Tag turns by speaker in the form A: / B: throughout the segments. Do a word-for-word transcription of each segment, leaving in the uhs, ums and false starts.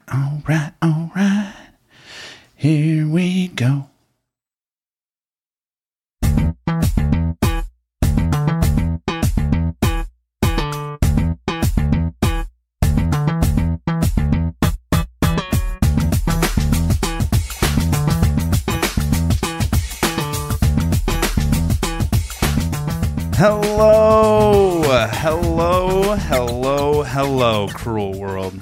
A: all right, all right. Here we go. Hello, hello, hello, hello, cruel world.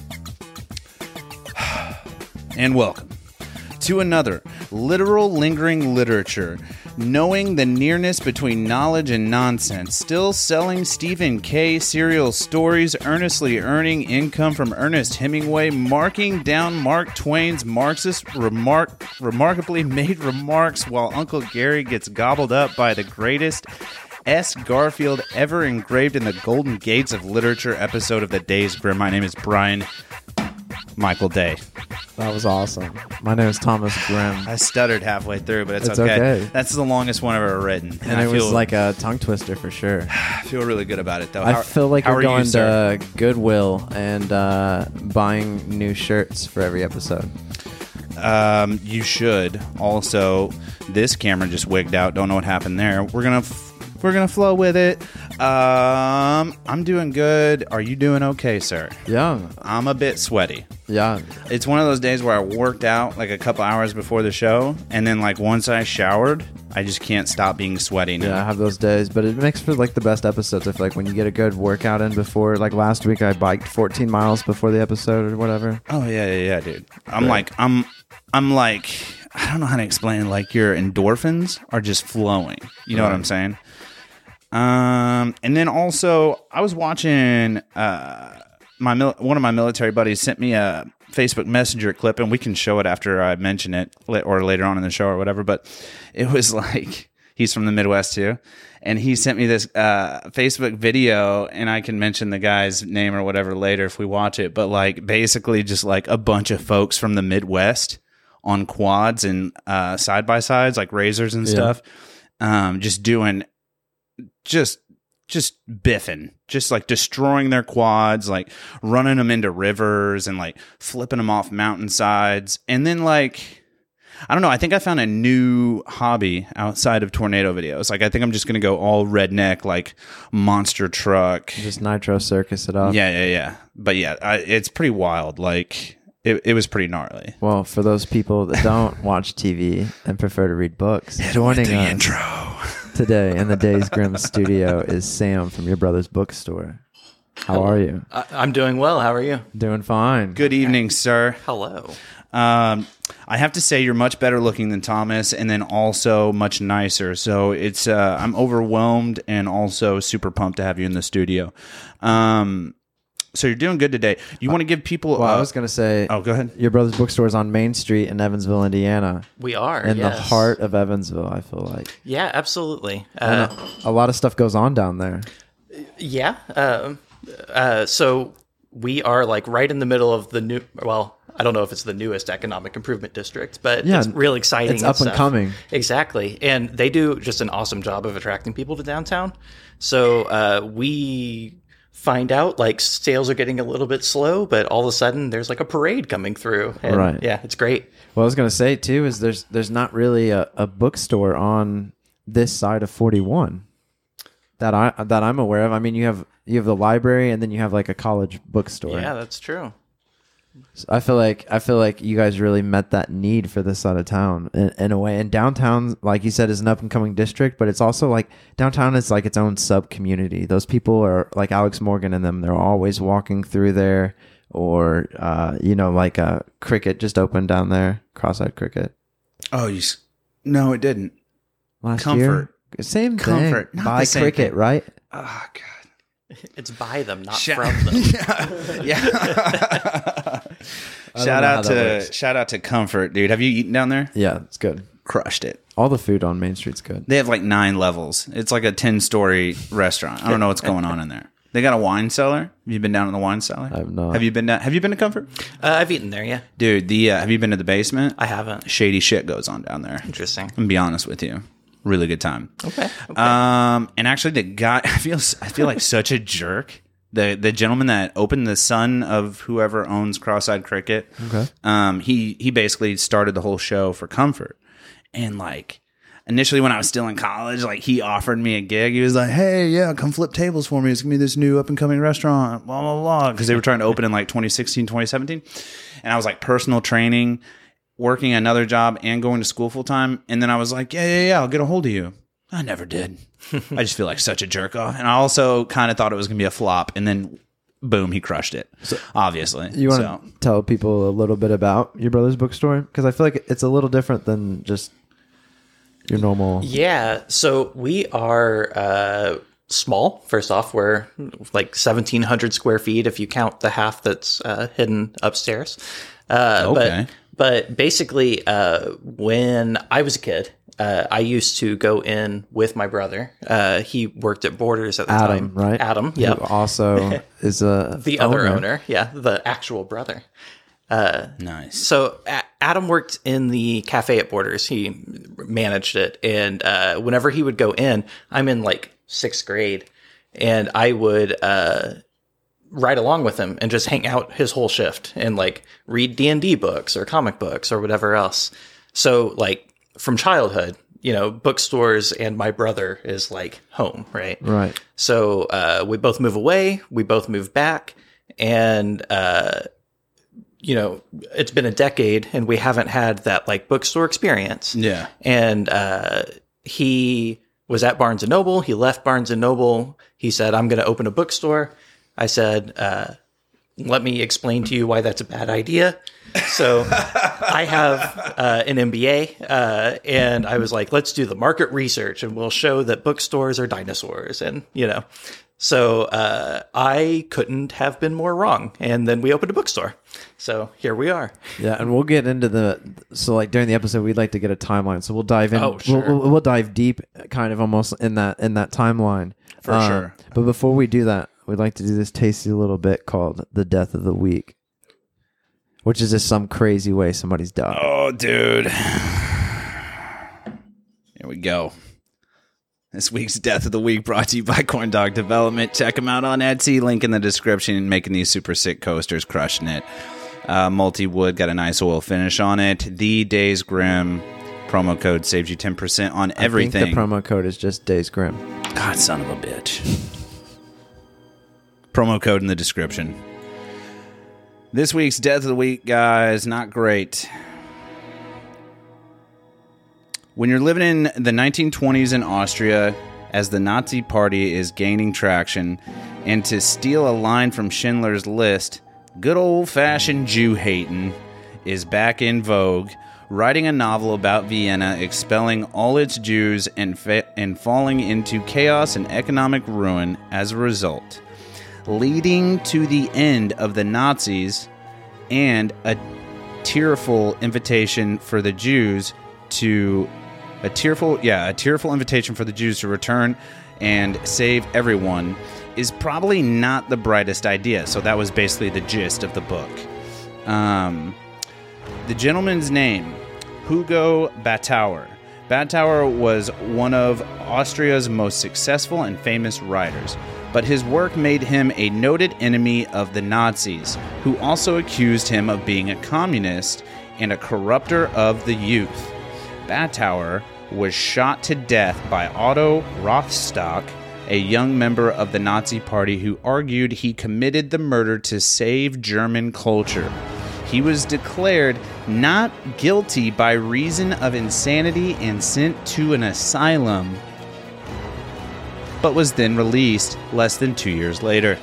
A: And welcome to another literal lingering literature, knowing the nearness between knowledge and nonsense, still selling Stephen K. serial stories, earnestly earning income from Ernest Hemingway, marking down Mark Twain's Marxist remark, remarkably made remarks while Uncle Gary gets gobbled up by the greatest S. Garfield ever engraved in the golden gates of literature episode of the Days Grim. My name is Brian Michael Day.
B: That was awesome. My name is Thomas Grimm.
A: I stuttered halfway through, but it's,
B: It's
A: okay.
B: okay.
A: That's the longest one I've ever written. And,
B: And
A: I
B: it
A: feel,
B: was like a tongue twister for sure.
A: I feel really good about it, though.
B: I
A: How-
B: feel like
A: how
B: we're
A: are you,
B: going
A: sir?
B: to Goodwill and uh, buying new shirts for every episode.
A: Um, you should. Also, this camera just wigged out. Don't know what happened there. We're gonna f- we're gonna flow with it. Um, I'm doing good. Are you doing okay, sir?
B: Yeah.
A: I'm a bit sweaty.
B: Yeah.
A: It's one of those days where I worked out like a couple hours before the show, and then like once I showered, I just can't stop being sweaty now.
B: Yeah, I have those days, but it makes for like the best episodes. I feel like when you get a good workout in before, like last week I biked fourteen miles before the episode or whatever.
A: Oh yeah, yeah, yeah, dude. I'm
B: Right.
A: like, I'm, I'm like, I don't know how to explain it. Like your endorphins are just flowing. You know what
B: Right.
A: I'm saying? Um, and then also I was watching. Uh, my mil- one of my military buddies sent me a Facebook Messenger clip, and we can show it after I mention it li- or later on in the show or whatever. But it was like he's from the Midwest too, and he sent me this uh, Facebook video, and I can mention the guy's name or whatever later if we watch it. But like basically just like a bunch of folks from the Midwest on quads and uh, side by sides, like razors and
B: Yeah.
A: stuff, um, just doing just. just biffing, just like destroying their quads, like running them into rivers and like flipping them off mountainsides. And then like, I don't know, I think I found a new hobby outside of tornado videos. Like I think I'm just going to go all redneck, like monster truck.
B: Just nitro circus it up.
A: Yeah, yeah, yeah. But yeah, I, it's pretty wild. Like it, it was pretty gnarly.
B: Well, for those people that don't watch T V and prefer to read books, joining
A: the
B: us
A: intro.
B: today in the Days Grim studio is Sam from Your Brother's Bookstore. How are you?
C: I, I'm doing well. How are you?
B: Doing fine.
A: Good evening, sir.
C: Hello.
A: Um, I have to say you're much better looking than Thomas, and then also much nicer. So it's uh, I'm overwhelmed and also super pumped to have you in the studio. Um, so you're doing good today. You want to give people?
B: Well,
A: uh,
B: I was going to say,
A: oh, go ahead.
B: Your Brother's Bookstore is on Main Street in Evansville, Indiana.
C: We are
B: In
C: yes.
B: the heart of Evansville, I feel like.
C: Yeah, absolutely.
B: And
C: Uh,
B: a, a lot of stuff goes on down there.
C: yeah. Uh, uh, so we are like right in the middle of the new. Well, I don't know if it's the newest economic improvement district, but
B: Yeah,
C: it's real exciting.
B: it's up and
C: stuff.
B: coming.
C: Exactly, and they do just an awesome job of attracting people to downtown. So uh, we find out like sales are getting a little bit slow, but all of a sudden there's like a parade coming through. And
B: Right.
C: Yeah, it's great.
B: What I was going to say, too, is there's there's not really a, a bookstore on this side of forty-one that I that I'm aware of. I mean, you have you have the library, and then you have like a college bookstore.
C: Yeah, that's true.
B: So I feel like I feel like you guys really met that need for this side of town in, in a way. And downtown, like you said, is an up and coming district, but it's also like downtown is like its own sub community. Those people are like Alex Morgan and them. They're always walking through there, or uh, you know, like a Cricket just opened down there, Cross-eyed Cricket.
A: Oh, you? s- No, it didn't.
B: Last
A: Comfort.
B: year, same
A: Comfort.
B: thing.
A: Not
B: Buy
A: the same
B: Cricket,
A: thing.
B: right?
A: Oh God.
C: It's by them, not
A: Shout-
C: from them.
A: yeah, yeah.
B: don't
A: shout
B: know how
A: out
B: that
A: to
B: works.
A: shout out to Comfort, dude. Have you eaten down there?
B: Yeah, it's good.
A: Crushed it.
B: All the food on Main Street's good.
A: They have like nine levels. It's like a ten-story restaurant. I don't know what's going on in there. They got a wine cellar. Have you been down in the wine cellar?
B: I have not.
A: Have you been down? Have you been to Comfort,
C: Uh, I've eaten there, yeah.
A: dude? The uh, have you been to the basement?
C: I haven't.
A: Shady shit goes on down there.
C: Interesting.
A: I'm gonna be honest with you. Really good time.
C: Okay. okay.
A: Um, and actually, the guy, I feel, I feel like such a jerk the the gentleman that opened the son of whoever owns Cross-Eyed Cricket.
B: Okay.
A: Um, he he basically started the whole show for Comfort, and like initially when I was still in college, like he offered me a gig. He was like, "Hey, yeah, come flip tables for me. It's gonna be this new up and coming restaurant." Blah blah blah. Because they were trying to open in like twenty sixteen, twenty seventeen, and I was like personal training, working another job, and going to school full time. And then I was like, "Yeah, yeah, yeah, I'll get a hold of you." I never did. I just feel like such a jerk off. And I also kind of thought it was going to be a flop. And then, boom, he crushed it, so, obviously.
B: You want
A: so.
B: to tell people a little bit about your brother's bookstore? Because I feel like it's a little different than just your normal...
C: Yeah, so we are uh, small, first off. We're like seventeen hundred square feet if you count the half that's uh, hidden upstairs. Uh,
A: Okay.
C: But, but basically, uh, when I was a kid... Uh, I used to go in with my brother. Uh, he worked at Borders at the
B: Adam,
C: time.
B: right?
C: Adam,
B: Who
C: yeah.
B: also is a
C: The other owner, yeah, the actual brother.
A: Nice.
C: So a- Adam worked in the cafe at Borders. He managed it. And uh, whenever he would go in, I'm in like sixth grade, and I would uh, ride along with him and just hang out his whole shift and like read D and D books or comic books or whatever else. So like, from childhood, you know, bookstores and my brother is like home, right?
B: Right.
C: So uh, we both move away, we both move back, and uh, you know, it's been a decade, and we haven't had that like bookstore experience.
A: Yeah.
C: And uh, he was at Barnes and Noble. He left Barnes and Noble. He said, "I'm going to open a bookstore." I said, uh, "Let me explain to you why that's a bad idea." So I have uh, an M B A, uh, and I was like, let's do the market research, and we'll show that bookstores are dinosaurs. And, you know, so uh, I couldn't have been more wrong. And then we opened a bookstore. So here we are.
B: Yeah, and we'll get into the... So, like, during the episode, we'd like to get a timeline. So we'll dive in.
C: Oh, sure.
B: We'll, we'll, we'll dive deep, kind of almost in that in that timeline.
A: For
B: Um,
A: sure.
B: But before we do that, we'd like to do this tasty little bit called The Death of the Week, which is just some crazy way somebody's died.
A: Oh, dude. Here we go. This week's Death of the Week brought to you by Corn Dog Development. Check them out on Etsy. Link in the description. Making these super sick coasters. Crushing it. Uh, multi-wood. Got a nice oil finish on it. The Days Grim promo code saves you ten percent on everything.
B: I think the promo code is just Days Grim.
A: God, son of a bitch. Promo code in the description. This week's Death of the Week, guys, not great. When you're living in the nineteen twenties in Austria, as the Nazi Party is gaining traction, and to steal a line from Schindler's List, good old-fashioned Jew-hating is back in vogue, writing a novel about Vienna expelling all its Jews and, fa- and falling into chaos and economic ruin as a result, leading to the end of the Nazis and a tearful invitation for the Jews to a tearful yeah a tearful invitation for the Jews to return and save everyone is probably not the brightest idea. So that was basically the gist of the book. Um, the gentleman's name, Hugo Battauer. Battauer was one of Austria's most successful and famous writers, but his work made him a noted enemy of the Nazis, who also accused him of being a communist and a corrupter of the youth. Battauer was shot to death by Otto Rothstock, a young member of the Nazi Party who argued he committed the murder to save German culture. He was declared not guilty by reason of insanity and sent to an asylum, but was then released less than two years later.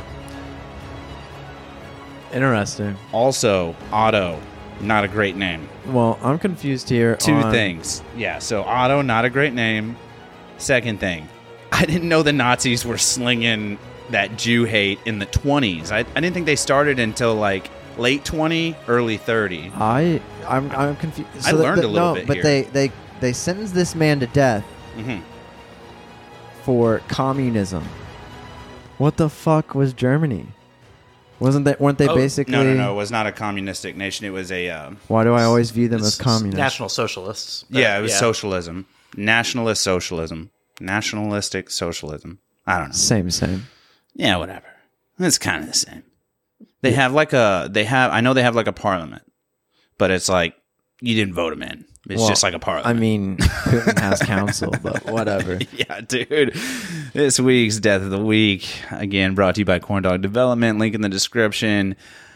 B: Interesting.
A: Also, Otto, not a great name.
B: Well, I'm confused here.
A: Two
B: on-
A: things. Yeah, so Otto, not a great name. Second thing, I didn't know the Nazis were slinging that Jew hate in the twenties. I, I didn't think they started until like late twenty, early thirty.
B: I I'm I'm confused.
A: I learned a little
B: no,
A: bit
B: but
A: here.
B: they they they sentenced this man to death
A: Mm-hmm.
B: for communism. What the fuck was Germany? Wasn't that weren't they
C: Oh,
B: basically?
A: No, no, no. It was not a communistic nation. It was a... Uh,
B: Why do I always view them as
C: It's
B: communists?
C: National Socialists. but
A: yeah, it was socialism. Nationalist socialism. Nationalistic socialism. I don't know.
B: Same, same.
A: Yeah, whatever. It's kind of the same. They yeah. have like a, they have, I know they have like a parliament, but it's like, you didn't vote them in. It's well, just like a parliament.
B: I mean, Putin has counsel, but whatever.
A: Yeah, dude. This week's Death of the Week, again, brought to you by Corn Dog Development. Link in the description.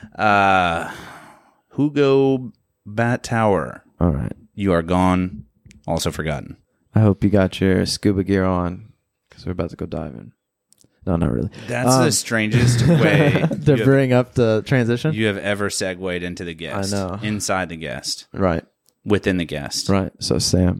A: Uh, Hugo Bat Tower.
B: All right.
A: You are gone. Also forgotten.
B: I hope you got your scuba gear on because we're about to go diving. No, not really.
A: That's
B: um,
A: the strangest way
B: to bring have, up the transition
A: you have ever segued into the guest.
B: I know.
A: Inside the guest.
B: Right.
A: Within the guest.
B: Right. So, Sam,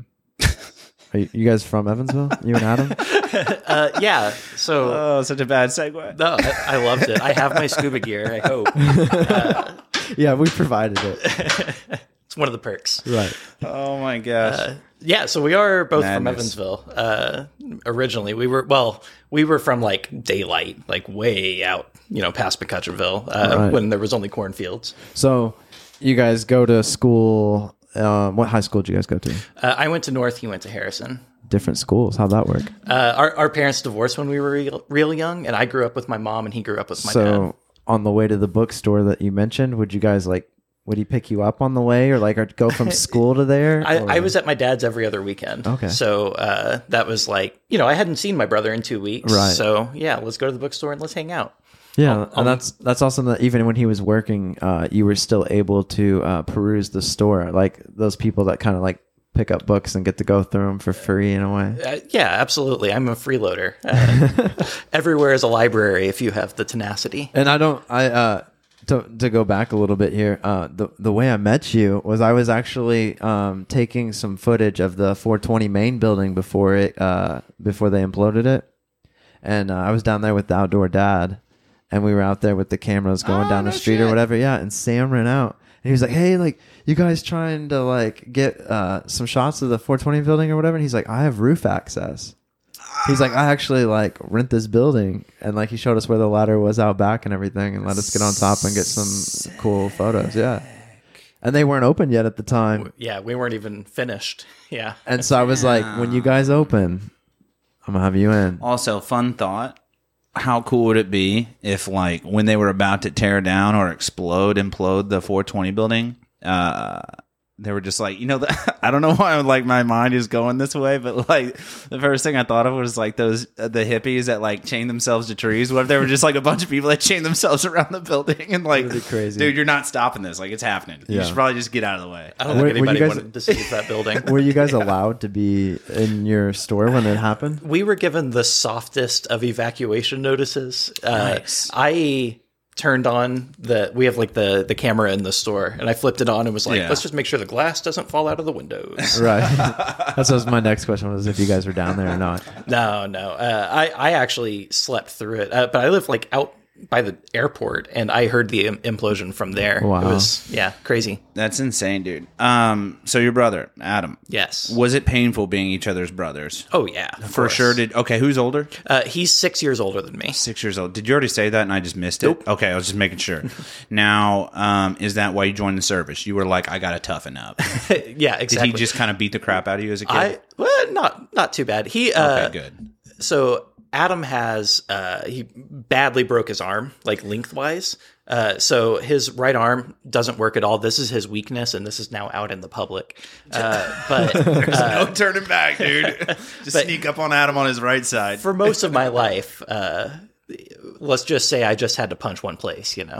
B: are you, you guys from Evansville? You and Adam?
C: uh, yeah. So,
A: oh, such a bad segue.
C: No, I, I loved it. I have my scuba gear. I hope. Uh,
B: yeah, we provided it.
C: It's one of the perks.
B: Right.
A: Oh my gosh. Uh,
C: yeah. So we are both
A: Madness.
C: from Evansville. Uh, originally, we were well, we were from like Daylight, like way out, you know, past McCutcheonville, uh, right. when there was only cornfields.
B: So, you guys go to school. Um, what high school did you guys go to?
C: Uh, I went to North. He went to Harrison.
B: Different schools. How'd that work?
C: Uh, our our parents divorced when we were real, real young, and I grew up with my mom, and he grew up with my
B: so,
C: dad.
B: So, on the way to the bookstore that you mentioned, would you guys like? Would he pick you up on the way, or like, or go from school to there?
C: I, I was at my dad's every other weekend.
B: Okay.
C: So uh, that was like, you know, I hadn't seen my brother in two weeks.
B: Right.
C: So yeah, let's go to the bookstore and let's hang out.
B: Yeah,
C: I'll,
B: and
C: I'll,
B: that's that's awesome that even when he was working, uh, you were still able to uh, peruse the store, like those people that kind of like pick up books and get to go through them for free in a way.
C: Uh, yeah, absolutely. I'm a freeloader. Uh, everywhere is a library if you have the tenacity.
B: And I don't, I uh, to to go back a little bit here. Uh, the the way I met you was I was actually um, taking some footage of the four twenty main building before it uh, before they imploded it, and uh, I was down there with the Outdoor Dad. And we were out there with the cameras going
A: oh,
B: down the
A: no
B: street
A: shit.
B: or whatever. Yeah. And Sam ran out and he was like, hey, like, you guys trying to like get uh, some shots of the four twenty building or whatever? And he's like, I have roof access. He's like, I actually like rent this building. And like, he showed us where the ladder was out back and everything and let us get on top and get some Sick. cool photos. Yeah. And they weren't open yet at the time.
C: Yeah. We weren't even finished. Yeah.
B: And so I was like, when you guys open, I'm going to have you in.
A: Also, fun thought. How cool would it be if, like, when they were about to tear down or explode, implode the four twenty building, uh, they were just like, you know, the, I don't know why like my mind is going this way, but like the first thing I thought of was like those uh, the hippies that like chain themselves to trees. What if there were just like a bunch of people that chain themselves around the building and like,
B: crazy.
A: Dude, you're not stopping this. Like, it's happening. You
B: Yeah.
A: should probably just get out of the way.
C: I don't
B: Were-
C: think
B: were
C: anybody
B: you guys-
C: wanted to see that building.
B: Were you guys allowed to be in your store when it happened?
C: We were given the softest of evacuation notices. Uh,
A: Nice.
C: I turned on the, we have like the, the camera in the store, and I flipped it on and was like,
A: Yeah.
C: let's just make sure the glass doesn't fall out of the windows.
B: Right. That's what was my next question was if you guys were down there or not.
C: No, no. Uh, I, I actually slept through it, uh, but I live like out by the airport, and I heard the im- implosion from there.
B: Wow.
C: It was, yeah, crazy.
A: That's insane, dude. Um, so your brother, Adam,
C: Yes.
A: was it painful being each other's brothers?
C: Oh, yeah. of
A: For
C: course.
A: sure. Did okay? Who's older?
C: Uh, he's six years older than me.
A: Six years old. Did you already say that and I just missed it? Nope. Okay, I was just making sure. Now, um, is that why you joined the service? You were like, I gotta toughen up.
C: Yeah, exactly.
A: Did he just kind of beat the crap out of you as a kid?
C: I well, not not too bad. He uh,
A: okay, good.
C: So Adam has uh, he badly broke his arm, like lengthwise. Uh, so his right arm doesn't work at all. This is his weakness, and this is now out in the public. Uh, but
A: There's
C: uh,
A: no turning back, dude. Just
C: but-
A: sneak up on Adam on his right side.
C: for most of my life, uh, let's just say I just had to punch one place. You know,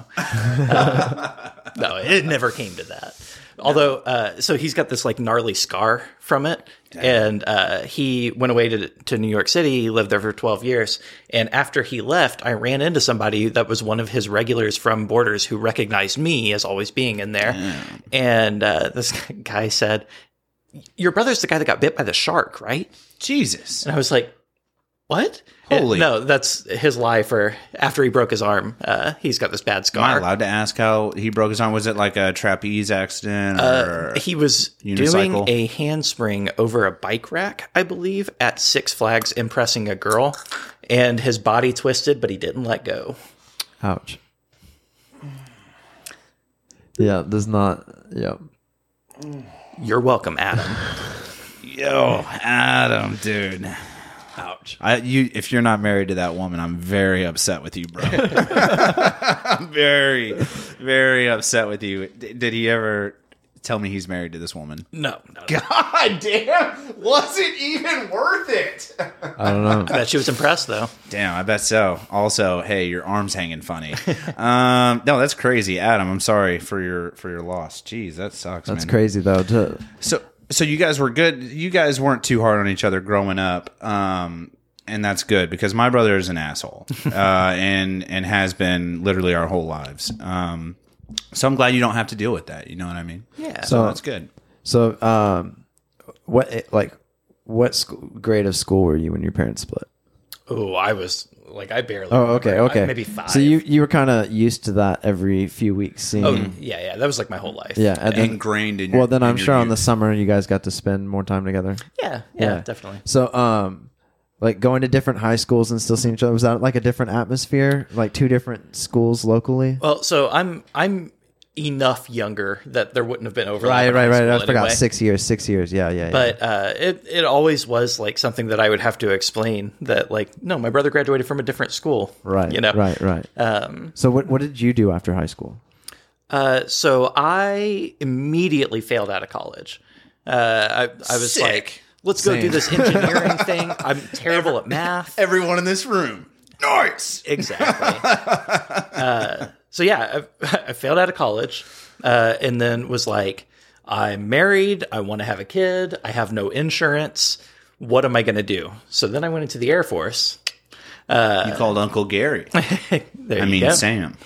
C: uh, no, it never came to that. Although, uh, so he's got this like gnarly scar from it, and uh, he went away to to New York City. He lived there for twelve years, and after he left, I ran into somebody that was one of his regulars from Borders who recognized me as always being in there,
A: Damn.
C: and uh, this guy said, "Your brother's the guy that got bit by the shark, right?"
A: Jesus.
C: And I was like, "What?"
A: Holy.
C: And no, that's his lie for after he broke his arm. Uh, he's got this bad
A: Am I
C: scar.
A: allowed to ask how he broke his arm? Was it like a trapeze accident or
C: Uh, he was
A: unicycle?
C: doing a handspring over a bike rack, I believe, at Six Flags, impressing a girl, and his body twisted, but he didn't let go.
B: Ouch. Yeah, there's not. Yeah.
C: You're welcome, Adam.
A: Yo, Adam, dude. Ouch.
B: much.
A: I you if you're not married to that woman, I'm very upset with you, bro. I'm very, very upset with you. D- did he ever tell me he's married to this woman?
C: No, no, no.
A: God damn! Was it even worth it?
B: I don't know.
C: I bet she was impressed though.
A: Damn, I bet so. Also, hey, your arm's hanging funny. um, no, that's crazy, Adam. I'm sorry for your for your loss. Jeez, that sucks.
B: That's
A: man.
B: crazy though. To,
A: So, so you guys were good. You guys weren't too hard on each other growing up, um, and that's good because my brother is an asshole, uh, and and has been literally our whole lives. Um, so I'm glad you don't have to deal with that. You know what I mean?
C: Yeah.
A: So,
B: So-
A: that's good.
B: so, um, what like what school, grade of school were you when your parents split?
C: Oh, I was like I barely.
B: Oh, okay,
C: remember.
B: okay.
C: I- maybe five.
B: So you you were kind of used to that every few weeks seeing.
C: Oh, yeah, yeah. That was like my whole life.
B: yeah, and then,
A: Ingrained in your,
B: well, then
A: in
B: I'm
A: your
B: sure on the
A: youth.
B: summer you guys got to spend more time together.
C: Yeah, yeah, definitely.
B: So, um, like going to different high schools and still seeing each other, was that like a different atmosphere? Like two different schools locally?
C: Well, so I'm I'm enough younger that there wouldn't have been overlap.
B: Right,
C: in
B: right,
C: high
B: right.
C: school
B: I forgot
C: anyway.
B: six years, six years. Yeah, yeah. yeah.
C: But uh, it it always was like something that I would have to explain that like no, my brother graduated from a different school.
B: right,
C: You know.
B: right, right.
C: Um,
B: So, what what did you do after high school?
C: uh, so I immediately failed out of college. Uh, I I was
A: Sick.
C: like, let's go do
B: Same.
C: this engineering thing. I'm terrible at math.
A: Everyone in this room, nice.
C: Exactly. uh, so yeah, I, I failed out of college, uh, and then was like, I'm married. I want to have a kid. I have no insurance. What am I going to do? So then I went into the Air Force.
A: you called Uncle Gary.
C: There
A: I
C: you
A: mean
C: go.
A: Sam.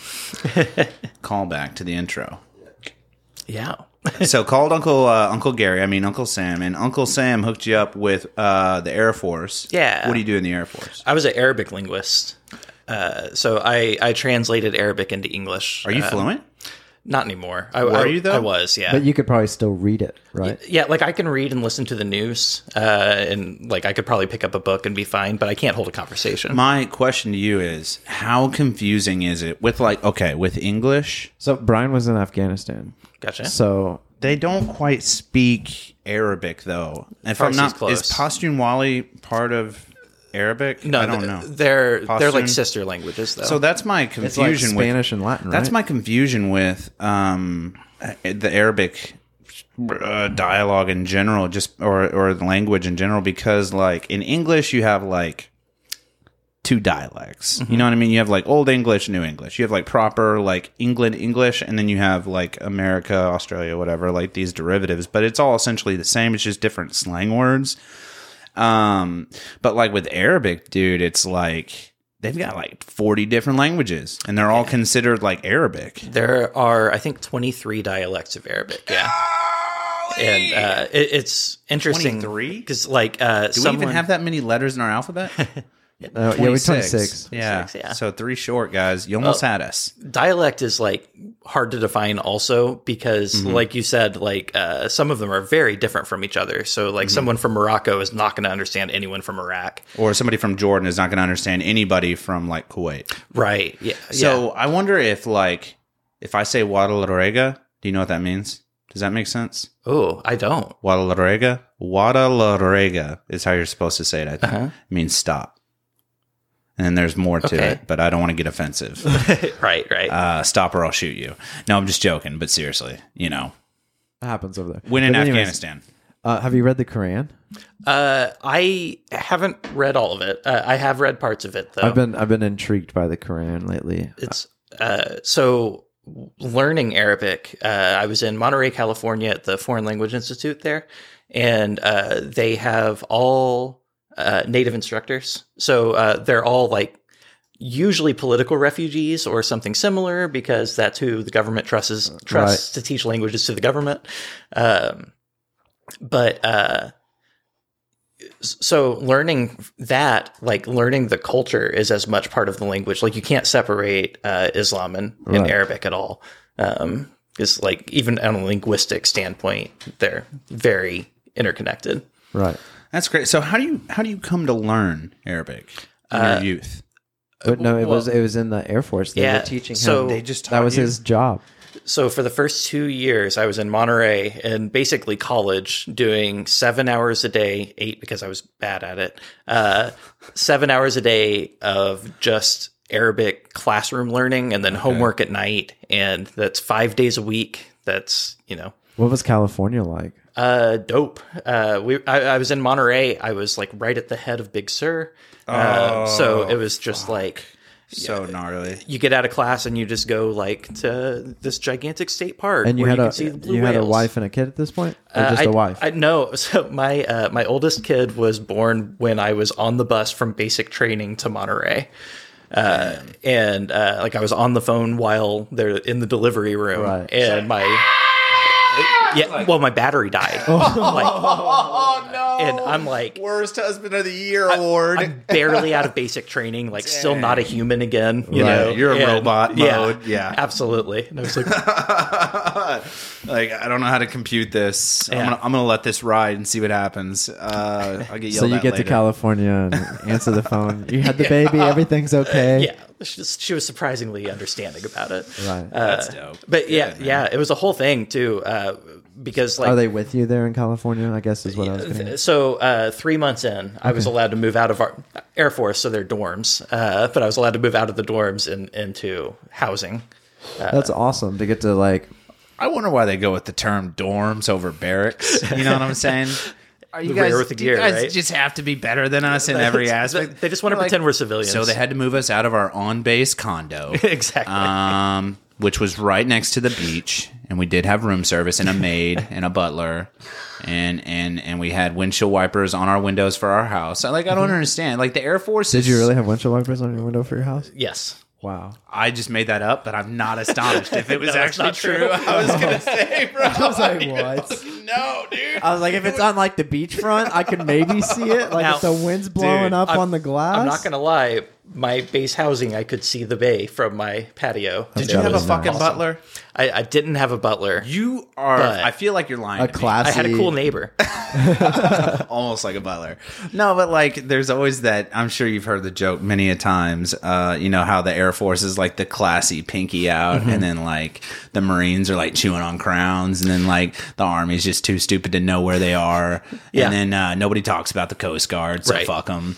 A: Call back to the intro.
C: Yeah.
A: So called Uncle uh, Uncle Gary. I mean Uncle Sam, and Uncle Sam hooked you up with uh, the Air Force.
C: Yeah.
A: What do you do in the Air Force?
C: I was an Arabic linguist. Uh, so I, I translated Arabic into English.
A: Are you
C: Uh,
A: fluent?
C: Not anymore. I,
A: Were
C: I,
A: you, though?
C: I was, yeah.
B: But you could probably still read it, right?
C: Yeah, like I can read and listen to the news, uh, and like I could probably pick up a book and be fine, but I can't hold a conversation.
A: My question to you is, how confusing is it with like okay with English?
B: So Brian was in Afghanistan.
C: Gotcha.
B: So
A: They don't quite speak Arabic though. If I'm
C: Farsi's
A: not,
C: close.
A: is Pashtunwali part of Arabic?
C: no,
A: I don't
C: th-
A: know.
C: They're they're like
A: Pashtun?
C: sister languages, though.
A: So that's my
B: it's like
A: confusion with
B: Spanish and Latin, right?
A: That's my confusion with um, the Arabic uh, dialogue in general, just or or the language in general, because like in English you have like two dialects.
B: Mm-hmm.
A: You know what I mean? You have like Old English, New English. You have like proper like England English, and then you have like America, Australia, whatever, like these derivatives. But it's all essentially the same. It's just different slang words. Um, but like with Arabic, dude, it's like they've got like forty different languages, and they're all considered like Arabic.
C: there are, I think, twenty-three dialects of Arabic. Yeah, and uh, it, it's interesting
A: twenty-three?
C: because like uh,
A: Do
C: someone
A: we even have that many letters in our alphabet?
B: Uh, yeah, we're twenty-six.
A: Yeah.
C: twenty-six, yeah.
A: So three short, guys. You almost had us.
C: dialect is like hard to define also because
A: Mm-hmm.
C: like you said like uh, some of them are very different from each other, so like
A: Mm-hmm.
C: someone from Morocco is not going to understand anyone from Iraq,
A: Or somebody from Jordan is not going to understand anybody from like Kuwait.
C: right? Yeah.
A: So I wonder if like if I say Guadalajara, do you know what that means? Does that make sense?
C: yeah. Oh, I don't.
A: Guadalajara? Guadalajara is how you're supposed to say it, I think.
C: Uh-huh.
A: It means stop. And then there's more to
C: Okay.
A: it, but I don't want to get offensive.
C: right, right.
A: uh, stop or I'll shoot you. No, I'm just joking, but seriously, you know,
B: That happens over there.
A: when in
B: But anyways,
A: Afghanistan.
B: uh, have you read the Quran?
C: Uh, I haven't read all of it. Uh, I have read parts of it though.
B: I've been I've been intrigued by the Quran lately.
C: It's uh, so learning Arabic. Uh, I was in Monterey, California, at the Foreign Language Institute there, and uh, they have all uh, native instructors. So uh, they're all like usually political refugees or something similar because that's who the government trusts trusts to teach languages to the government. Um, but uh, so learning that, like learning the culture, is as much part of the language. Like you can't separate uh, Islam and, and
B: Right.
C: Arabic at all. Um, because like even on a linguistic standpoint, they're very interconnected.
B: Right.
A: That's great. So how do you how do you come to learn Arabic in
C: Uh,
A: your youth?
B: But no, it
C: well,
B: was it was in the Air Force. They
C: yeah,
B: were teaching him.
C: so
A: They just
B: that
A: taught
B: was
A: you?
B: his job.
C: So for the first two years, I was in Monterey and basically college, doing seven hours a day, eight because I was bad at it, uh, seven hours a day of just Arabic classroom learning and then okay. homework at night. And that's five days a week. That's, you know.
B: What was California like?
C: Uh, dope. Uh, we, I, I was in Monterey. I was like right at the head of Big Sur. Uh,
A: oh,
C: so it was just fuck. like,
A: so gnarly.
C: You get out of class and you just go like to this gigantic state park,
B: and you
C: where
B: had
C: you
B: a
C: can see the blue
B: you
C: whales.
B: had a wife and a kid at this point, or just
C: uh, I,
B: a wife?
C: I no. So my uh, my oldest kid was born when I was on the bus from basic training to Monterey, uh, and uh, like I was on the phone while they're in the delivery room,
B: right.
C: and my yeah, well, my battery died. like,
A: oh no!
C: And I'm like,
A: worst husband of the year award.
C: I, I'm barely out of basic training, like Dang. still not a human again. You
A: right.
C: know,
A: you're a
C: and,
A: robot mode.
C: Yeah,
A: yeah.
C: absolutely. And I was like,
A: like I don't know how to compute this.
C: Yeah.
A: I'm gonna I'm gonna let this ride and see what happens. Uh, I'll get
B: so
A: yelled
B: you
A: at
B: get
A: later.
B: to California and answer the phone. You had the baby. Everything's okay.
C: Yeah, she was, she was surprisingly understanding about it.
B: Right.
C: Uh,
A: That's dope.
C: But yeah,
A: Good,
C: yeah, it was a whole thing too. Uh, because like,
B: are they with you there in California? I guess is what I was getting at.
C: So uh, three months in, I was allowed to move out of our Air Force, so they're dorms. Uh, but I was allowed to move out of the dorms and into housing. Uh,
B: That's awesome to get to like.
A: I wonder why they go with the term dorms over barracks. You know what I'm saying? Are you
C: The
A: guys,
C: rear with the
A: do you
C: gear,
A: guys
C: right?
A: just have to be better than us in every aspect?
C: They just want to
A: Like,
C: pretend we're civilians.
A: So they had to move us out of our on-base condo.
C: exactly.
A: Um, which was right next to the beach, and we did have room service and a maid and a butler, and and and we had windshield wipers on our windows for our house. I, like I don't understand. Like the Air Force.
B: Did
A: is,
B: you really have windshield wipers on your window for your house?
C: Yes.
B: Wow.
A: I just made that up, but I'm not astonished if it was
C: No, that's
A: actually
C: not
A: true.
C: true.
A: I was gonna say, bro.
B: I was like, what?
A: No, dude.
B: I was like, if it's on like the beachfront, I could maybe see it. Like
C: Now,
B: if the wind's blowing
A: dude,
B: up
C: I'm-
B: on the glass.
C: I'm not gonna lie. My base housing, I could see the bay from my patio.
A: Did
B: That
A: you have a
B: was
A: fucking
B: nice.
A: butler?
C: I, I didn't have a butler.
A: You are.
C: But-
A: I feel like you're lying.
B: A
A: to me.
B: classy.
C: I had a cool neighbor.
A: Almost like a butler. No, but like there's always that. I'm sure you've heard the joke many a times. Uh, you know how the Air Force is like the classy pinky out,
C: Mm-hmm.
A: and then like the Marines are like chewing on crowns, and then like the Army's just too stupid to know where they are,
C: Yeah.
A: and then uh, nobody talks about the Coast Guard, so
C: Right.
A: fuck them.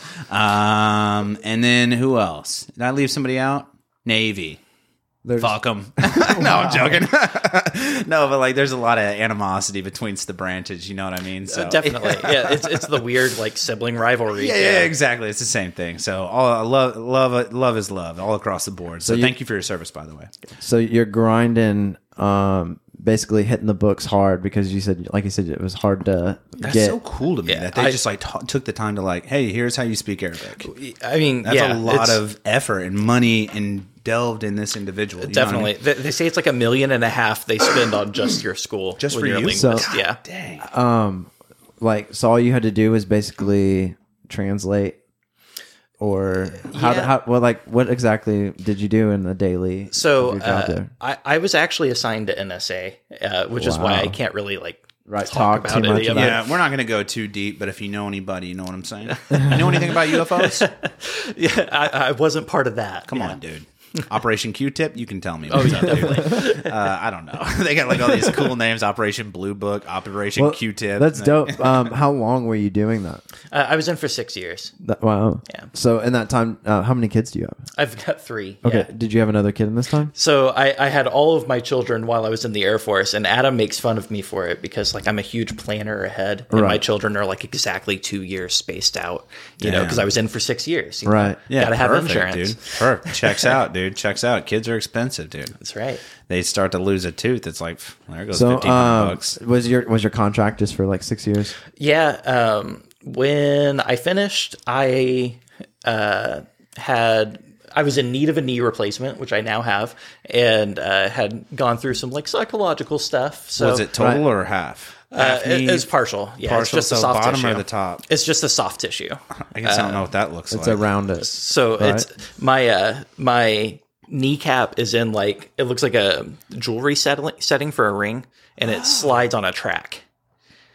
A: Um, and then who else? Did I leave somebody out? Navy.
B: There's-
A: Fuck them. No, I'm joking. No, but like, there's a lot of animosity between the branches. You know what I mean? So
C: Uh, definitely. Yeah, it's it's the weird like sibling rivalry.
A: Yeah, yeah, exactly. It's the same thing. So, all love, love, love is love all across the board. So,
B: So you-
A: thank you for your service, by the way.
B: So you're grinding, um, basically hitting the books hard because you said, like you said, it was hard to
A: That's
B: get.
A: so cool to me
C: Yeah,
A: that they
C: I-
A: just like t- took the time to like, hey, here's how you speak Arabic.
C: I mean,
A: That's
C: yeah,
A: a lot
C: it's-
A: of effort and money and delved in this individual. You know what I
C: Definitely.
A: mean?
C: They, they say it's like a million and a half they spend on just your school.
A: Just
C: when
A: for
C: you're a
A: you?
C: linguist.
B: So-
C: yeah.
A: Dang.
B: Um, like so, all you had to do was basically translate, or how?
C: Yeah.
B: how well, like what exactly did you do in the daily?
C: So
B: of your job
C: uh,
B: there?
C: I, I was actually assigned to N S A, uh, which is why
B: Wow.
C: I can't really like
B: Right,
C: talk,
B: talk
C: about
B: too much
C: any of
B: about
C: it.
A: Yeah, we're not going to go too deep, but if you know anybody, you know what I'm saying. You know anything about U F Os?
C: Yeah, I, I wasn't part of that.
A: Come
C: Yeah.
A: on, dude. Operation Q-Tip, you can tell me.
C: Oh
A: what's
C: yeah,
A: up, dude.
C: definitely.
A: Uh, I don't know. They got like all these cool names: Operation Blue Book, Operation
B: Well,
A: Q-Tip.
B: That's dope. Um, how long were you doing that?
C: Uh, I was in for six years.
B: That- wow.
C: Yeah.
B: So in that time, uh, how many kids do you have?
C: I've got three.
B: Okay.
C: Yeah.
B: Did you have another kid in this time?
C: So I, I had all of my children while I was in the Air Force, and Adam makes fun of me for it because like I'm a huge planner ahead, and my
B: Right.
C: children are like exactly two years spaced out. You know,
A: Damn.
C: because I was in for six years. you know.
B: Right.
A: yeah,
C: gotta have
A: perfect,
C: insurance.
A: dude. Perfect. Checks out, dude. Checks out. Kids are expensive, dude.
C: That's right.
A: They start to lose a tooth. It's like pff, there goes
B: So
A: fifteen hundred
B: um,
A: bucks.
B: was your was your contract just for like six years?
C: Yeah. Um, when I finished, I uh, had I was in need of a knee replacement, which I now have, and uh, had gone through some like psychological stuff. So
A: Was it total
B: right.
A: or half?
C: Uh,
A: Half
C: it,
A: knee,
C: it's partial. Yeah,
A: partial,
C: it's just
A: so
C: a soft
A: bottom
C: tissue.
A: or the top?
C: It's just a soft tissue.
A: I guess I don't know what that looks
B: It's
A: like.
B: around it.
C: So
B: Right.
C: it's my uh, my kneecap is in like it looks like a jewelry setting setting for a ring, and it slides on a track.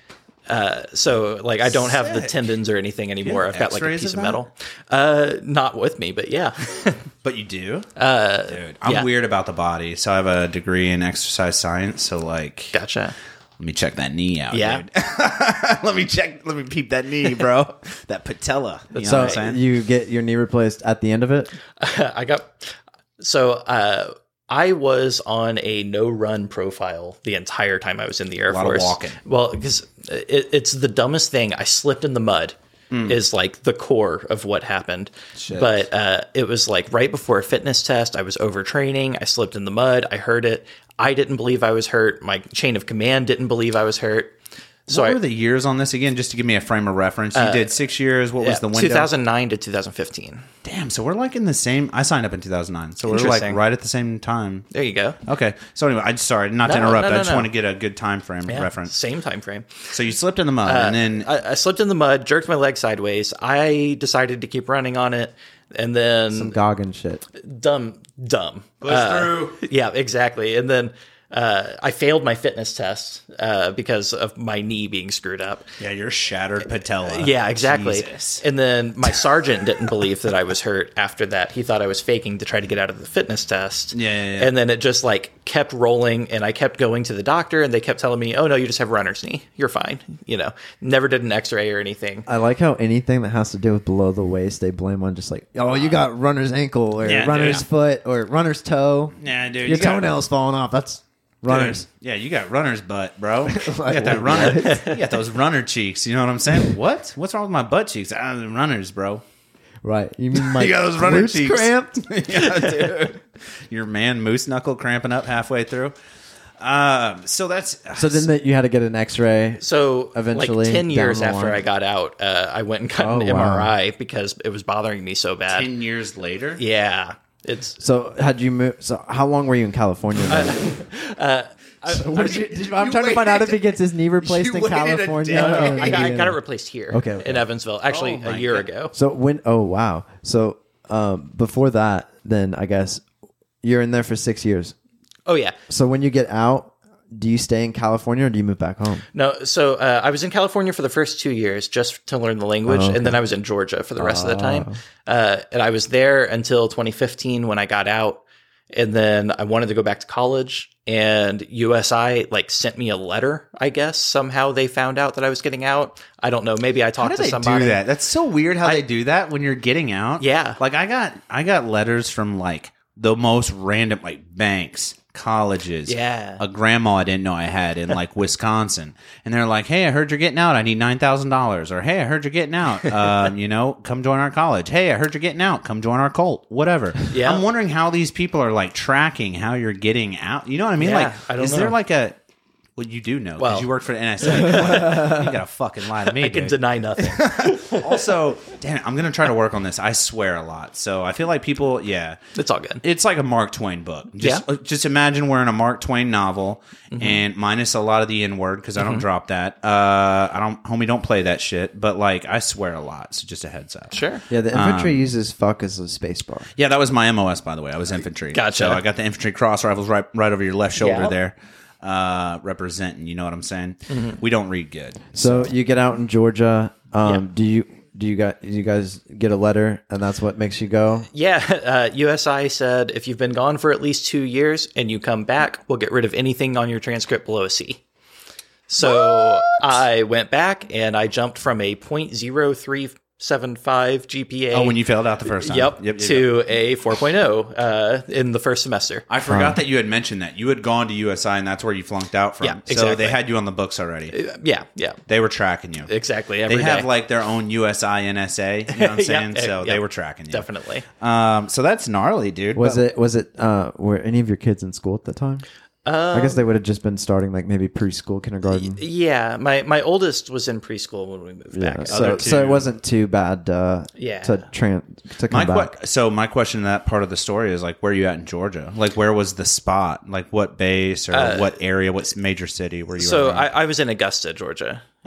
C: Uh, so like I don't have the
A: Sick.
C: tendons or anything anymore.
A: have
C: I've got like a
A: x-rays
C: piece
A: of
C: of
A: that?
C: metal. Uh, not with me, but yeah.
A: But you do?
C: uh,
A: Dude, I'm
C: yeah.
A: weird about the body. So I have a degree in exercise science. So, like,
C: Gotcha.
A: let me check that knee out,
C: Yeah.
A: dude. let me check, let me peep that knee, bro. That patella. You know
B: So
A: what I'm saying?
B: you get your knee replaced at the end of it.
C: I got so uh, I was on a no run profile the entire time I was in the Air
A: lot of
C: Force.
A: walking.
C: Well, because it, it's the dumbest thing. I slipped in the mud. Is like the core of what happened.
A: Shit.
C: But uh, it was like right before a fitness test. I was overtraining. I slipped in the mud. I heard it. I didn't believe I was hurt. My chain of command didn't believe I was hurt. So
A: what
C: I,
A: were the years on this again, just to give me a frame of reference? You did six years. What was
C: yeah,
A: the window?
C: two thousand nine to two thousand fifteen.
A: Damn, so we're like in the same. I signed up in two thousand nine, so we're like
C: Interesting.
A: right at the same time.
C: There you go.
A: Okay, so anyway, I sorry not to
C: No,
A: interrupt.
C: no, no,
A: I just
C: no.
A: want to get a good time frame
C: Yeah,
A: reference.
C: Same time frame.
A: So you slipped in the mud, and then
C: I, I slipped in the mud, jerked my leg sideways. I decided to keep running on it, and then
B: Some Goggin shit.
C: dumb, dumb.
A: Push
C: Uh,
A: through.
C: Yeah, exactly. And then uh, I failed my fitness test uh, because of my knee being screwed up.
A: yeah, you're shattered patella.
C: Yeah, exactly.
A: Jesus.
C: And then my sergeant didn't believe that I was hurt after that. He thought I was faking to try to get out of the fitness test.
A: Yeah, yeah, yeah.
C: And then it just like kept rolling, and I kept going to the doctor, and they kept telling me, "Oh no, you just have runner's knee. You're fine." You know, never did an X-ray or anything.
B: I like how anything that has to do with below the waist, they blame on just like, oh, you got runner's ankle or
A: Yeah,
B: runner's
A: dude.
B: foot or runner's toe.
A: Nah, dude,
B: Your
A: you got-
B: toenail's falling off. That's runners.
A: Dude, yeah, you got runner's butt, bro. You
B: Like,
A: got that
B: what?
A: runner. You got those runner cheeks. You know what I'm saying? What? What's wrong with my butt cheeks? Ah, the runners, bro.
B: Right. You mean my
A: You got those runner
B: glutes
A: cheeks.
B: cramped?
A: yeah, dude. Your man moose knuckle cramping up halfway through. Um, so that's
B: So then that you had to get an X-ray.
C: So,
B: Eventually,
C: like ten years
B: down the
C: after
B: line.
C: I got out, uh, I went and got
B: Oh,
C: an
B: wow.
C: M R I because it was bothering me so bad.
A: ten years later.
C: Yeah, it's.
B: So had you moved? So how long were you in California? then? So what did you, did you- I'm
A: you
B: trying to find out if he
A: waited-
B: gets his knee replaced
A: you
B: in
A: waited a
B: California.
A: decade.
B: or
C: I got, I got
B: Indiana.
C: it replaced here
B: Okay, okay.
C: in Evansville, actually
A: Oh
C: a
A: my
C: year
A: God.
C: ago.
B: So when? Oh wow. So um, before that, then I guess you're in there for six years.
C: Oh yeah,
B: So when you get out, do you stay in California or do you move back home?
C: no. So uh, I was in California for the first two years just to learn the language,
B: Oh, okay.
C: and then I was in Georgia for the rest of the time. Uh, and I was there until twenty fifteen when I got out, and then I wanted to go back to college. And U S I like sent me a letter. I guess somehow they found out that I was getting out. I don't know. Maybe I
A: How
C: talked
A: do
C: to
A: they
C: somebody.
A: do that? That's so weird how they do that when you're getting out.
C: Yeah.
A: Like I got I got letters from like the most random like banks, colleges.
C: Yeah.
A: A grandma I didn't know I had in like Wisconsin. And they're like, "Hey, I heard you're getting out. I need nine thousand dollars." Or, "Hey, I heard you're getting out. Um, you know, come join our college. Hey, I heard you're getting out. Come join our cult." Whatever.
C: Yeah.
A: I'm wondering how these people are like tracking how you're getting out. You know what I mean?
C: Yeah,
A: like
C: I don't
A: is there
C: know.
A: like a well, you do know because
C: Well-
A: you work for the N S A. You gotta fucking lie to me.
C: I can
A: dude.
C: deny nothing.
A: Also, damn it, I'm gonna try to work on this. I swear a lot, so I feel like people, yeah,
C: It's all good.
A: it's like a Mark Twain book. Just,
C: Yeah.
A: uh, just imagine we're in a Mark Twain novel,
C: Mm-hmm.
A: and minus a lot of the N word because I don't drop that. Uh, I don't, homie, don't play that shit. But like, I swear a lot. So just a heads up.
C: Sure.
B: Yeah, the infantry uses fuck as a space bar.
A: Yeah, that was my M O S, by the way. I was infantry.
C: Gotcha.
A: So I got the infantry cross rifles right, right over your left shoulder
C: Yeah.
A: there, uh, representing. You know what I'm saying?
C: Mm-hmm.
A: We don't read good.
B: So you get out in Georgia. Um,
C: Yeah.
B: Do you do you got do you guys get a letter and that's what makes you go?
C: Yeah, uh, U S I said if you've been gone for at least two years and you come back, we'll get rid of anything on your transcript below a C. So I went back and I jumped from a point zero three seven five G P A.
A: Oh, when you failed out the first time.
C: Yep,
A: Yep, yep, yep.
C: to a four oh uh, in the first semester.
A: I forgot that you had mentioned that. You had gone to U S I and that's where you flunked out from.
C: Yeah,
A: So
C: exactly.
A: they had you on the books already.
C: Yeah, yeah,
A: They were tracking you.
C: exactly.
A: They
C: Every
A: have
C: day.
A: like their own U S I N S A, you know what I'm
C: Yeah,
A: saying?
C: eh,
A: so
C: yeah,
A: they were tracking you.
C: definitely.
A: Um, so that's gnarly, dude.
B: Was
A: But-
B: it was it uh, were any of your kids in school at the time? I guess they would have just been starting like maybe preschool, kindergarten.
C: Yeah, my my oldest was in preschool when we moved
B: Yeah,
C: back.
B: so
A: Other
B: so it
A: two-
B: wasn't too bad. Uh,
C: Yeah.
B: to tran to come
A: My
B: back.
A: que- so my question to that part of the story is like, where are you at in Georgia? Like, where was the spot? Like, what base or what area? What major city were you?
C: So
A: around?
C: I, I was in Augusta, Georgia.
A: Oh,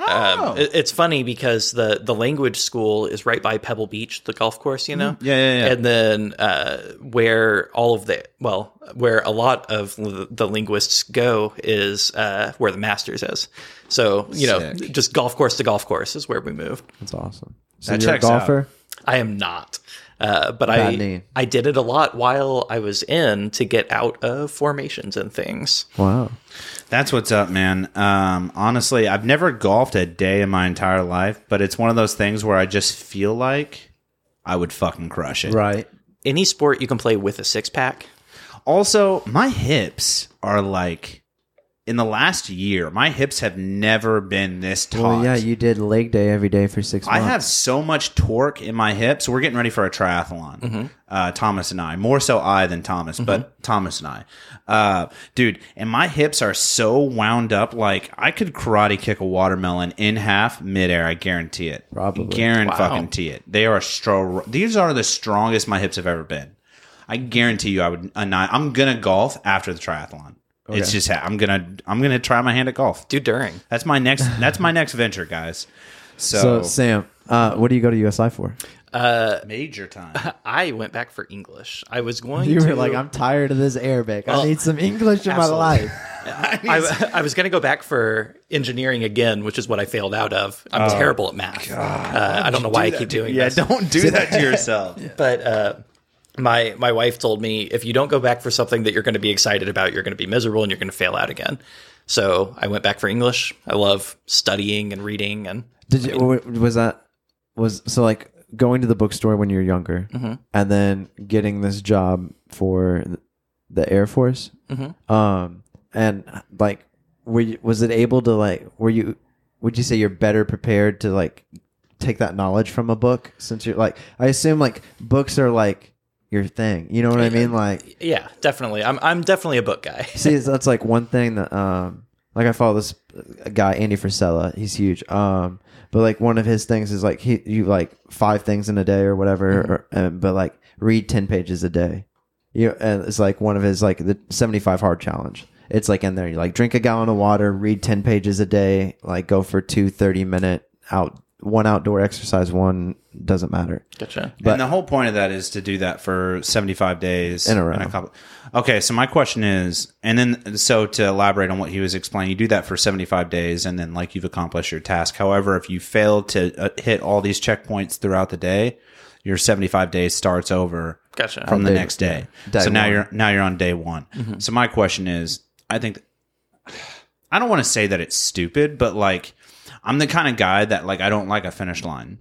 C: Um, it, it's funny because the, the language school is right by Pebble Beach, the golf course, you know?
A: Yeah, yeah, yeah.
C: And then uh, where all of the, well, where a lot of the linguists go is uh, where the Masters is. So, you know,
A: Sick.
C: just golf course to golf course is where we moved.
B: That's awesome. So
A: That
B: you're a
A: checks out.
B: golfer?
C: I am not. Uh, but
B: Bad
C: I
B: knee.
C: I did it a lot while I was in to get out of formations and things.
B: Wow.
A: That's what's up, man. Um, honestly, I've never golfed a day in my entire life, but it's one of those things where I just feel like I would fucking crush it.
B: Right.
C: Any sport you can play with a six pack.
A: Also, my hips are like, in the last year, my hips have never been this taut.
B: Well, yeah, you did leg day every day for six
A: I
B: months.
A: have so much torque in my hips. We're getting ready for a triathlon.
C: Mm-hmm.
A: Uh, Thomas and I, more so I than Thomas, but Thomas and I, uh, dude. And my hips are so wound up, like I could karate kick a watermelon in half midair. I guarantee it.
B: Probably.
A: Guarantee
C: Wow.
A: fucking tee it. They are strong. These are the strongest my hips have ever been. I guarantee you, I would. Uh, not, I'm gonna golf after the triathlon. It's just I'm gonna I'm gonna try my hand at golf.
C: Do during.
A: That's my next. That's my next venture, guys. So,
B: So, Sam, uh, what do you go to U S I for?
A: major time.
C: I went back for English. I was going
B: You
C: to.
B: were like, I'm tired of this Arabic. I
C: Well,
B: need some English in my
C: absolutely.
B: life.
C: I, I was going to go back for engineering again, which is what I failed out of. I'm terrible at math. Uh, I don't know why I keep doing
A: yeah,
C: this.
A: don't do that to yourself.
C: But uh, my my wife told me if you don't go back for something that you're going to be excited about, you're going to be miserable and you're going to fail out again. So I went back for English. I love studying and reading. And
B: Did you? w- Was that was so like going to the bookstore when you were younger,
C: Mm-hmm.
B: and then getting this job for the Air Force?
C: Mm-hmm.
B: Um, and like, were you, was it able to like? Were you? Would you say you're better prepared to like take that knowledge from a book since you're like? I assume like books are like your thing. You know what I mean? Like,
C: yeah, definitely. I'm I'm definitely a book guy.
B: see, that's like one thing that um, like I follow this guy Andy Frisella. He's huge. Um, but like one of his things is like he you like five things in a day or whatever,
C: Mm-hmm.
B: or, um, but like read ten pages a day. You and it's like one of his like the seventy-five hard challenge. It's like in there. You like drink a gallon of water, read ten pages a day, like go for two thirty minute out one outdoor exercise, one doesn't matter.
C: Gotcha.
B: But-
A: and the whole point of that is to do that for seventy-five days
B: In a row.
A: couple. Okay, so my question is, and then so to elaborate on what he was explaining, you do that for seventy-five days, and then like you've accomplished your task. However, if you fail to uh, hit all these checkpoints throughout the day, your seventy-five days starts over
C: Gotcha.
A: from the
B: day-
A: next day.
B: day
A: so now
B: one.
A: you're now you're on day one. So my question is, I think that, I don't want to say that it's stupid, but like I'm the kind of guy that like I don't like a finish line.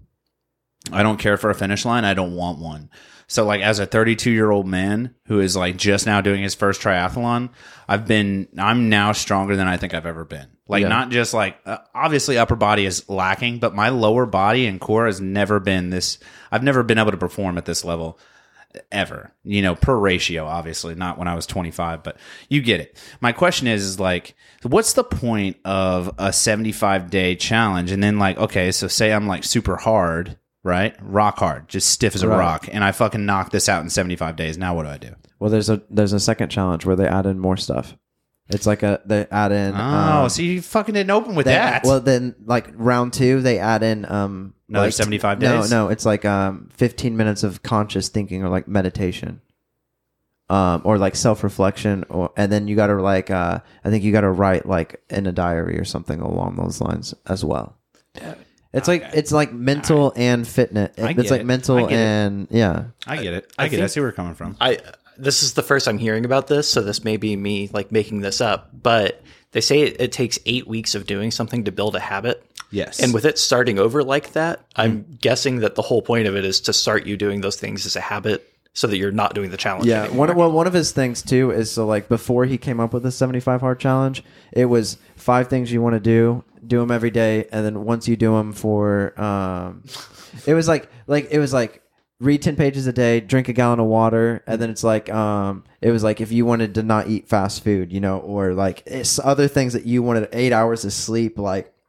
A: I don't care for a finish line. I don't want one. So like as a thirty-two year old man who is like just now doing his first triathlon, I've been I'm now stronger than I think I've ever been. Like
B: Yeah.
A: not just like uh, obviously upper body is lacking, but my lower body and core has never been this. I've never been able to perform at this level ever. You know, per ratio, obviously, not when I was twenty-five, but you get it. My question is, is like, what's the point of a seventy-five day challenge? And then like, okay, so say I'm like super hard, right? Rock hard, just stiff as a
B: Right.
A: rock. And I fucking knock this out in seventy-five days. Now what do I do?
B: Well, there's a there's a second challenge where they add in more stuff. It's like a they add in.
A: Oh,
B: um,
A: so you fucking didn't open with
B: they-
A: that.
B: Well, then like round two, they add in um
A: Another
B: like-
A: seventy-five
B: No,
A: days?
B: no, it's like um fifteen minutes of conscious thinking or like meditation. Um, or like self reflection, or and then you got to like uh, I think you got to write like in a diary or something along those lines as well. It's like it's like mental and fitness.
A: I
B: It's
A: get
B: like
A: it. I
B: mental
A: get it.
B: and yeah.
A: I get it. I,
C: I
A: get it. I
C: think-
A: see where you're coming from.
C: I this is the first I'm hearing about this, so this may be me like making this up, but they say it, it takes eight weeks of doing something to build a habit.
A: Yes.
C: And with it starting over like that, I'm guessing that the whole point of it is to start you doing those things as a habit so that you're not doing the challenge.
B: Yeah,
C: anymore.
B: one well, one of his things too is so like before he came up with the seventy-five hard challenge, it was five things you want to do, do them every day, and then once you do them for, um, it was like like it was like read ten pages a day, drink a gallon of water, and then it's like um, it was like if you wanted to not eat fast food, you know, or like it's other things that you wanted eight hours of sleep, like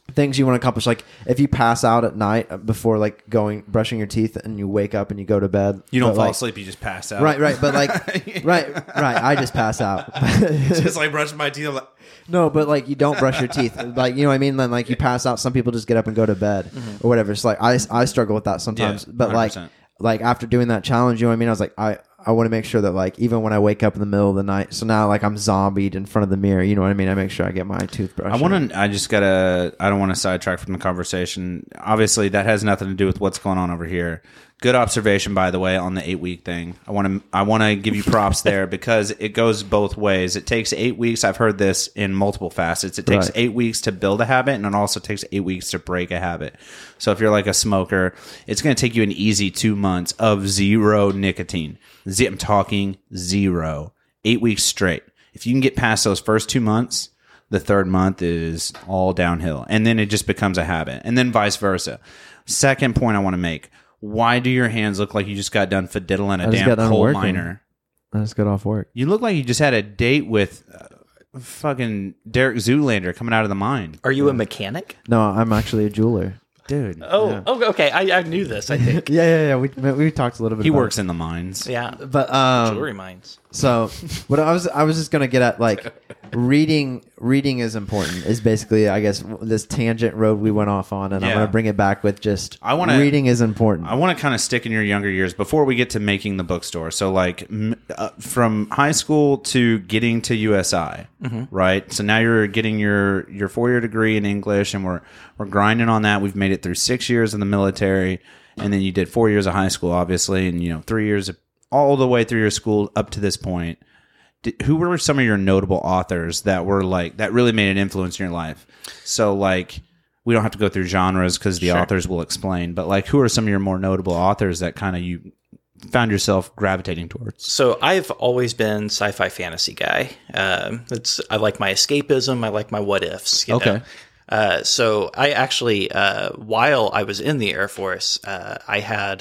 B: things you want to accomplish. Like if you pass out at night before like going brushing your teeth and you wake up and you go to bed,
A: You don't
B: but,
A: fall
B: like,
A: asleep, you just pass out.
B: Right, right, but like, right, right. I just pass out.
A: Just like brushing my teeth. I'm like,
B: No, but like you don't brush your teeth, like you know what I mean. Then like you pass out. Some people just get up and go to bed mm-hmm. or whatever. It's like I, I struggle with that sometimes.
A: Yeah,
B: but like like after doing that challenge, you know what I mean. I was like I. I want to make sure that like even when I wake up in the middle of the night, so now like I'm zombied in front of the mirror, you know what I mean? I make sure I get my toothbrush.
A: I want to. I just gotta. I don't want to sidetrack from the conversation. Obviously, that has nothing to do with what's going on over here. Good observation, by the way, on the eight week thing. I want to. I want to give you props there because it goes both ways. It takes eight weeks. I've heard this in multiple facets. It takes
B: Right.
A: eight weeks to build a habit, and it also takes eight weeks to break a habit. So if you're like a smoker, it's going to take you an easy two months of zero nicotine. Z- I'm talking zero. Eight weeks straight. If you can get past those first two months, the third month is all downhill. And then it just becomes a habit. And then vice versa. Second point I want to make. Why do your hands look like you just got done fiddling a
B: I just
A: damn
B: got done
A: coal
B: working.
A: miner?
B: I just got off work.
A: You look like you just had a date with uh, fucking Derek Zoolander coming out of the mine.
C: Are you a mechanic?
B: No, I'm actually a jeweler.
A: Dude.
C: Oh,
B: Yeah.
C: oh okay. I, I knew this, I think.
B: Yeah, yeah, yeah. We we talked a little bit.
A: He
B: about
A: works in the mines.
C: Yeah.
B: it. but um,
C: Jewelry mines.
B: So what I was I was just gonna get at like reading reading is important is basically I guess this tangent road we went off on and I'm
A: Yeah.
B: gonna bring it back with just
A: I wanna-
B: reading is important.
A: I want to kind of stick in your younger years before we get to making the bookstore. So, like, m- uh, from high school to getting to U S I, right? So now you're getting your your four year degree in English, and we're we're grinding on that. We've made it through six years in the military, and then you did four years of high school, obviously, and you know three years of, all the way through your school up to this point. Did, who were some of your notable authors that were like that really made an influence in your life? So, like. We don't have to go through genres because the
C: Sure.
A: authors will explain. But like, who are some of your more notable authors that kind of you found yourself gravitating towards?
C: So I've always been sci-fi fantasy guy. Um, it's I like my escapism. I like my what ifs. You
B: Okay.
C: know? Uh, so I actually, uh, while I was in the Air Force, uh, I had,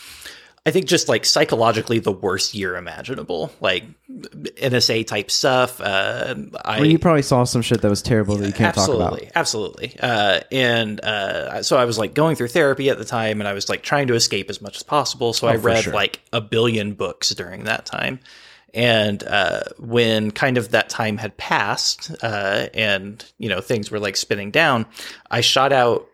C: I think, just like psychologically the worst year imaginable, like N S A type stuff. Uh, I
B: well, you probably saw some shit that was terrible that you can't
C: absolutely,
B: talk about.
C: absolutely. Uh, and uh, so I was like going through therapy at the time, and I was like trying to escape as much as possible. So I
A: Oh, for
C: read
A: sure.
C: like a billion books during that time. And uh, when kind of that time had passed, uh, and you know things were like spinning down, I shot out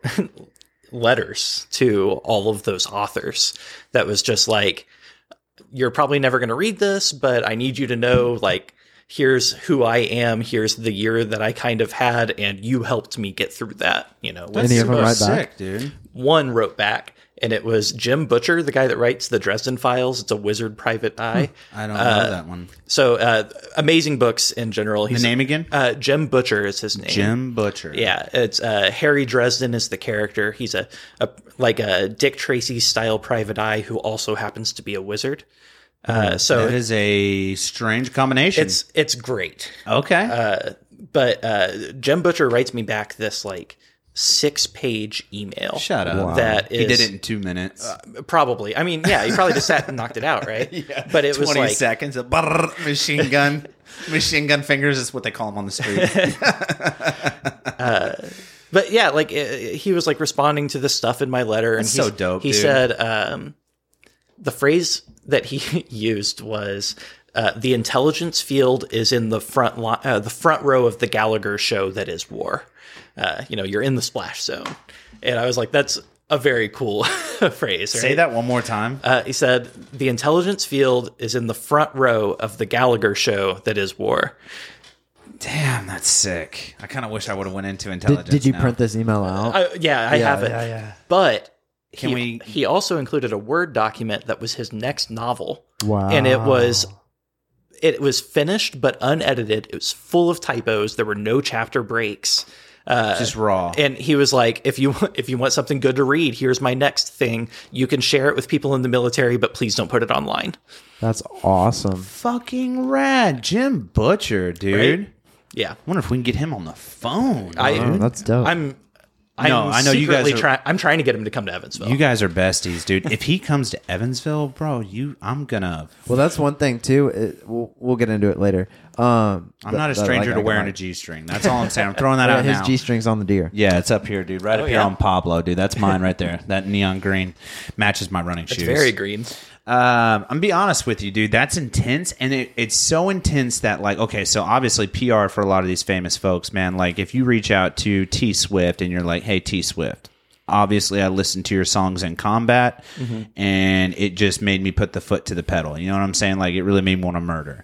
C: letters to all of those authors. That was just like, you're probably never going to read this, but I need you to know, like, here's who I am. Here's the year that I kind of had, and you helped me get through that. You know,
B: Any of them
A: super
B: write
A: sick,
B: back?
A: dude.
C: one wrote back, and it was Jim Butcher, the guy that writes the Dresden Files. It's a wizard private eye.
A: I don't
C: Uh,
A: know that one.
C: So uh, amazing books in general.
A: The
C: He's,
A: name again?
C: Uh, Jim Butcher is his name.
A: Jim Butcher.
C: Yeah, it's uh, Harry Dresden is the character. He's a, a like a Dick Tracy style private eye who also happens to be a wizard. Uh, so
A: That is a strange combination.
C: it's it's great.
A: okay.
C: Uh, but uh, Jim Butcher writes me back this like six page email.
A: Shut up.
B: Wow.
C: That
A: He
C: is
A: did it in two minutes.
C: probably. I mean, yeah, he probably just sat and knocked it out, right?
A: yeah.
C: But it was
A: twenty
C: like
A: seconds. A brrr, machine gun. Machine gun fingers is what they call them on the street.
C: But yeah, like it, he was like responding to the stuff in my letter, and
A: That's
C: he's-
A: so dope,
C: He
A: dude.
C: said um, the phrase that he used was uh, "the intelligence field is in the front li- uh, the front row of the Gallagher show that is war." Uh, you know, you're in the splash zone, and I was like, "That's a very cool phrase." Right?
A: Say that one more time.
C: Uh, he said, "The intelligence field is in the front row of the Gallagher show that is war."
A: Damn, that's sick. I kind of wish I would have went into
B: Did,
A: intelligence.
B: did you
A: now.
B: print this email out?
C: Uh, yeah, I
B: Yeah,
C: have it.
B: yeah, yeah.
C: But
A: Can
C: he,
A: we-
C: he also included a Word document that was his next novel.
B: Wow.
C: And it was it was finished but unedited. It was full of typos. There were no chapter breaks. Uh,
A: Just raw.
C: and he was like, if you if you want something good to read, here's my next thing. You can share it with people in the military, but please don't put it online.
B: That's awesome.
A: Fucking rad. Jim Butcher, dude.
C: Right? Yeah.
A: I wonder if we can get him on the phone.
C: I
B: Oh, that's dope.
C: I'm I'm
A: No, I know you guys
C: secretly
A: are-
C: try- I'm trying to get him to come to Evansville.
A: You guys are besties, dude. If he comes to Evansville, bro, you, I'm gonna.
B: Well, that's one thing too. It, we'll we'll get into it later. Um,
A: I'm not a stranger to wearing a G-string. That's all I'm saying. I'm throwing that
B: Yeah,
A: out
B: his
A: now.
B: G-string's on the deer.
A: Yeah, it's up here, dude. Right
C: Oh,
A: up here
C: yeah?
A: on Pablo, dude. That's mine right there. That neon green matches my running
C: it's
A: shoes.
C: very green.
A: Um, I'm gonna be honest with you, dude. That's intense, and it, it's so intense that, like, okay, so obviously P R for a lot of these famous folks, man. Like, if you reach out to T Swift and you're like, "Hey, T Swift, obviously I listened to your songs in combat,
C: Mm-hmm.
A: and it just made me put the foot to the pedal." You know what I'm saying? Like, it really made me want to murder.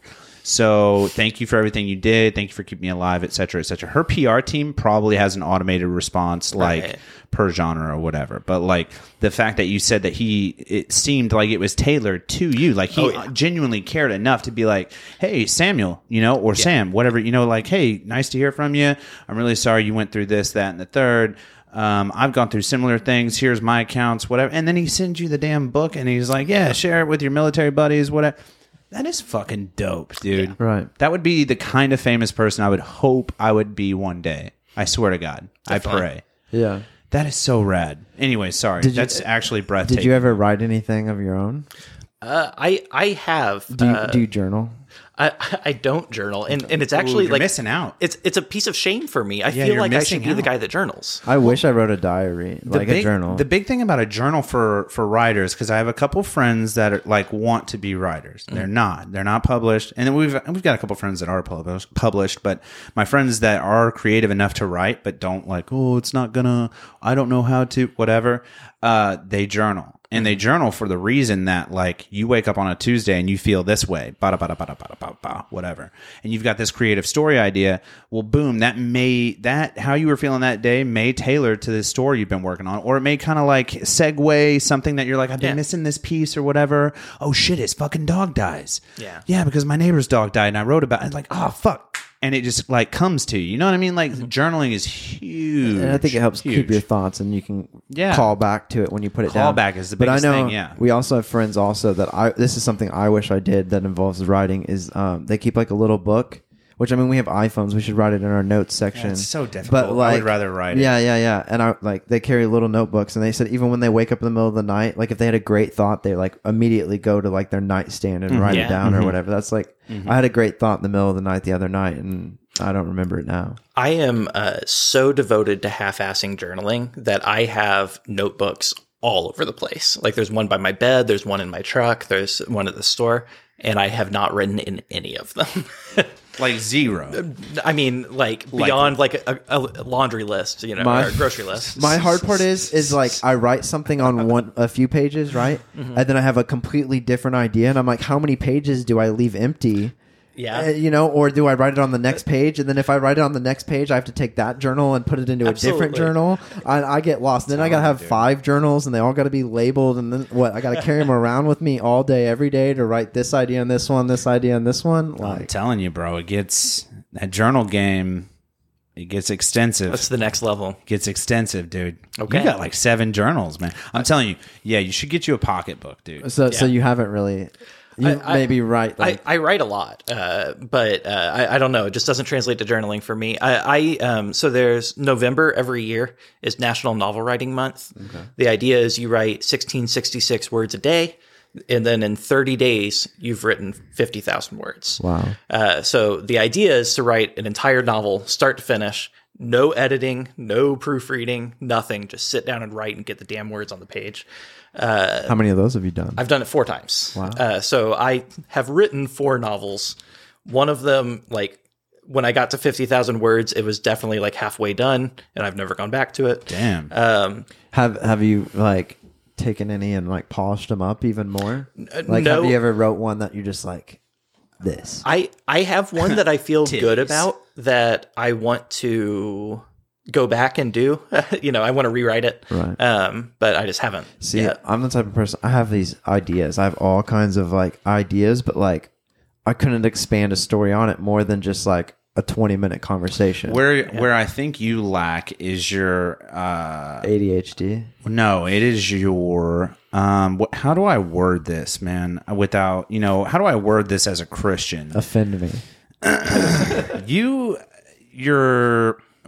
A: So thank you for everything you did. Thank you for keeping me alive, et cetera, et cetera. Her P R team probably has an automated response, like
C: Right.
A: per genre or whatever. But like the fact that you said that he, it seemed like it was tailored to you. Like he
C: Oh, yeah.
A: genuinely cared enough to be like, "Hey, Samuel, you know, or Sam, whatever, you know, like, hey, nice to hear from you. I'm really sorry you went through this, that, and the third. Um, I've gone through similar things. Here's my accounts, whatever." And then he sends you the damn book and he's like, "Yeah, share it with your military buddies, whatever." That is fucking dope, dude.
B: Right.
A: That would be the kind of famous person I would hope I would be one day. I swear to God.
C: Definitely.
A: I pray.
B: Yeah.
A: That is so rad. Anyway, sorry.
B: Did you-
A: That's actually breathtaking.
B: Did you ever write anything of your own?
C: Uh, I I have.
B: Do you,
C: uh,
B: do you journal?
C: I I don't journal, and and it's actually
A: you're
C: like
A: missing out.
C: It's it's a piece of shame for me. I
A: Yeah,
C: feel
A: you're
C: like I
A: missing
C: should be the
A: out.
C: guy that journals.
B: I wish I wrote a diary,
A: the
B: like
A: big,
B: a journal.
A: The big thing about a journal for for writers, because I have a couple friends that are, like want to be writers. They're not. They're not published, and then we've we've got a couple friends that are published. Published, but my friends that are creative enough to write, but don't like, oh, it's not gonna. I don't know how to. Whatever. Uh, they journal. And they journal for the reason that, like, you wake up on a Tuesday and you feel this way, bada, bada, bada, bada, bada, bada, whatever. And you've got this creative story idea. Well, boom, that may, that, how you were feeling that day may tailor to the story you've been working on. Or it may kind of like segue something that you're like, I've been
C: Yeah.
A: missing this piece or whatever. Oh, shit, his fucking dog dies.
C: Yeah.
A: Yeah, because my neighbor's dog died and I wrote about it. Like, oh, fuck. And it just, like, comes to you. You know what I mean? Like, journaling is huge.
B: and I think it helps
A: huge.
B: keep your thoughts, and you can
A: Yeah.
B: call back to it when you put it
A: Call
B: down.
A: back is the
B: But I
A: biggest
B: know
A: thing, yeah.
B: we also have friends also that I. This is something I wish I did that involves writing. Is um, they keep like a little book. Which, I mean, we have iPhones. We should write it in our notes section.
A: it's so difficult.
B: But
A: I would
B: like,
A: rather write it.
B: Yeah, yeah, yeah. And I like they carry little notebooks, and they said even when they wake up in the middle of the night, like if they had a great thought, they like immediately go to like their nightstand and write
C: Yeah.
B: it down
A: Mm-hmm.
B: or whatever. That's like I had a great thought in the middle of the night the other night, and I don't remember it now.
C: I am uh, so devoted to half-assing journaling that I have notebooks all over the place. Like there's one by my bed, there's one in my truck, there's one at the store, and I have not written in any of them.
A: Like zero.
C: I mean, like beyond like a, a laundry list, you know,
B: My-
C: or a grocery list.
B: My hard part is is like I write something on one a few pages, right?
A: Mm-hmm.
B: And then I have a completely different idea, and I'm like, how many pages do I leave empty?
C: Yeah.
B: Uh, you know, or do I write it on the next page? And then if I write it on the next page, I have to take that journal and put it into a different
C: Absolutely.
B: journal. I, I get lost. Then I gotta have five journals, and they all gotta be labeled. And then what? I gotta carry them around with me all day, every day, to write this idea on this one, this idea on this one.
A: I'm
B: Like,
A: telling you, bro, it gets that journal game. It gets extensive.
C: That's the next level.
A: gets extensive, dude.
C: Okay.
A: You got like seven journals, man. I'm telling you. Yeah, you should get you a pocketbook, dude.
B: so so
C: Yeah.
B: you haven't really. You
C: I- I-
B: maybe write. Like,
C: I, I write a lot, uh, but uh, I, I don't know. It just doesn't translate to journaling for me. I, I um, so there's November every year is National Novel Writing Month. The idea is you write sixteen sixty-six words a day, and then in thirty days you've written fifty thousand words.
B: wow.
C: Uh, so the idea is to write an entire novel, start to finish, no editing, no proofreading, nothing. Just sit down and write and get the damn words on the page.
B: How many of those have you done?
C: I've done it four times. Wow. Uh, so I have written four novels. One of them, like when I got to fifty thousand words, it was definitely like halfway done, and I've never gone back to it.
A: Damn.
C: Um,
B: Have Have you like taken any and like polished them up even more? Like,
C: no.
B: have you ever wrote one that you just like this?
C: I I have one that I feel good
A: Titties.
C: about that I want to go back and do. You know, I want to rewrite it.
B: Right.
C: Um, but I just haven't.
B: See,
C: yet.
B: I'm the type of person. I have these ideas. I have all kinds of like ideas, but like I couldn't expand a story on it more than just like a twenty minute conversation.
A: Where where I think you lack is your uh
B: A D H D.
A: no, it is your um what, how do I word this, man? Without, you know, how do I word this as a Christian?
B: Offend me.
A: you you're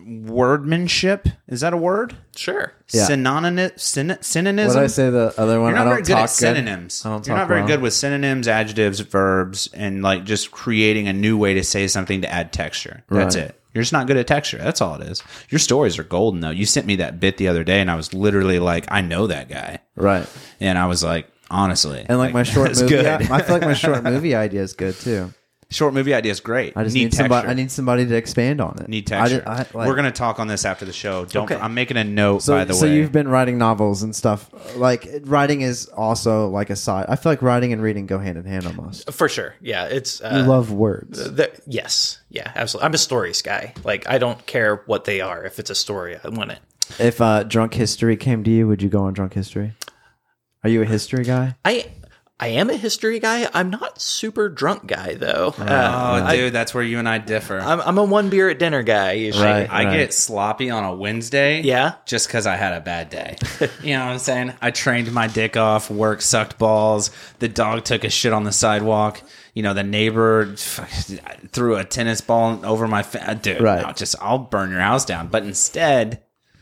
A: wordmanship. Is that a word?
C: Sure.
B: Yeah.
A: Synonym, syn, synonym.
B: What did I say the other one?
A: You're not
B: I don't
A: very good
B: talk
A: at synonyms.
B: I don't
A: You're
B: talk
A: not very
B: well.
A: good with synonyms, adjectives, verbs, and like just creating a new way to say something to add texture. That's
B: Right.
A: it. You're just not good at texture. That's all it is. Your stories are golden, though. You sent me that bit the other day, and I was literally like, I know that guy.
B: Right.
A: And I was like, honestly.
B: And like my short
A: that's
B: movie,
A: good.
B: I, I feel like my short movie idea is good too.
A: Short movie idea is great.
B: I just
A: need,
B: need, somebody.
A: texture.
B: I need somebody to expand on it.
A: Need texture.
B: I, I, like,
A: We're gonna talk on this after the show. Don't.
C: Okay.
A: I'm making a note.
B: So,
A: by the
B: so
A: way,
B: you've been writing novels and stuff. Like writing is also like a side. I feel like writing and reading go hand in hand almost.
C: For sure. Yeah. It's uh,
B: You love words.
C: the, yes. Yeah. Absolutely. I'm a stories guy. Like I don't care what they are. If it's a story, I want it.
B: If uh, Drunk History came to you, would you go on Drunk History? Are you a history guy?
C: I I am a history guy. I'm not super drunk guy though.
A: oh,
C: Uh,
A: dude, that's where you and I differ.
C: I'm, I'm a one beer at dinner guy usually.
B: Right.
A: I get sloppy on a Wednesday.
C: Yeah.
A: Just because I had a bad day. You know what I'm saying? I trained my dick off, work sucked balls. The dog took a shit on the sidewalk. You know, the neighbor threw a tennis ball over my fa- dude.
B: Right.
A: I'll just I'll burn your house down. But instead,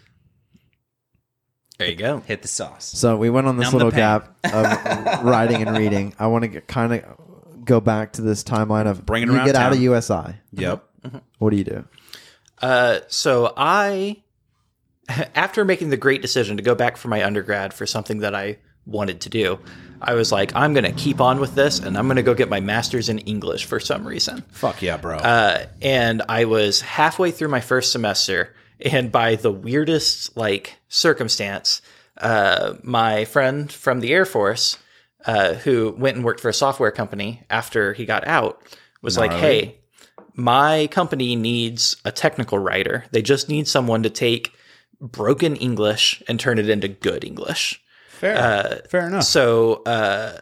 C: There you go.
A: hit the sauce.
B: So we went on this
A: Numb the
B: little
A: pain.
B: gap of writing and reading. I want to kind of go back to this timeline of
A: Bring it
B: you
A: around
B: get out of
A: town.
B: U S I.
A: Yep.
B: What do you do?
C: Uh, so I, after making the great decision to go back for my undergrad for something that I wanted to do, I was like, I'm going to keep on with this and I'm going to go get my master's in English for some reason.
A: Fuck yeah, bro.
C: Uh, and I was halfway through my first semester, and by the weirdest like circumstance, uh, my friend from the Air Force, uh, who went and worked for a software company after he got out, was like,
A: Gnarly.
C: "Hey, my company needs a technical writer. They just need someone to take broken English and turn it into good English."
A: Fair. Fair enough.
C: So uh,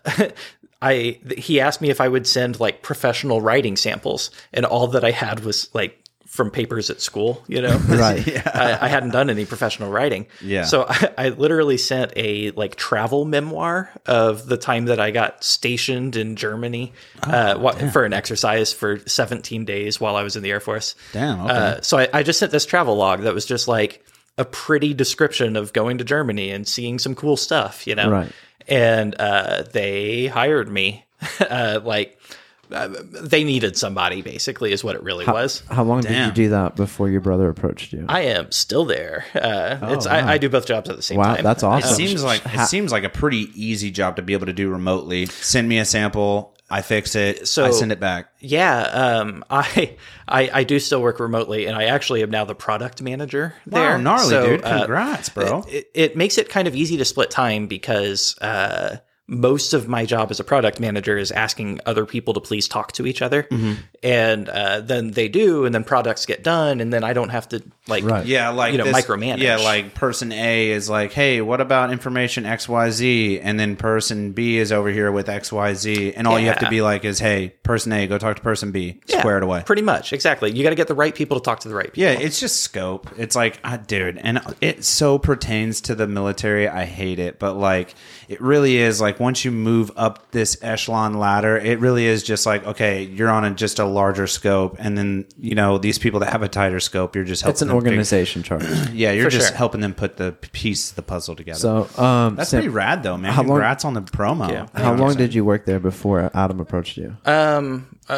C: I he asked me if I would send like professional writing samples, and all that I had was like from papers at school, you know.
B: Right.
C: I, I hadn't done any professional writing.
A: Yeah.
C: So I, I literally sent a like travel memoir of the time that I got stationed in Germany uh, wha- for an exercise for seventeen days while I was in the Air Force.
A: Damn, okay.
C: Uh, so I, I just sent this travel log that was just like a pretty description of going to Germany and seeing some cool stuff, you know?
B: Right.
C: And uh, they hired me. uh, like, uh, they needed somebody, basically, is what it really was.
B: How long did
A: Damn.
B: you do that before your brother approached you?
C: I am still there. Uh, it's
B: wow.
C: I, I do both jobs at the same
B: Wow,
C: time.
B: that's
A: It
B: awesome.
A: seems like it seems like a pretty easy job to be able to do remotely. Send me a sample, I fix it,
C: So-
A: I send it back.
C: Yeah, um, I, I I do still work remotely, and I actually am now the product manager there.
A: Wow, gnarly,
C: So,
A: dude!
C: uh,
A: Congrats, bro.
C: It, it makes it kind of easy to split time because uh, most of my job as a product manager is asking other people to please talk to each other, and uh, then they do, and then products get done, and then I don't have to like
B: Right.
A: Yeah, like
C: you know,
A: this-
C: micromanage.
A: Yeah, like person A is like, "Hey, what about information X Y Z?" And then person B is over here with X Y Z, and all you have to
C: Yeah.
A: be like is, "Hey, person A, go talk to person B."
C: Yeah,
A: Square it away.
C: Pretty much, exactly. You got to get the right people to talk to the right people.
A: Yeah, it's just scope. It's like, ah, dude, and it so pertains to the military. I hate it, but like, it really is like once you move up this echelon ladder, it really is just like, okay, you're on a, just a larger scope, and then you know these people that have a tighter scope, you're just helping
B: It's an
A: them fig-
B: organization chart.
A: yeah, you're
C: For
A: just
C: sure.
A: helping them put the piece of the puzzle together.
B: So, um,
A: that's
B: Sam,
A: pretty rad, though, man.
B: how long-
A: Congrats on the promo.
C: Yeah.
B: how long did you work there before Adam approached you?
C: Um, uh,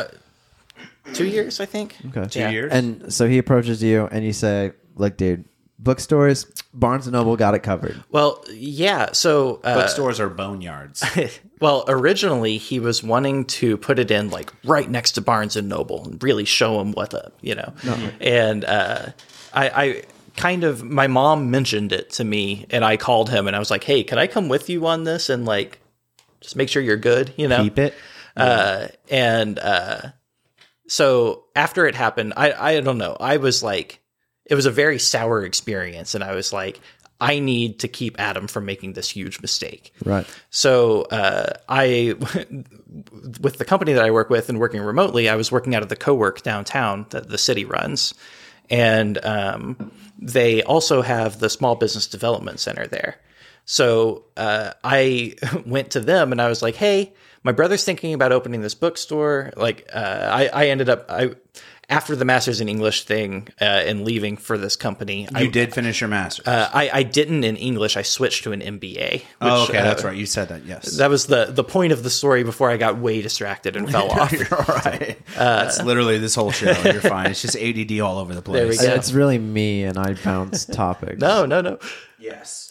C: two years, I think.
B: Okay.
A: Two
C: Yeah.
A: years?
B: And so he approaches you, and you say, "Look, dude, bookstores, Barnes and Noble got it covered."
C: Well, yeah. So uh,
A: Bookstores are boneyards.
C: well, originally he was wanting to put it in like right next to Barnes and Noble and really show him what the, you know. And uh, I, I kind of, my mom mentioned it to me, and I called him and I was like, "Hey, can I come with you on this and like just make sure you're good?" You know.
A: Keep it.
C: Uh, and uh, so after it happened, I I don't know. I was like, it was a very sour experience, and I was like, I need to keep Adam from making this huge mistake.
B: Right.
C: So uh, I, with the company that I work with and working remotely, I was working out of the co-work downtown that the city runs. And um, they also have the Small Business Development Center there. So uh, I went to them and I was like, hey, my brother's thinking about opening this bookstore. Like uh, I, I ended up, I after the master's in English thing uh, and leaving for this company,
A: You
C: I
A: did finish your master's.
C: Uh, I, I didn't in English. I switched to an M B A. Which,
A: oh, okay,
C: uh,
A: that's right. You said that. Yes,
C: That was the the point of the story before I got way distracted and fell off.
A: You're all right. That's literally this whole show. You're fine. It's just A D D all over the place.
C: There we go.
B: It's really me, and I bounce topics.
C: No, no, no.
A: Yes.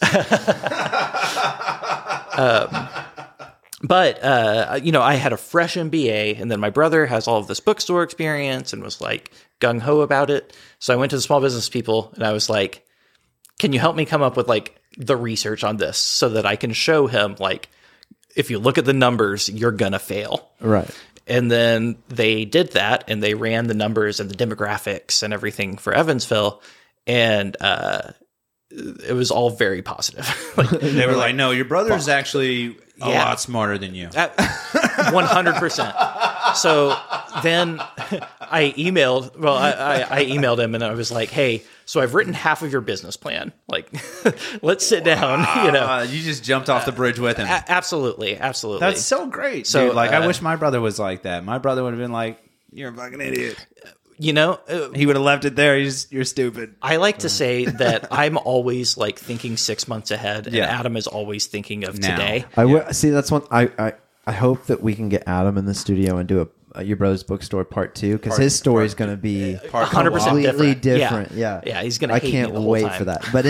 C: But, uh, you know, I had a fresh M B A, and then my brother has all of this bookstore experience and was like gung-ho about it. So I went to the small business people, and I was like, can you help me come up with like the research on this so that I can show him, like, if you look at the numbers, you're going to fail.
B: Right.
C: And then they did that, and they ran the numbers and the demographics and everything for Evansville, and uh, it was all very positive. Like,
A: They were like, no, your brother's actually a
C: Yeah.
A: lot smarter than you.
C: one hundred percent. So then I emailed, well, I, I, I emailed him and I was like, hey, so I've written half of your business plan. Like, let's sit down, you know.
A: Uh, you just jumped off the bridge with him.
C: A- absolutely, absolutely.
A: That's so great.
C: So,
A: So, like,
C: uh,
A: I wish my brother was like that. My brother would have been like, "You're a fucking idiot."
C: you know, uh,
A: He would have left it there. He's, you're stupid.
C: I like to say that I'm always like thinking six months ahead, and
A: Yeah.
C: Adam is always thinking of
A: Now.
C: today.
B: I w- see. That's one. I, I I hope that we can get Adam in the studio and do a, a Your Brother's Bookstore part two because his story is going to be
C: one hundred percent
B: completely
C: different.
B: different. Yeah,
C: Yeah, he's gonna
B: I
C: hate me
B: can't
C: the whole
B: wait
C: time.
B: for that. But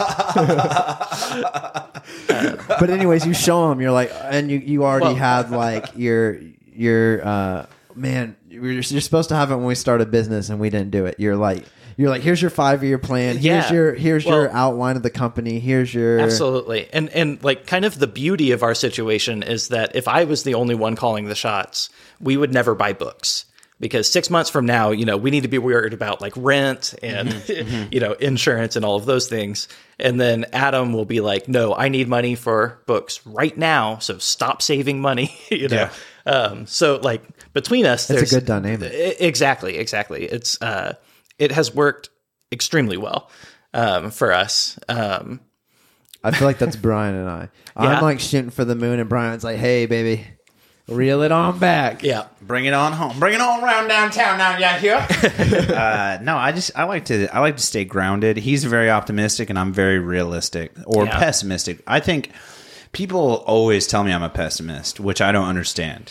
B: anyway, but anyways, you show him. You're like, and you you already
C: Well-
B: have like your your uh man. You're, you're supposed to have it when we start a business, and we didn't do it. You're like. You're like, here's your five year plan. Here's
C: Yeah.
B: your here's your
C: Well-
B: outline of the company. Here's your
C: Absolutely. And and like kind of the beauty of our situation is that if I was the only one calling the shots, we would never buy books. Because six months from now, you know, we need to be worried about like rent and, you know, insurance and all of those things. And then Adam will be like, no, I need money for books right now. So stop saving money, you know? Um, so like between us,
B: It's a
C: there's
B: good dynamic.
C: I- Exactly. Exactly. It's, uh, it has worked extremely well, um, for us. Um,
B: I feel like that's Brian and I.
C: Yeah.
B: I'm like shooting for the moon, and Brian's like, "Hey, baby, reel it on back."
C: yeah.
A: Bring it on home. Bring it on around downtown now, yeah, here. uh, no, I just I like to I like to stay grounded. He's very optimistic, and I'm very realistic or
C: Yeah.
A: pessimistic. I think people always tell me I'm a pessimist, which I don't understand.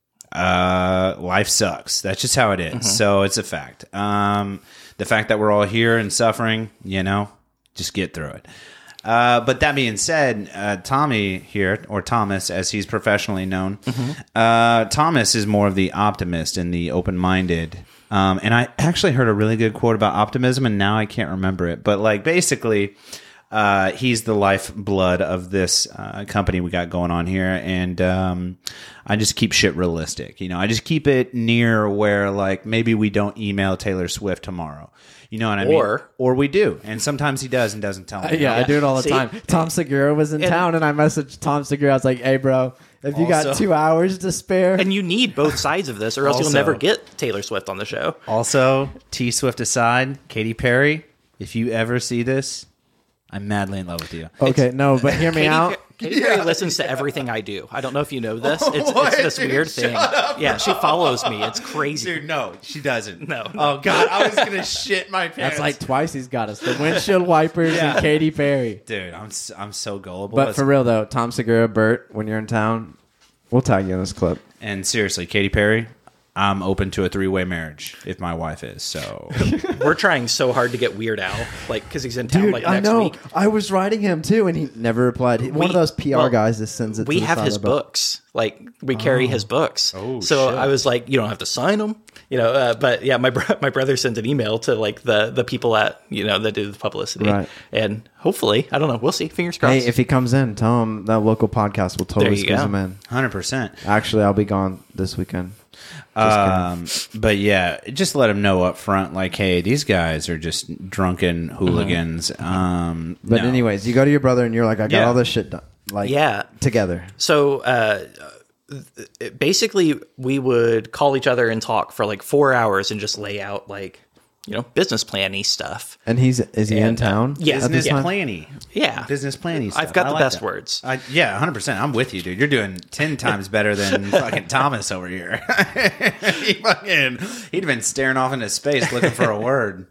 A: Uh, life sucks. That's just how it is. So it's a fact. Um, the fact that we're all here and suffering, you know, just get through it. Uh, but that being said, uh, Tommy here, or Thomas as he's professionally known, uh, Thomas is more of the optimist and the open-minded. Um, and I actually heard a really good quote about optimism, and now I can't remember it. But like basically, uh, he's the lifeblood of this uh, company we got going on here, and um, I just keep shit realistic. You know, I just keep it near where like maybe we don't email Taylor Swift tomorrow. You know what I mean?
C: Or-
A: or we do, and sometimes he does and doesn't tell me.
B: Yeah, I do it all the
C: See?
B: time. Tom Segura was in
C: And-
B: town, and I messaged Tom Segura. I was like, "Hey, bro, if you got
A: Also-
B: two hours to spare,
C: And you need both sides of this, or else you'll
A: Also-
C: never get Taylor Swift on the show.
A: Also, T Swift aside, Katy Perry, if you ever see this, I'm madly in love with you.
B: okay, no, but hear me
C: Katy,
B: out."
C: Katy Perry listens to everything I do. I don't know if you know this. It's, it's this weird thing. Yeah, she follows me. It's crazy.
A: Dude, no, she doesn't.
C: No.
A: Oh God, I was gonna shit my pants.
B: That's like twice he's got us: the windshield wipers
A: Yeah.
B: and Katy Perry.
A: dude, I'm s- I'm so gullible.
B: But for real though, Tom Segura, Bert, when you're in town, we'll tag you in this clip.
A: and seriously, Katy Perry, I'm open to a three way marriage if my wife is. So
C: We're trying so hard to get Weird Al, like, because he's in town
B: Dude,
C: like
B: I
C: next
B: know.
C: week.
B: I was writing him too, and he never replied. He, one
C: We-
B: of those P R
C: well,
B: guys that sends it.
C: We
B: to the
C: have
B: side
C: his
B: of the book.
C: books. Like, we carry his books.
A: Oh,
C: so
A: shit.
C: I was like, you don't have to sign them. You know, uh, but yeah, my bro- my brother sends an email to like the the people at, you know, that do the publicity.
B: Right.
C: And hopefully, I don't know, we'll see. Fingers crossed.
B: Hey, if he comes in, tell him that local podcast will totally
C: There you
B: squeeze
C: go.
B: him in.
A: one hundred percent.
B: Actually, I'll be gone this weekend.
A: Um, but yeah, just let them know up front, like, hey, these guys are just drunken hooligans. Um,
B: But
A: no.
B: anyways, you go to your brother and you're like, I got
A: Yeah.
B: all this shit done. Like,
C: Yeah.
B: together.
C: So uh, basically, we would call each other and talk for like four hours and just lay out like you know, business planning stuff.
B: And he's is he in
C: And, uh,
B: town?
C: yeah,
B: at this
A: Business
B: time?
A: planning.
C: Yeah.
A: Business planning stuff.
C: I've got
A: I
C: the
A: like
C: best
A: that.
C: words.
A: I, yeah, one hundred percent. I'm with you, dude. You're doing ten times better than fucking Thomas over here. he fucking, he'd have been staring off into space looking for a word.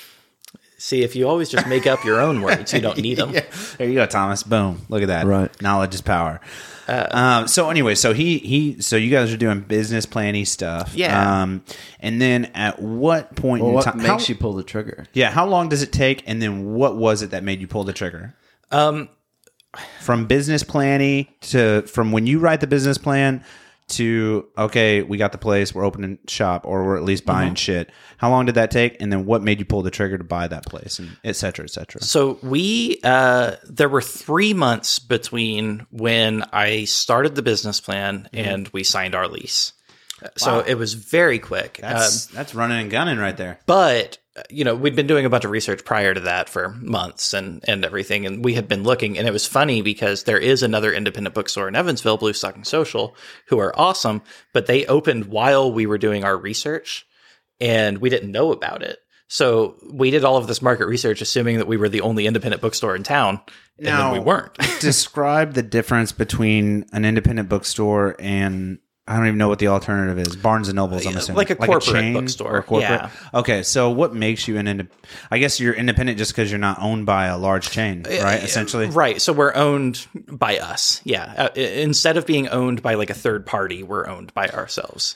C: See, if you always just make up your own words, you don't need them.
A: Yeah. There you go, Thomas. Boom. Look at that.
B: Right.
A: Knowledge is power. Uh, um, so anyway, so he he so you guys are doing business planning stuff.
C: Yeah.
A: Um, and then at what point
B: Well,
A: in
B: what
A: time?
B: makes
A: how-
B: you pull the trigger?
A: Yeah. How long does it take? And then what was it that made you pull the trigger?
C: Um,
A: From business planning to from when you write the business plan to okay, we got the place, we're opening shop, or we're at least buying
C: Mm-hmm.
A: shit. How long did that take? And then what made you pull the trigger to buy that place, and et cetera, et cetera.
C: So we, uh, there were three months between when I started the business plan and we signed our lease. So
A: Wow.
C: it was very quick.
A: That's
C: Um,
A: that's running and gunning right there.
C: but uh, you know, we'd been doing a bunch of research prior to that for months and and everything, and we had been looking. And it was funny because there is another independent bookstore in Evansville, Blue Stocking Social, who are awesome, but they opened while we were doing our research, and we didn't know about it. So we did all of this market research, assuming that we were the only independent bookstore in town, and
A: Now-
C: then we weren't.
A: Describe the difference between an independent bookstore and I don't even know what the alternative is. Barnes and Nobles, I'm assuming.
C: Like a corporate
A: chain
C: bookstore,
A: or a corporate?
C: yeah.
A: Okay, so what makes you an independent? I guess you're independent just because you're not owned by a large chain, right? Essentially.
C: Right. So we're owned by us. Yeah. Uh, i- instead of being owned by like a third party, we're owned by ourselves.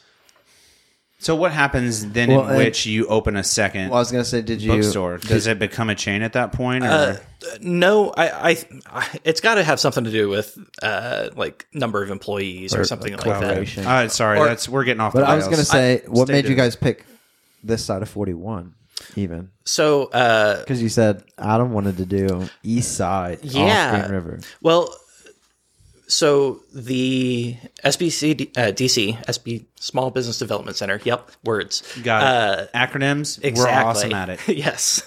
A: So what happens then
B: Well,
A: in
B: and-
A: which you open a second
B: Well, I was gonna say, did you?
A: bookstore? Does it become a chain at that point? Or?
C: Uh, no, I, I, I it's got to have something to do with uh, like number of employees or,
B: Or
C: something
B: a
C: like that.
B: corporation.
A: Uh, sorry,
C: Or-
A: that's we're getting off.
B: But
A: the
B: I was
A: rails.
B: gonna say, what
A: stay
B: made
A: to
B: you
A: this.
B: guys pick this side of forty-one? Even
C: So, uh,
B: because you said Adam wanted to do East Side,
C: Yeah.
B: off Green River.
C: well, so the S B C, uh, D C, S B Small Business Development Center. Yep, words.
A: Got
C: Uh,
A: it. Acronyms.
C: exactly.
A: We're awesome at it.
C: Yes.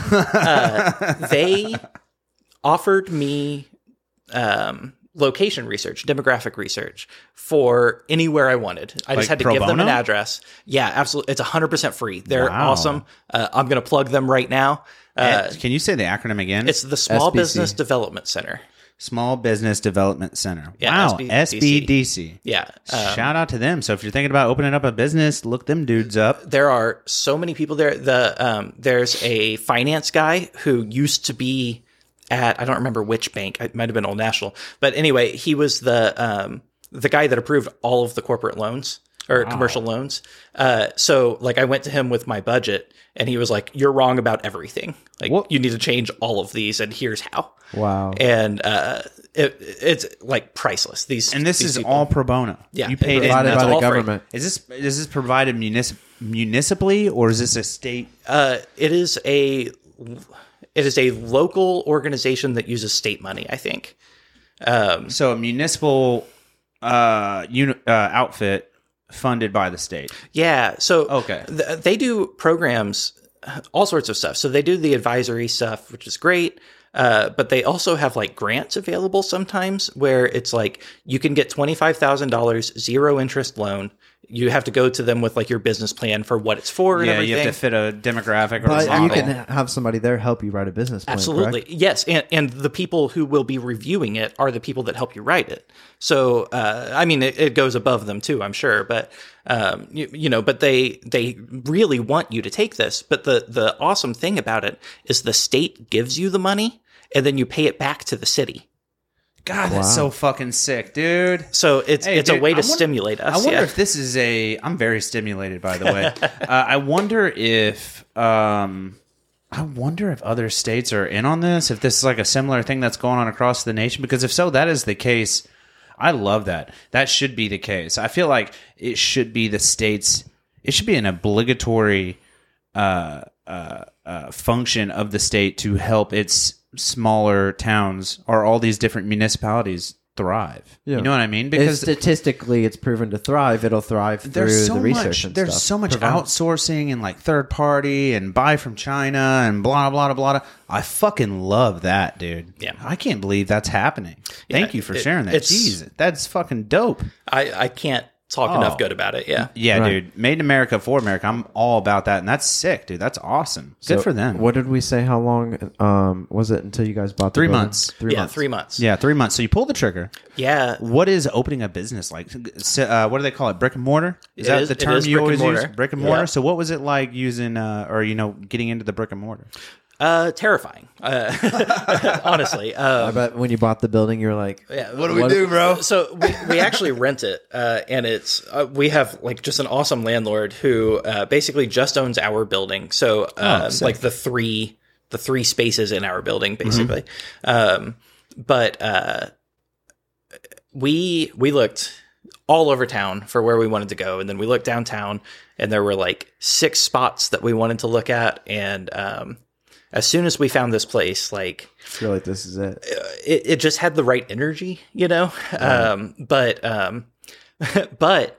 A: Yeah.
C: They offered me um, location research, demographic research for anywhere I wanted. I
A: Like
C: just had to
A: pro
C: give them an
A: bono?
C: address. Yeah, absolutely. It's one hundred percent free. They're
A: Wow.
C: awesome. Uh, I'm going to plug them right now. Uh,
A: Can you say the acronym again?
C: it's the Small
B: S B C.
C: Business Development Center.
A: Small Business Development Center.
C: Yeah,
A: wow.
C: S B D C.
A: S B D C.
C: Yeah. Um,
A: Shout out to them. So if you're thinking about opening up a business, look them dudes up.
C: there are so many people there. The um, there's a finance guy who used to be at I don't remember which bank. It might have been Old National, but anyway, he was the um, the guy that approved all of the corporate loans or commercial loans. Uh, so like I went to him with my budget, and he was like, "You're wrong about everything. Like
A: What-
C: you need to change all of these, and here's how."
B: Wow.
C: And uh, it, it's like priceless. These
A: And this
C: these
A: is
C: people.
A: all pro bono.
C: Yeah,
A: You paid
C: it's
A: in.
B: Provided
C: that's
B: by the
C: all free.
B: government.
A: Is this is this provided municip- municipally or is this a state?
C: Uh, it is a it is a local organization that uses state money, I think. Um,
A: So a municipal uh, uni- uh, outfit funded by the state.
C: yeah, so
A: Okay.
C: th- they do programs, all sorts of stuff. So they do the advisory stuff, which is great. Uh, but they also have like grants available sometimes where it's like you can get twenty-five thousand dollars zero interest loan. You have to go to them with like your business plan for what it's for and
A: Yeah,
C: everything.
A: you have to fit a demographic or
B: But you
A: something.
B: can have somebody there help you write a business plan.
C: Absolutely.
B: correct?
C: Yes. And, and the people who will be reviewing it are the people that help you write it. So, uh, I mean, it, it goes above them too, I'm sure, but, um, you, you know, but they, they really want you to take this. But the, the awesome thing about it is the state gives you the money and then you pay it back to the city.
A: God, that's
B: Wow.
A: so fucking sick, dude.
C: So it's,
A: Hey,
C: it's
A: dude,
C: a way
A: I
C: to
A: wonder-
C: stimulate us.
A: I wonder
C: yeah.
A: if this is a. I'm very stimulated, by the way. uh, I wonder if. Um, I wonder if other states are in on this. If this is like a similar thing that's going on across the nation. Because if so, that is the case. I love that. That should be the case. I feel like it should be the states. It should be an obligatory uh, uh, uh, function of the state to help its smaller towns or all these different municipalities thrive.
B: Yeah.
A: You know what I mean?
B: Because
A: Because
B: statistically, it's proven to thrive. It'll thrive through
A: there's so
B: the research
A: much
B: and
A: there's
B: stuff.
A: so much
B: Provide-
A: outsourcing and like third party and buy from China and blah blah blah blah. I fucking love that, dude.
C: Yeah.
A: I can't believe that's happening. Thank you for
C: it-
A: sharing that.
C: it's-
A: Jeez, that's fucking dope.
C: I, I can't talk
A: Oh.
C: enough good about it. Yeah.
A: Yeah,
B: Right.
A: dude. Made in America for America. I'm all about that. And that's sick, dude. That's awesome. Good
B: So
A: for them.
B: What did we say? How long um, was it until you guys bought the
A: Three
B: building?
A: months.
B: Three
C: yeah,
B: months.
C: three months.
A: Yeah, three months. So you pulled the trigger.
C: Yeah.
A: What is opening a business like? So, Uh, what do they call it? Brick and mortar? Is
C: It
A: that
C: is-
A: the
C: it
A: term
C: is
A: you
C: brick and
A: always use?
C: mortar.
A: Brick and mortar.
C: Yeah.
A: So what was it like using, uh, or you know, getting into the brick and mortar?
C: Uh, terrifying. Uh, honestly. Um,
B: I bet when you bought the building, you were like,
C: Yeah,
A: What do we do, bro?
C: So we, we actually rent it, uh, and it's uh, we have like just an awesome landlord who uh, basically just owns our building. So uh,
A: Oh, sick.
C: like the three the three spaces in our building, basically. Um, but uh, we we looked all over town for where we wanted to go, and then we looked downtown, and there were like six spots that we wanted to look at, and um, as soon as we found this place, like
B: I feel like this is it.
C: it, it just had the right energy, you know. Um, but um, but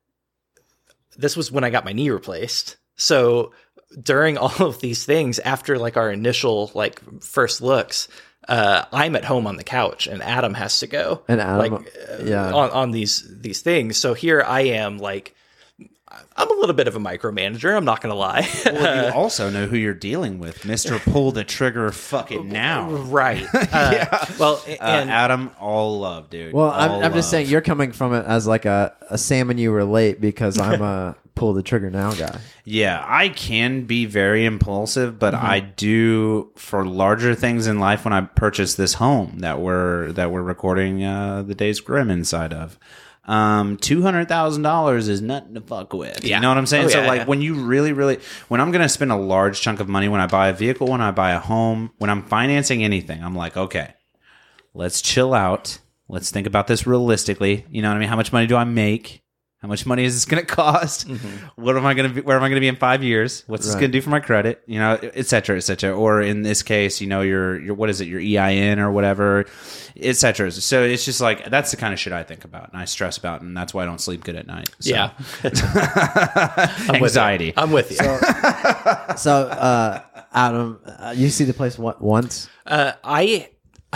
C: this was when I got my knee replaced. So during all of these things, after like our initial like first looks, uh, I'm at home on the couch, and Adam has to go.
B: And Adam,
C: like, uh,
B: yeah.
C: on on these these things. So here I am, like. I'm a little bit of a micromanager. I'm not going to lie.
A: Well, you also know who you're dealing with, Mister Pull the Trigger fucking now.
C: Right. Uh, Well,
A: Uh,
C: and
A: Adam, all love, dude.
B: Well, I'm,
A: All
B: I'm just
A: love.
B: saying you're coming from it as like a, a salmon you relate because I'm a pull the trigger now guy.
A: Yeah, I can be very impulsive, but I do for larger things in life. When I purchased this home that we're that we're recording uh, the Days Grim inside of, um, two hundred thousand dollars is nothing to fuck with.
C: Yeah.
A: You know what I'm saying?
C: Oh,
A: so
C: yeah,
A: like
C: yeah.
A: when you really, really, when I'm gonna spend a large chunk of money when I buy a vehicle, when I buy a home, when I'm financing anything, I'm like, okay, let's chill out. Let's think about this realistically. You know what I mean? How much money do I make? How much money is this going to cost? What am I going to be? Where am I going to be in five years? What's this
B: Right.
A: going to do for my credit? You know, et cetera, et cetera. Or in this case, you know, your your what is it? Your E I N or whatever, et cetera. So it's just like that's the kind of shit I think about and I stress about, and that's why I don't sleep good at night. So.
C: yeah,
A: Anxiety.
C: I'm with you.
B: So, uh, Adam, uh, you see the place what, once?
C: Uh, I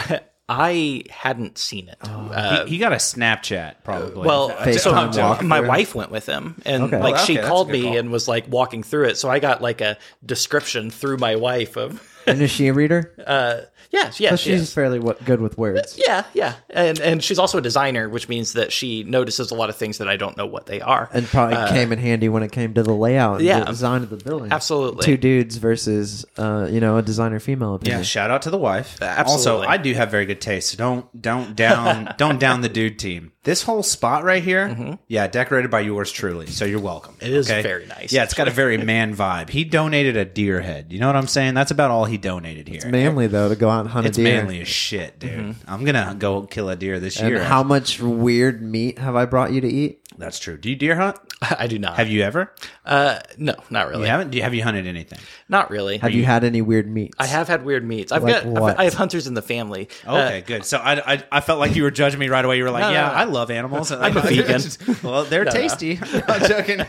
C: I hadn't seen it. Uh,
A: he, he got a Snapchat probably.
C: well, so
B: FaceTime walk
C: my
B: through.
C: wife went with him, and
B: Okay.
C: like
A: Oh,
C: she
A: okay, that's a
C: called
A: good
C: me
A: call.
C: and was like walking through it. So I got like a description through my wife of,
B: And is she a reader?
C: uh, yeah, yeah,
B: So
C: she
B: she's
C: is.
B: fairly what, good with words.
C: Yeah, yeah, and and she's also a designer, which means that she notices a lot of things that I don't know what they are.
B: And probably came in handy when it came to the layout and
C: yeah.
B: the design of the building.
C: Absolutely.
B: Two dudes versus, uh, you know, a designer female opinion.
A: Yeah, shout out to the wife.
C: Absolutely.
A: Also, I do have very good taste. So don't don't down don't down the dude team. This whole spot right here, yeah, decorated by yours truly. So you're welcome.
C: It is very nice,
A: Yeah, it's got a very man vibe. He donated a deer head. You know what I'm saying? That's about all he donated here.
B: Manly, though, to go out and hunt
A: It's
B: a deer.
A: manly as shit, dude. I'm gonna go kill a deer this
B: And
A: year.
B: how much weird meat have I brought you to eat?
A: That's true. Do you deer hunt?
C: I do not.
A: Have you ever?
C: Uh, no, not really.
A: You haven't? Do you, have you hunted anything?
C: Not really.
B: Have you had any weird meats?
C: I have had weird meats. I've
B: Like
C: got. I've-
B: what?
C: I have hunters in the family. Uh,
A: Okay, good. So I, I I felt like you were judging me right away. You were like,
C: No, no,
A: "Yeah,
C: no.
A: I love animals."
C: I'm a vegan.
A: Well, they're
C: No, no.
A: tasty. I'm joking.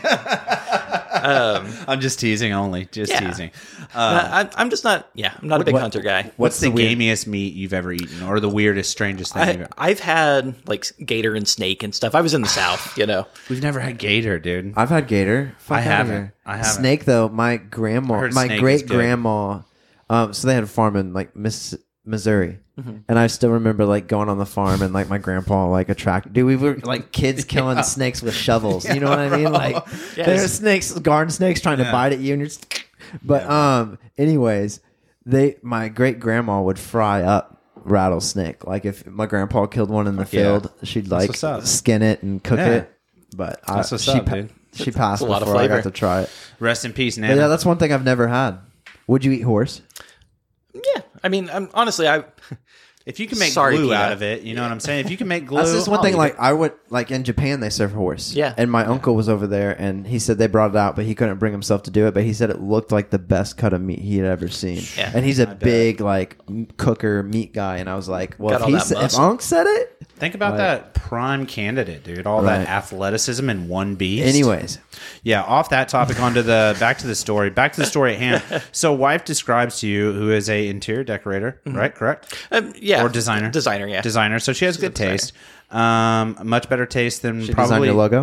A: I'm just teasing only. Just
C: yeah.
A: teasing. Uh,
C: Uh, I'm, I'm just not. Yeah, I'm not a big
B: what-
C: hunter guy.
A: what's the,
B: the weird-
A: gamiest meat you've ever eaten, or the weirdest, strangest thing? you've
C: I,
A: ever-
C: I've had like gator and snake and stuff. I was in the south, you know.
A: We've never had gator, dude.
B: I've had gator. Fuck
A: I
B: outta
A: haven't.
B: here.
A: I haven't.
B: Snake though. My grandma,
A: heard
B: my
A: snake is
B: great
A: good.
B: grandma. Um, so they had a farm in like Miss Missouri,
A: Mm-hmm.
B: and I still remember like going on the farm and like my grandpa like attracted. Dude, we were like kids killing snakes with shovels. You know what I mean? Like
C: Yes.
B: there's snakes, garden snakes trying to
A: Yeah.
B: bite at you, and you're. Just, but um, anyways, they my great grandma would fry up rattlesnake. Like if my grandpa killed one in the
A: yeah.
B: field, she'd like
A: what's up.
B: skin it and cook
A: Yeah.
B: it. But I,
A: That's what's
B: she
A: up,
B: pa-
A: dude.
B: she passed
C: a lot of
B: before I got
C: flavor.
B: to try it.
A: Rest in peace,
B: But
A: Nana.
B: yeah, that's one thing I've never had. Would you eat horse?
C: Yeah, I mean, I'm honestly, I
A: if you can make
C: Sorry,
A: glue
C: Peter.
A: out of it, you know what I'm saying. If you can make glue,
B: That's just one
A: I'll
B: thing.
A: eat
B: Like
A: it.
B: I would like in Japan they serve horse.
C: Yeah.
B: And my uncle was over there and he said they brought it out, but he couldn't bring himself to do it. But he said it looked like the best cut of meat he had ever seen.
C: Yeah.
B: And he's a big like m- cooker meat guy. And I was like, well,
C: Got
B: if
C: all
B: he
C: that
B: sa- if
C: muscle.
B: Unc said it,
A: think about
B: Right.
A: that prime candidate, dude. All
B: Right.
A: that athleticism in one beast.
B: anyways.
A: Yeah, off that topic, onto the back to the story. Back to the story at hand. So, wife describes to you who is a interior decorator, right? Correct.
C: um, yeah,
A: Or designer.
C: designer, yeah.
A: Designer. So she has good
C: designer.
A: taste. Um, much better taste than
B: She
A: probably
B: designed your logo.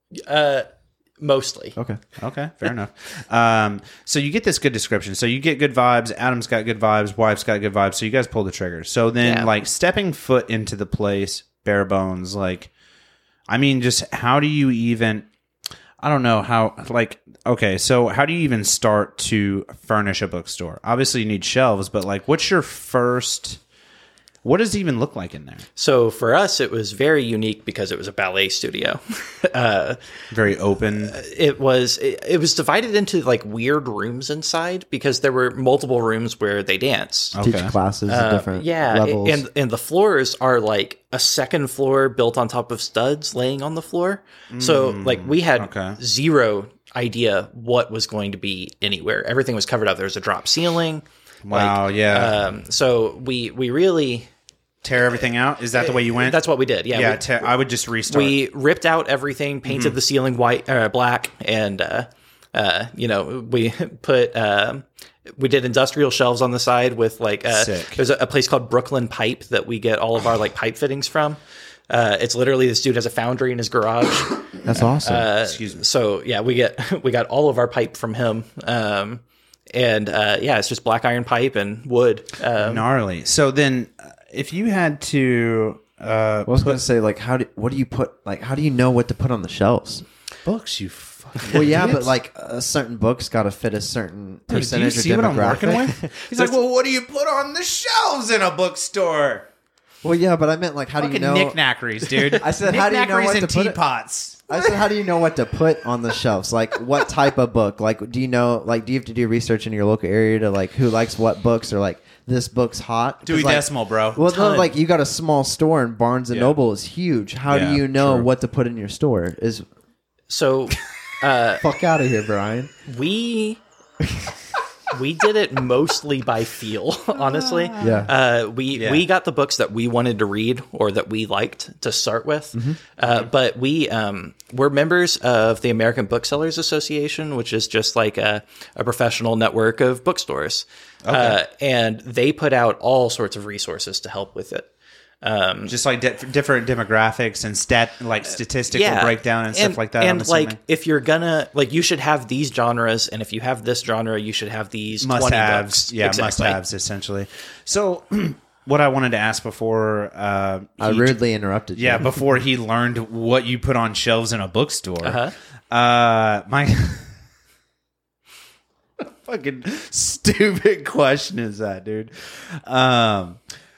C: Uh, mostly.
B: Okay.
A: Okay, fair enough. Um, so you get this good description. So you get good vibes. Adam's got good vibes. Wife's got good vibes. So you guys pull the trigger. So then,
C: Yeah.
A: like, stepping foot into the place, bare bones, like, I mean, just how do you even, I don't know how, like, okay, so how do you even start to furnish a bookstore? Obviously, you need shelves, but, like, what's your first, what does it even look like in there?
C: So for us, it was very unique because it was a ballet studio. uh,
A: Very open.
C: it was it, it was divided into like weird rooms inside because there were multiple rooms where they dance.
B: Teach
A: Okay.
B: classes at different
C: Yeah,
B: levels.
C: and and the floors are like a second floor built on top of studs laying on the floor. so like we had
A: okay.
C: zero idea what was going to be anywhere. Everything was covered up. There was a drop ceiling.
A: Wow,
C: Like,
A: yeah.
C: Um, so we we really
A: Tear everything out? Is that the way you went?
C: that's what we did. Yeah.
A: yeah,
C: we,
A: te- I would just restart.
C: we ripped out everything, painted
A: Mm-hmm.
C: the ceiling white, uh, black, and uh, uh, you know we put um we did industrial shelves on the side with like uh,
A: Sick.
C: there's a, a place called Brooklyn Pipe that we get all of our like pipe fittings from. Uh, it's literally this dude has a foundry in his garage.
B: That's awesome.
A: Excuse me.
C: So yeah, we get we got all of our pipe from him. Um, and uh, yeah, it's just black iron pipe and wood. Um,
A: Gnarly. So then, uh, if you had to uh,
B: I was going to say, like, how do what do you put? Like, how do you know what to put on the shelves?
A: books, you fucking
B: Well, yeah, but
A: idiots.
B: like a certain book's got to fit a certain
A: Dude, do you
B: percentage
A: see
B: of
A: what I'm
B: demographic.
A: working with? He's like, well, what do you put on the shelves in a bookstore?
B: Well, yeah, but I meant like, how do you
A: Fucking
B: know?
A: knickknackeries, dude.
B: I said, how do you know
A: Knickknackeries
B: what
A: and
B: to put it-
A: teapots.
B: I said, how do you know what to put on the shelves? Like, what type of book? Like, do you know? Like, do you have to do research in your local area to like who likes what books, or like this book's hot? 'Cause,
A: Dewey
B: like,
A: Decimal, bro.
B: Well, no,
C: Ton.
B: like you got a small store, and Barnes and
A: Yeah.
B: Noble is huge. How
A: Yeah,
B: do you know
A: true.
B: what to put in your store? Is
C: So uh,
B: fuck out of here, Brian.
C: we we did it mostly by feel, honestly.
B: Yeah.
C: Uh, we
A: Yeah.
C: we got the books that we wanted to read or that we liked to start with.
B: Mm-hmm.
C: Uh, but we um, we're members of the American Booksellers Association, which is just like a, a professional network of bookstores. Uh, and they put out all sorts of resources to help with it.
A: Just like di- different demographics and stat, like statistical breakdown and, stuff like that. I'm
C: And like,
A: assuming.
C: if you're gonna like, you should have these genres, and if you have this genre, you should have these twenty
A: must-haves,
C: books.
A: yeah,
C: Exactly.
A: must-haves essentially. So, what I wanted to ask before, uh,
B: I
A: he-
B: rudely interrupted you.
A: yeah, before he learned what you put on shelves in a bookstore,
C: Uh-huh.
A: uh, my fucking stupid question is that, dude. Um,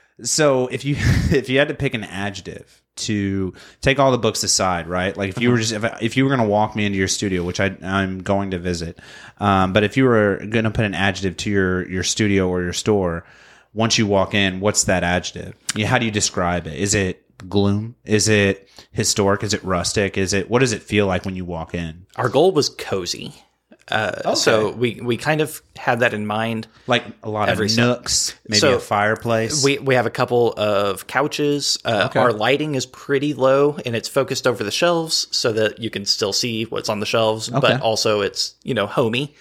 A: so if you if you had to pick an adjective to take all the books aside, right? Like if you were just if, if you were going to walk me into your studio, which I I'm going to visit, um, but if you were going to put an adjective to your your studio or your store, once you walk in, what's that adjective? Yeah, how do you describe it? Is it gloom? Is it historic? Is it rustic? Is it what does it feel like when you walk in?
C: Our goal was cozy. Uh, So we, we kind of had that in mind.
A: Like a lot
C: Every
A: of
C: so-
A: nooks, maybe
C: so
A: a fireplace.
C: We we have a couple of couches. Uh,
A: Okay.
C: Our lighting is pretty low, and it's focused over the shelves so that you can still see what's on the shelves,
A: Okay. Mm-hmm.
C: but also it's you know homey.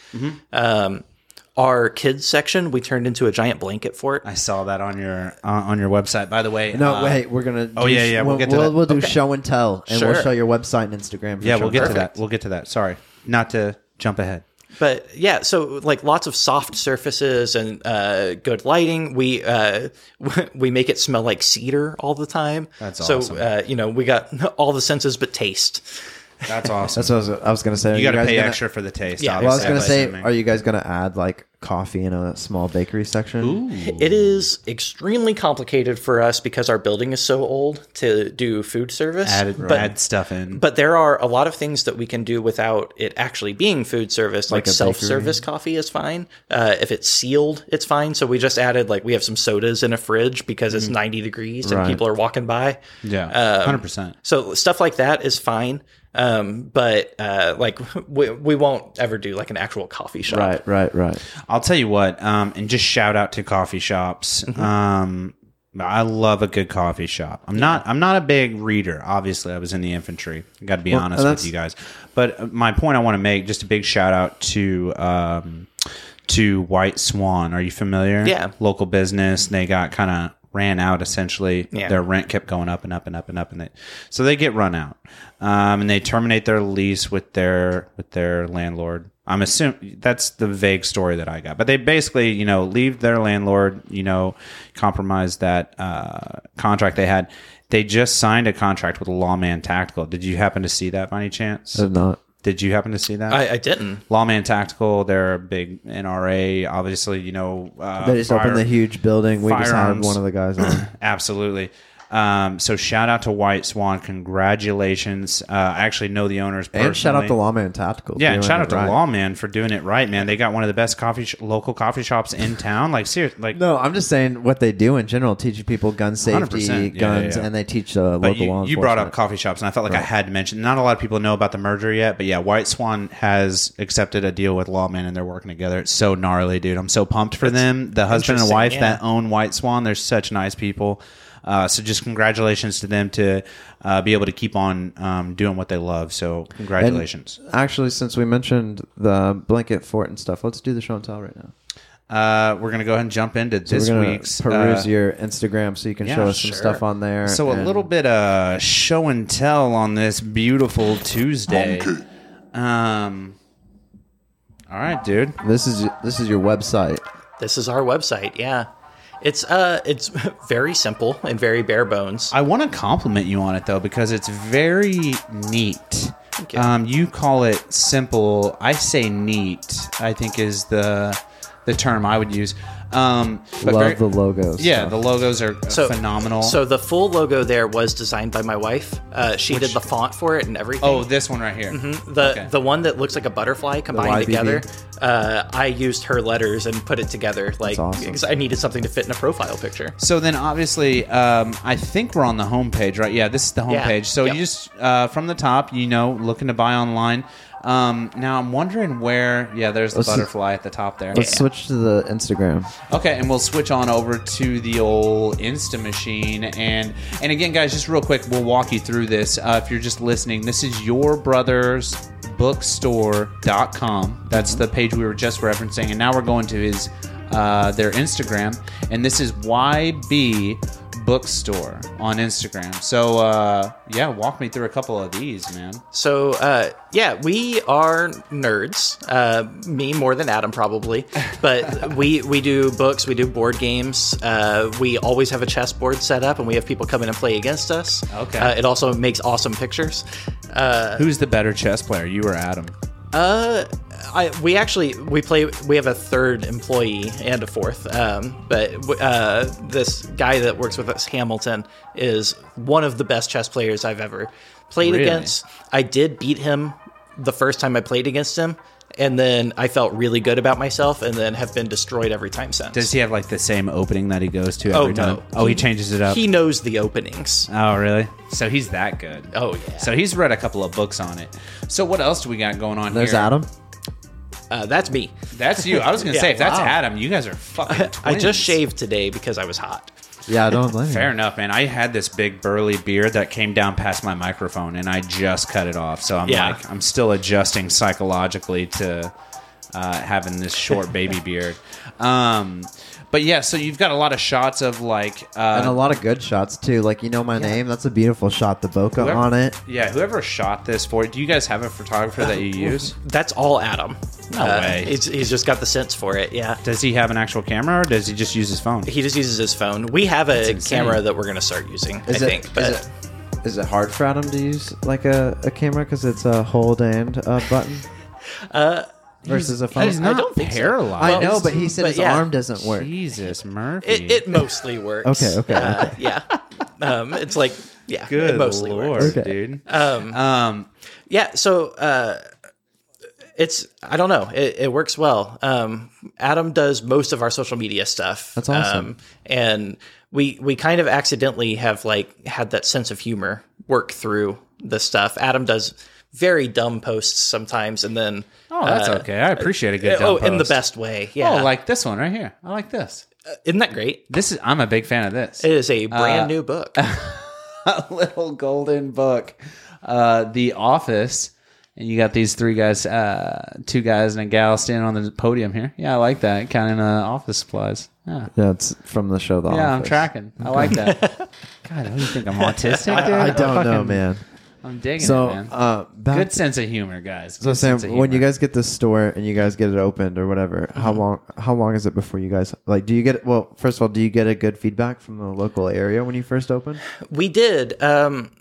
C: Um, our kids section we turned into a giant blanket fort.
A: I saw that on your uh, on your website. By the way,
B: No,
A: uh,
B: wait. We're gonna.
A: oh,
B: do
A: yeah,
B: sh-
A: yeah, we'll
B: We'll,
A: get to
B: we'll,
A: that.
B: we'll do
C: Okay.
B: show and tell, and we'll
C: Sure.
B: show your website and Instagram. For
A: Yeah,
B: show
A: we'll
B: and
A: get to
B: tell.
A: that. We'll get to that. Sorry, not to jump ahead.
C: But yeah, so like lots of soft surfaces and uh, good lighting. We uh, we make it smell like cedar all the time.
A: That's
C: so,
A: awesome.
C: uh, you know, we got all the senses but taste.
A: That's awesome.
B: That's what I was, I was gonna say. Are
A: you got to
B: guys
A: pay
B: gonna-
A: extra for the taste.
C: Yeah.
B: Well, I was
A: obviously,
B: gonna
A: I'm
B: say,
A: assuming.
B: are you guys gonna add like coffee in a small bakery section?
C: It is extremely complicated for us because our building is so old to do food service.
A: add,
C: but,
A: add stuff in?
C: but there are a lot of things that we can do without it actually being food service. Like,
B: Like a
C: self-service coffee is fine. Uh, if it's sealed, it's fine. So we just added like we have some sodas in a fridge because it's ninety degrees and
B: Right.
C: people are walking by.
A: yeah, hundred percent.
C: So stuff like that is fine. Um, but uh, like we, we won't ever do like an actual coffee shop.
B: Right, right, right.
A: I'll tell you what, um, and just shout out to coffee shops.
B: Mm-hmm.
A: Um, I love a good coffee shop. I'm not. I'm not a big reader. Obviously, I was in the infantry. Got to be
B: Well,
A: honest
B: and
A: with
B: that's-
A: you guys. But my point I want to make, just a big shout out to um, to White Swan. Are you familiar?
C: Yeah.
A: Local business. They got kind of ran out. Essentially,
C: Yeah.
A: their rent kept going up and up and up and up, and they, so they get run out, um, and they terminate their lease with their with their landlord. I'm assuming that's the vague story that I got, but they basically, you know, leave their landlord, you know, compromise that uh, contract they had. They just signed a contract with Lawman Tactical. Did you happen to see that by any chance?
B: I did not.
A: Did you happen to see that?
C: I, I didn't.
A: Lawman Tactical, they're a big N R A. Obviously, you know, uh,
B: They just
A: fire-
B: opened the huge building. We just hired
A: firearms.
B: one of the guys on.
A: Absolutely. Um, so shout out to White Swan. Congratulations. Uh, I actually know the owners personally.
B: And shout out to Lawman Tactical.
A: Yeah, and
B: doing
A: shout
B: it
A: out to
B: right.
A: Lawman for doing it right, man. They got one of the best coffee sh- local coffee shops in town. Like, seriously, like,
B: No, I'm just saying what they do in general, teaching people gun
A: one hundred
B: safety,
A: percent. Yeah,
B: guns,
A: yeah, yeah.
B: and they teach uh,
A: But
B: local law
A: you, you brought up
B: enforcement.
A: coffee shops, and I felt like I had to mention. Not a lot of people know about the merger yet, but yeah, White Swan has accepted a deal with Lawman, and they're working together. It's so gnarly, dude. I'm so pumped for them. The husband and
C: interesting,
A: wife
C: yeah.
A: that own White Swan, they're such nice people. Uh, so just congratulations to them to uh, be able to keep on um, doing what they love. So congratulations.
B: And actually, since we mentioned the blanket fort and stuff, let's do the show and tell right now.
A: Uh, we're gonna go ahead and jump into
B: So
A: this
B: we're gonna
A: week's
B: peruse
A: uh,
B: your Instagram so you can
A: yeah,
B: show us some
A: sure.
B: stuff on there.
A: So a
B: and-
A: little bit of show and tell on this beautiful Tuesday. Um, all right, dude.
B: This is this is your website.
C: This is our website. Yeah, it's uh, it's very simple and very bare bones.
A: I want to compliment you on it though because it's very neat.
C: you.
A: Um, you call it simple. I say neat. I think is the the term I would use. Um, but
B: Love
A: very-
B: the logos.
A: Yeah, the logos are
C: So
A: phenomenal.
C: So the full logo there was designed by my wife. Uh, she
A: Which-
C: did the font for it and everything.
A: oh, this one right here.
C: The
A: okay.
C: the one that looks like a butterfly combined
B: Y B B.
C: together, uh, I used her letters and put it together, like
B: awesome.
C: because I needed something to fit in a profile picture.
A: So then, obviously, um, I think we're on the homepage, right? Yeah, this is the
C: Yeah.
A: homepage. So
C: Yep.
A: you just uh, from the top, you know, looking to buy online. Um, now I'm wondering where. Yeah, there's the
B: Let's-
A: butterfly at the top there.
B: Let's switch to the Instagram.
A: Okay, and we'll switch on over to the old Insta machine. And and again, guys, just real quick, we'll walk you through this. Uh, if you're just listening, this is your brother's bookstore dot com. That's the page we were just referencing. And now we're going to his uh, their Instagram. And this is Y B Bookstore on Instagram. So, uh, yeah, walk me through a couple of these, man.
C: So uh, yeah, we are nerds. Uh, me more than Adam probably, but we we do books, we do board games. Uh, we always have a chessboard set up, and we have people come in and play against us.
A: Okay.
C: Uh, it also makes awesome pictures. Uh,
A: Who's the better chess player, you or Adam?
C: Uh, I we actually we play. We have a third employee and a fourth. Um, but uh, this guy that works with us, Hamilton, is one of the best chess players I've ever played
A: Really?
C: against. I did beat him the first time I played against him, and then I felt really good about myself, and then have been destroyed every time since.
A: Does he have like the same opening that he goes to
C: Oh,
A: every time?
C: no.
A: Oh, he changes it up.
C: He knows the openings.
A: Oh, really? So he's that good.
C: Oh yeah.
A: So he's read a couple of books on it. So what else do we got going on
B: There's
A: here?
B: Adam.
C: Uh, that's me.
A: That's you. I was going to
C: Yeah,
A: say, if that's
C: wow.
A: Adam, you guys are fucking twins.
C: I just shaved today because I was hot.
B: Yeah, I don't blame you.
A: Fair enough, man. I had this big burly beard that came down past my microphone, and I just cut it off. So I'm
C: Yeah.
A: like, I'm still adjusting psychologically to uh, having this short baby beard. Um, but yeah, so you've got a lot of shots of like, uh,
B: And a lot of good shots too. Like, you know my name. That's a beautiful shot. The bokeh
A: whoever-
B: on it.
A: Yeah, whoever shot this for. Do you guys have a photographer that you use?
C: That's all Adam.
A: No way.
C: He's, he's just got the sense for it. Yeah.
A: Does he have an actual camera, or does he just use his phone?
C: He just uses his phone. We have a
A: insane.
C: camera that we're going to start using,
B: Is
C: I
B: it,
C: think.
B: is
C: But
B: it is it hard for Adam to use like a, a camera because it's a hold and a button
C: uh,
B: versus a phone?
A: He's not
C: don't think so.
A: paralyzed.
B: I know, but he said
C: But
B: his
C: yeah.
B: arm doesn't work.
A: Jesus, Murphy.
C: it, it mostly works.
B: Okay, okay,
C: Uh,
B: okay.
C: Yeah. Um, it's like, yeah,
A: Good
C: it mostly
A: Lord,
C: works.
B: Okay.
A: dude.
C: Um,
A: Um,
C: yeah, so uh, it's, I don't know, it, it works well. Um, Adam does most of our social media stuff.
B: That's awesome.
C: Um, and we we kind of accidentally have like had that sense of humor work through the stuff. Adam does very dumb posts sometimes, and then
A: oh, that's
C: uh,
A: okay. I appreciate a good dumb
C: oh, in the
A: post.
C: best way. Yeah,
A: Oh, like this one right here. I like this.
C: isn't that great?
A: This is. I'm a big fan of this.
C: It is a brand
A: Uh,
C: new book.
A: A little golden book, uh, The Office, And you got these three guys, uh, two guys and a gal standing on the podium here. Yeah, I like that. Counting uh, office supplies. Yeah.
B: Yeah, it's from the show The
A: Yeah,
B: Office.
A: I'm tracking. I like that. God, what do you think? I'm autistic, dude?
B: I don't know,
A: Fucking-
B: man.
A: I'm digging
B: So,
A: it, man.
B: uh, back
A: Good sense of humor, guys.
B: So
A: Good
B: Sam,
A: sense of
B: when you
A: humor.
B: guys get this store and you guys get it opened or whatever,
A: Mm-hmm.
B: how long how long is it before you guys like? Do you get well? First of all, do you get a good feedback from the local area when you first open?
C: We did. Um,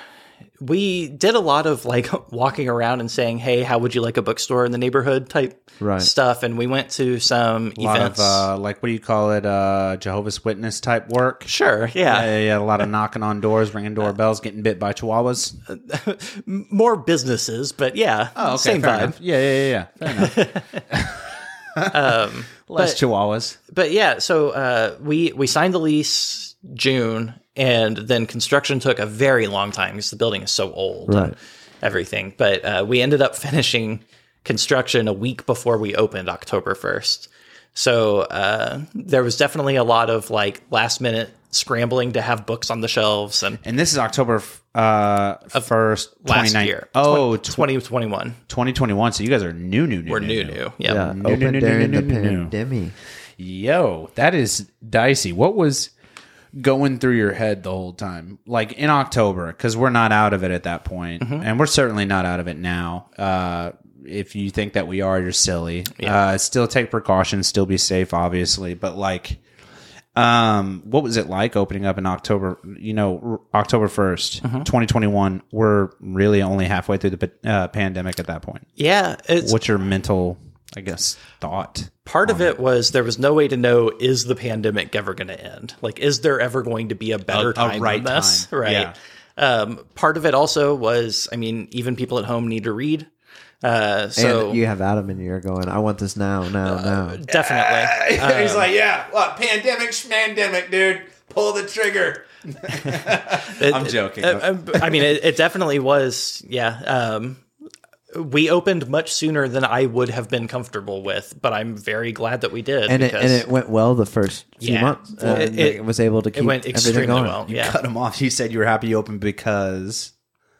C: we did a lot of like walking around and saying, "Hey, how would you like a bookstore in the neighborhood?" type
B: Right.
C: stuff. And we went to some
A: a lot
C: events.
A: of uh, like, what do you call it? Uh, Jehovah's Witness type work.
C: sure,
A: Yeah,
C: yeah.
A: yeah, yeah, a lot of knocking on doors, ringing doorbells, getting bit by chihuahuas.
C: More businesses, but yeah,
A: Oh, okay,
C: same
A: fair
C: vibe.
A: enough. Yeah, yeah, yeah, yeah. Fair enough.
C: Um,
A: Less
C: but-
A: chihuahuas.
C: But yeah, so uh, we we signed the lease June, and then construction took a very long time because the building is so old,
B: Right.
C: and everything. But uh, we ended up finishing construction a week before we opened, October first. So uh, there was definitely a lot of like last minute scrambling to have books on the shelves, and
A: And this is October uh, first,
C: last
A: twenty-nine
C: year,
A: Oh,
C: tw- twenty twenty-one.
A: twenty twenty-one. So you guys are new, new, new.
C: We're new, new, yeah.
B: Yeah,
A: No, no,
B: open
A: no,
B: during
A: no,
B: the
A: no, no, no.
B: pandemic.
A: Yo, that is dicey. What was going through your head the whole time? Like in October, because we're not out of it at that point, and we're certainly not out of it now. Uh, if you think that we are, you're silly.
C: Yeah.
A: Uh, still take precautions, still be safe, obviously. But like, um, what was it like opening up in October? You know, r- October first, twenty twenty-one. We're really only halfway through the pa- uh, pandemic at that point.
C: Yeah, it's
A: What's your mental, I guess, thought?
C: part of it was there was no way to know, is the pandemic ever going to end? Like, is there ever going to be a better
A: A- a
C: time
A: right
C: than this?
A: time,
C: Right.
A: yeah.
C: Um, part of it also was, I mean, even people at home need to read. Uh, so
B: and you have Adam in here going, "I want this now, now, now."
C: definitely.
A: He's
C: Um,
A: like, yeah, what, pandemic, schmandemic, dude. Pull the trigger.
C: it-
A: I'm joking.
C: uh, uh, I mean, it, it definitely was. Yeah. Um, we opened much sooner than I would have been comfortable with, but I'm very glad that we did.
B: And it
C: because
B: and it went well the first few
C: Yeah.
B: months.
C: Well,
B: and
C: it-
B: it, was able to keep
C: it went
B: everything
C: extremely
B: going.
C: well. Yeah.
A: Cut him off. You said you were happy you opened because.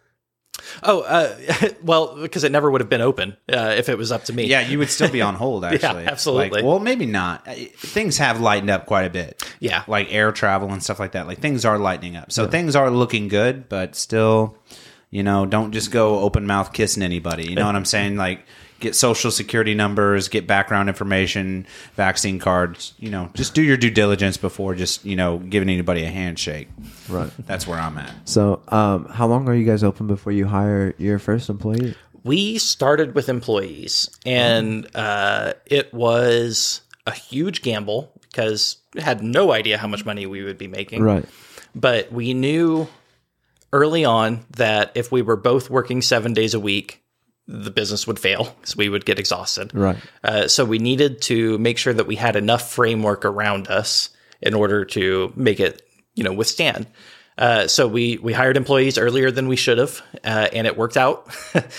C: Oh, uh, well, because it never would have been open uh, if it was up to me.
A: Yeah, you would still be on hold, actually.
C: absolutely.
A: Like, well, maybe not. Uh, Things have lightened up quite a bit.
C: Yeah.
A: Like air travel and stuff like that. Like things are lightening up. So things are looking good, but still, you know, don't just go open mouth kissing anybody. You know what I'm saying? Like, get social security numbers, get background information, vaccine cards. You know, just do your due diligence before just, you know, giving anybody a handshake.
B: Right.
A: That's where I'm at.
B: So, um, how long are you guys open before you hire your first employee?
C: We started with employees, and uh, it was a huge gamble because we had no idea how much money we would be making.
B: Right.
C: But we knew early on that if we were both working seven days a week, the business would fail because we would get exhausted.
B: Right.
C: Uh, so we needed to make sure that we had enough framework around us in order to make it, you know, withstand. Uh, so we we hired employees earlier than we should have, uh, and it worked out.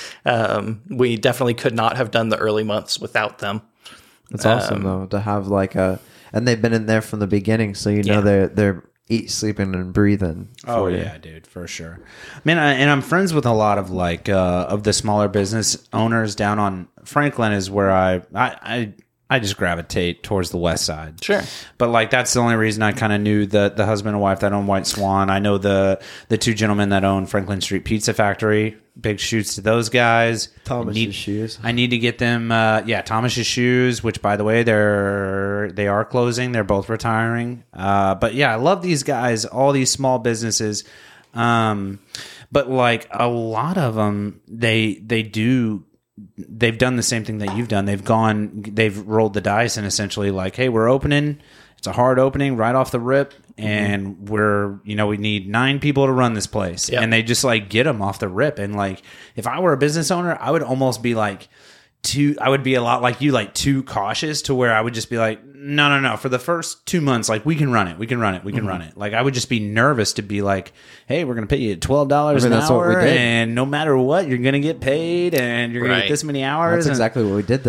C: um, we definitely could not have done the early months without them.
B: It's awesome though to have like a, and they've been in there from the beginning, so you know
C: Yeah.
B: they're they're eat, sleeping, and breathing.
A: Oh
B: for you.
A: yeah, dude, for sure. Man, I, and I'm friends with a lot of like uh, of the smaller business owners down on Franklin. Is where I I I, I just gravitate towards the west side.
C: Sure.
A: But like that's the only reason I kind of knew the the husband and wife that own White Swan. I know the the two gentlemen that own Franklin Street Pizza Factory. Big shoots to those guys.
B: Thomas's
A: I need,
B: Shoes.
A: I need to get them. Uh, yeah, Thomas's Shoes. Which, by the way, they're they are closing. They're both retiring. Uh, but yeah, I love these guys. All these small businesses. Um, but like a lot of them, they they do. They've done the same thing that you've done. They've gone. They've rolled the dice and essentially like, hey, we're opening. It's a hard opening right off the rip. And we're, you know, we need nine people to run this place.
C: Yep.
A: And they just like get them off the rip. And like, if I were a business owner, I would almost be like, too, I would be a lot like you, like too cautious to where I would just be like, no, no, no. For the first two months, like we can run it. We can run it. We can
B: Mm-hmm.
A: run it. Like I would just be nervous to be like, hey, we're going to pay you twelve dollars
B: I mean,
A: an
B: that's what we
A: hour.
B: did.
A: And no matter what, you're going to get paid and you're going to
C: Right.
A: get this many hours.
B: That's
A: and-
B: exactly what we did though.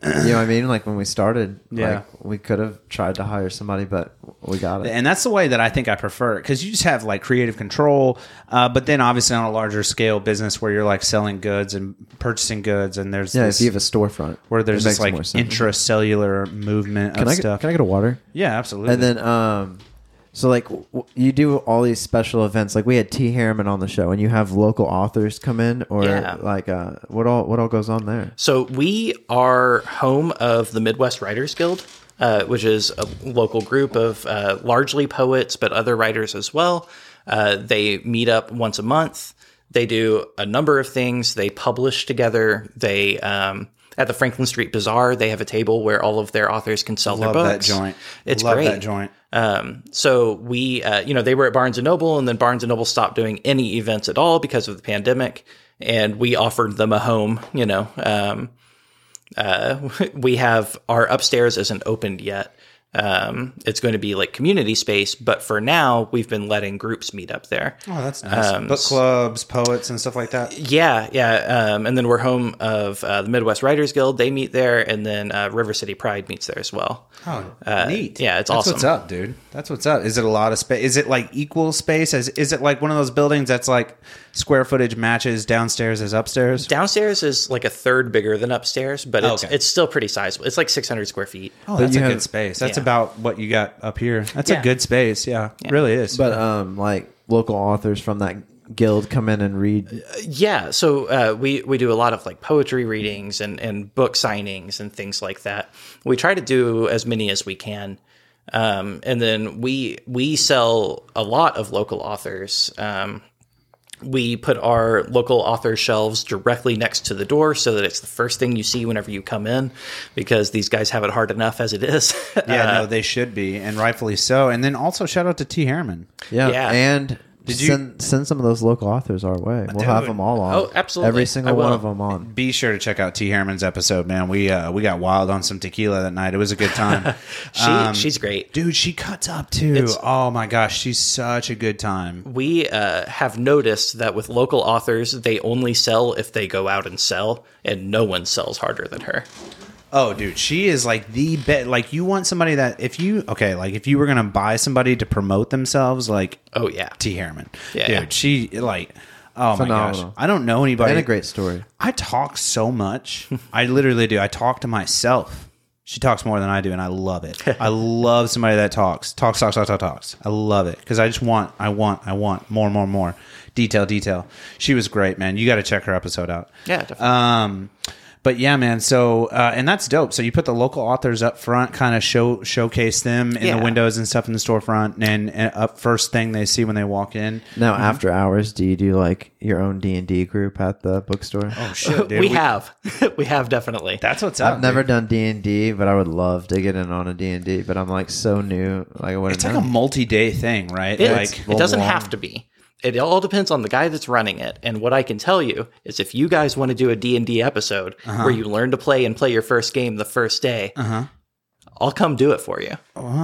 B: You know what I mean? Like when we started,
A: Yeah.
B: like we could have tried to hire somebody, but we got it.
A: And that's the way that I think I prefer it, because you just have like creative control, uh, but then obviously on a larger scale business where you're like selling goods and purchasing goods, and there's
B: Yeah,
A: this,
B: if you have a storefront
A: where there's
B: it
A: this
B: makes
A: like
B: more sense.
A: intracellular movement
B: Can
A: of
B: I get,
A: stuff.
B: can I get a water?
A: Yeah, absolutely.
B: And then, um, so like w- you do all these special events. Like we had T. Harriman on the show, and you have local authors come in, or
C: Yeah.
B: like uh, what all what all goes on there?
C: So we are home of the Midwest Writers Guild, uh, which is a local group of uh, largely poets, but other writers as well. Uh, they meet up once a month. They do a number of things. They publish together. They um, at the Franklin Street Bazaar, they have a table where all of their authors can sell
A: Love
C: their
A: that
C: books.
A: joint.
C: It's
A: Love
C: great.
A: that joint.
C: Um, so we, uh, you know, they were at Barnes and Noble, and then Barnes and Noble stopped doing any events at all because of the pandemic, and we offered them a home. You know, um, uh, we have our upstairs isn't opened yet. Um, it's going to be like community space, but for now, we've been letting groups meet up there.
A: Oh, that's nice.
C: Um,
A: Book clubs, poets, and stuff like that.
C: Yeah, yeah. Um, and then we're home of uh, the Midwest Writers Guild. They meet there, and then uh, River City Pride meets there as well.
A: Oh,
C: Uh,
A: neat.
C: yeah, it's
A: That's
C: awesome.
A: what's up, dude. That's what's up. Is it a lot of space? Is it like equal space? Is, is it like one of those buildings that's like square footage matches downstairs as upstairs?
C: Downstairs is like a third bigger than upstairs, but it's
A: Okay.
C: it's still pretty sizable. It's like six hundred square feet.
A: Oh, that's
B: you
A: a
B: have-
A: good space. That's
C: Yeah.
A: about what you got up here. That's
C: Yeah.
A: a good space. Yeah, really is.
B: But um, like local authors from that guild come in and read.
C: Yeah, so uh, we we do a lot of like poetry readings and and book signings and things like that. We try to do as many as we can, um, and then we we sell a lot of local authors. Um, we put our local author shelves directly next to the door so that it's the first thing you see whenever you come in, because these guys have it hard enough as it is.
A: yeah,
C: Uh,
A: no, they should be, and rightfully so. And then also shout out to T. Harriman.
B: Yeah,
C: Yeah.
B: and
A: Did you-
B: send send some of those local authors our way? We'll have
A: Dude.
B: them all on.
C: Oh, absolutely.
B: Every
C: I
B: single
C: will.
B: one of them on.
A: Be sure to check out T. Harriman's episode, man. We uh, we got wild on some tequila that night. It was a good time.
C: she
A: Um,
C: she's great.
A: Dude, she cuts up too.
C: It's-
A: Oh my gosh, she's such a good time.
C: We uh, have noticed that with local authors, they only sell if they go out and sell, and no one sells harder than her.
A: Oh, dude, she is like the best. Like, you want somebody that if you okay, like if you were gonna buy somebody to promote themselves, like
C: Oh yeah,
A: T. Harriman,
C: Yeah,
A: dude,
C: yeah.
A: she like. Oh my
B: Phenomenal.
A: gosh, I don't know anybody.
B: And a great story.
A: I talk so much. I literally do. I talk to myself. She talks more than I do, and I love it. I love somebody that talks, talks, talks, talks, talks, talks. I love it because I just want, I want, I want more, more, more detail, detail. She was great, man. You got to check her episode out.
C: Yeah, definitely.
A: Um, but yeah, man. So uh, and that's dope. So you put the local authors up front, kind of show showcase them in
C: Yeah.
A: the windows and stuff in the storefront, and, and up first thing they see when they walk in.
B: Now, after hours, do you do like your own D and D group at the bookstore?
A: Oh shit, dude.
C: we, have, we have definitely.
A: That's what's up.
B: I've never
A: dude.
B: done D and D, but I would love to get in on a D and D. But I'm like so new, like I wouldn't
A: It's like
B: know.
A: a multi-day thing, right?
C: It,
A: like
C: it doesn't
B: long.
C: have to be. It all depends on the guy that's running it. And what I can tell you is if you guys want to do a D and D episode
A: Uh-huh.
C: where you learn to play and play your first game the first day,
A: Uh-huh.
C: I'll come do it for you.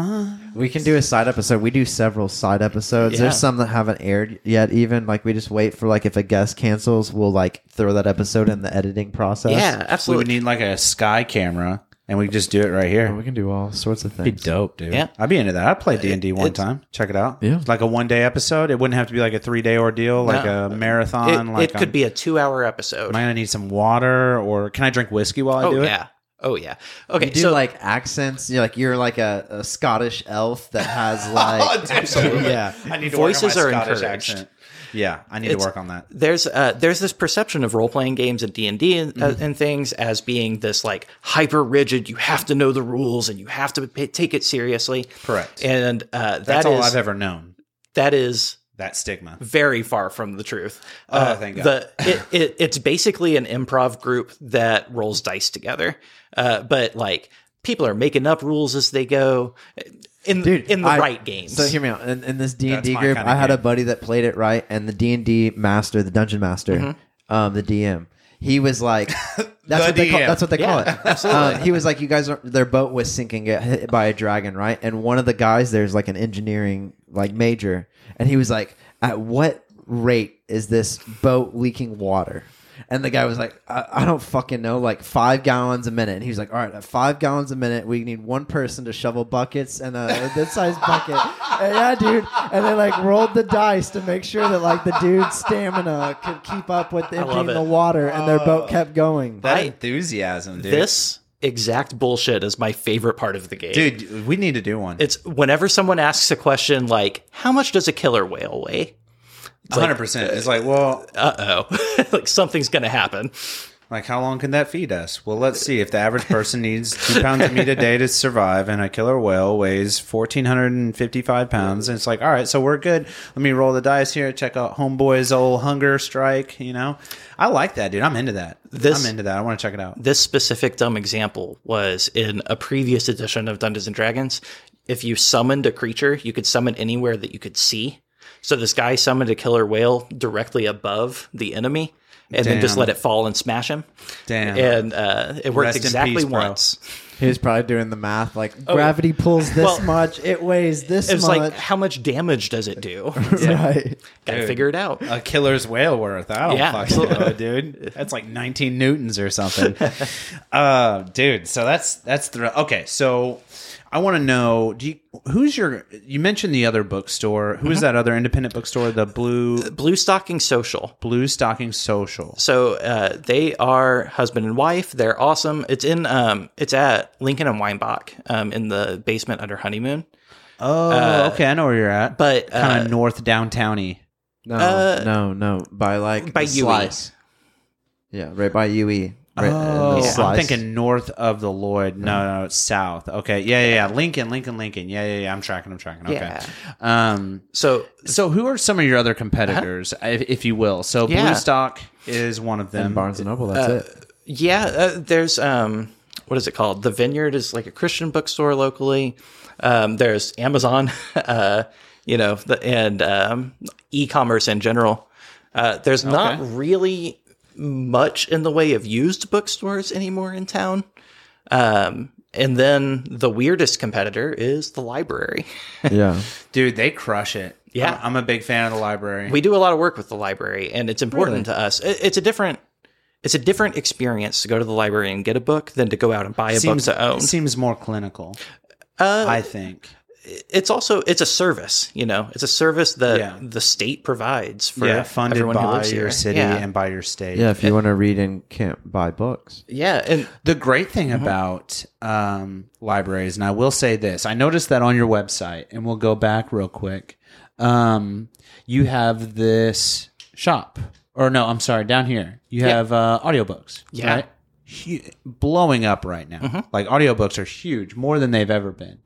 B: We can do a side episode. We do several side episodes.
C: Yeah.
B: There's some that haven't aired yet. Even like we just wait for like if a guest cancels, we'll like throw that episode in the editing process.
C: Yeah,
A: we would
C: absolutely.
A: need like a sky camera, and we could just do it right here.
B: we can do all sorts of
A: Be
B: things.
A: dope, dude.
C: Yeah.
A: I'd be into that. I'd play D and D one
C: it's-
A: time. Check it out.
B: Yeah.
A: like a one day episode. It wouldn't have to be like a three day ordeal, like
C: No.
A: a marathon.
C: It,
A: like
C: it could
A: um,
C: be a two-hour episode.
A: Am I gonna need some water, or can I drink whiskey while I
C: oh
A: do it?
C: yeah, oh yeah. Okay,
B: You do
C: so
B: like accents. You're like you're like a, a Scottish elf that has like
A: Absolutely.
B: yeah.
A: I need to
C: Voices
A: work
C: are
A: on my Scottish
C: encouraged.
A: accent. Yeah, I need
C: It's-
A: to work on that.
C: there's uh, there's this perception of role playing games and D and D and, uh,
A: Mm-hmm.
C: and things as being this like hyper rigid. You have to know the rules and you have to pay, take it seriously.
A: Correct.
C: And uh,
A: That's
C: that
A: all
C: is
A: I've ever known.
C: that is
A: That stigma.
C: very far from the truth.
A: Oh,
C: Uh,
A: thank God.
C: The it, it it's basically an improv group that rolls dice together, uh, but like people are making up rules as they go. In,
B: Dude,
C: in the
B: I-
C: right games.
B: So hear me out. In, in this D and D
A: That's my
B: group,
A: kinda
B: I had a
A: game.
B: buddy that played it right, and the D and D master, the dungeon master,
C: Mm-hmm.
B: um, the D M, he was like, "That's what they call,
A: D M.
B: that's what they call
C: Yeah,
B: it."
C: absolutely.
B: Uh, he was like, "You guys are their boat was sinking, get hit by a dragon, right?" And one of the guys there's like an engineering like major, and he was like, "At what rate is this boat leaking water?" And the guy was like, I, I don't fucking know, like five gallons a minute. And he was like, all right, at five gallons a minute, we need one person to shovel buckets and a this size bucket. And yeah, dude. And they like rolled the dice to make sure that like the dude's stamina could keep up with emptying the water, and their boat kept going.
A: That
B: I,
A: enthusiasm, dude.
C: This exact bullshit is my favorite part of the game.
A: Dude, we need to do one.
C: It's whenever someone asks a question like, how much does a killer whale weigh? It's
A: one hundred percent. Like, it's like, well,
C: uh-oh. Like something's going to happen.
A: Like, how long can that feed us? Well, let's see. If the average person needs two pounds of meat a day to survive, and a killer whale weighs one thousand four hundred fifty-five pounds, and it's like, all right, so we're good. Let me roll the dice here. Check out Homeboy's old hunger strike, you know? I like that, dude. I'm into that.
C: This,
A: I'm into that. I want to check it out.
C: This specific dumb example was in a previous edition of Dungeons and Dragons. If you summoned a creature, you could summon anywhere that you could see. So this guy summoned a killer whale directly above the enemy, and
A: Damn.
C: then just let it fall and smash him.
A: Damn.
C: And uh, it worked
A: Rest in
C: exactly
A: peace, bro.
C: once.
B: he was probably doing the math, like gravity pulls this
C: Well,
B: much, it weighs this
C: It's
B: much.
C: like, how much damage does it do?
B: Right.
C: Gotta
A: Dude.
C: figure it out.
A: A killer's whale worth. I don't
C: Yeah,
A: fucking
C: absolutely.
A: know, dude. That's like nineteen newtons or something. uh, dude, so that's that's the okay. So I want to know, do you, who's your? You mentioned the other bookstore. Who is that other independent bookstore? The Blue
C: Blue Stocking Social.
A: Blue Stocking Social.
C: So uh, they are husband and wife. They're awesome. It's in um, it's at Lincoln and Weinbach um, in the basement under Honeymoon.
A: Oh, okay, I know where you're at.
C: But uh,
A: Kind of north downtowny.
B: No,
C: Uh,
B: no, no. By like
C: by
B: the
C: U E.
B: slice. Yeah, right by U E. Right,
A: Oh,
B: in the
C: yeah.
A: I'm
B: slice.
A: thinking north of the Lloyd. No, no, it's south. Okay, yeah, yeah, yeah. Lincoln, Lincoln, Lincoln. Yeah, yeah, yeah. I'm tracking. I'm tracking. Okay.
C: Yeah.
A: Um.
C: So
A: So, who are some of your other competitors, if, if you will? So,
C: Uh-huh. Yeah.
A: Blue Stock is one of them.
B: And Barnes and Noble. That's it.
C: yeah, uh, there's um, what is it called? The Vineyard is like a Christian bookstore locally. Um, there's Amazon, uh, you know, the, and um, e-commerce in general. Uh, there's not really much in the way of used bookstores anymore in town. Um, and then the weirdest competitor is the library.
B: Yeah.
A: Dude, they crush it.
C: Yeah.
A: I'm, I'm a big fan of the library.
C: We do a lot of work with the library, and it's important
B: Really?
C: to us. It, it's a different, it's a different experience to go to the library and get a book than to go out and buy a
A: seems,
C: book to own.
A: Seems more clinical,
C: Uh,
A: I think.
C: it's also it's a service, you know. It's a service that
A: Yeah.
C: the state provides for
A: Yeah, funded
C: everyone who
A: by
C: lives
A: your
C: here.
A: city
C: Yeah.
A: and by your state.
B: Yeah, if you want to read and can't buy books.
C: yeah, and
A: The great thing about um, libraries, and I will say this, I noticed that on your website, and we'll go back real quick. Um, you have this shop, or no, I'm sorry, down here. You
C: Yeah.
A: have uh, audiobooks,
C: Yeah.
A: right? Hu- blowing up right now. Like audiobooks are huge, more than they've ever been.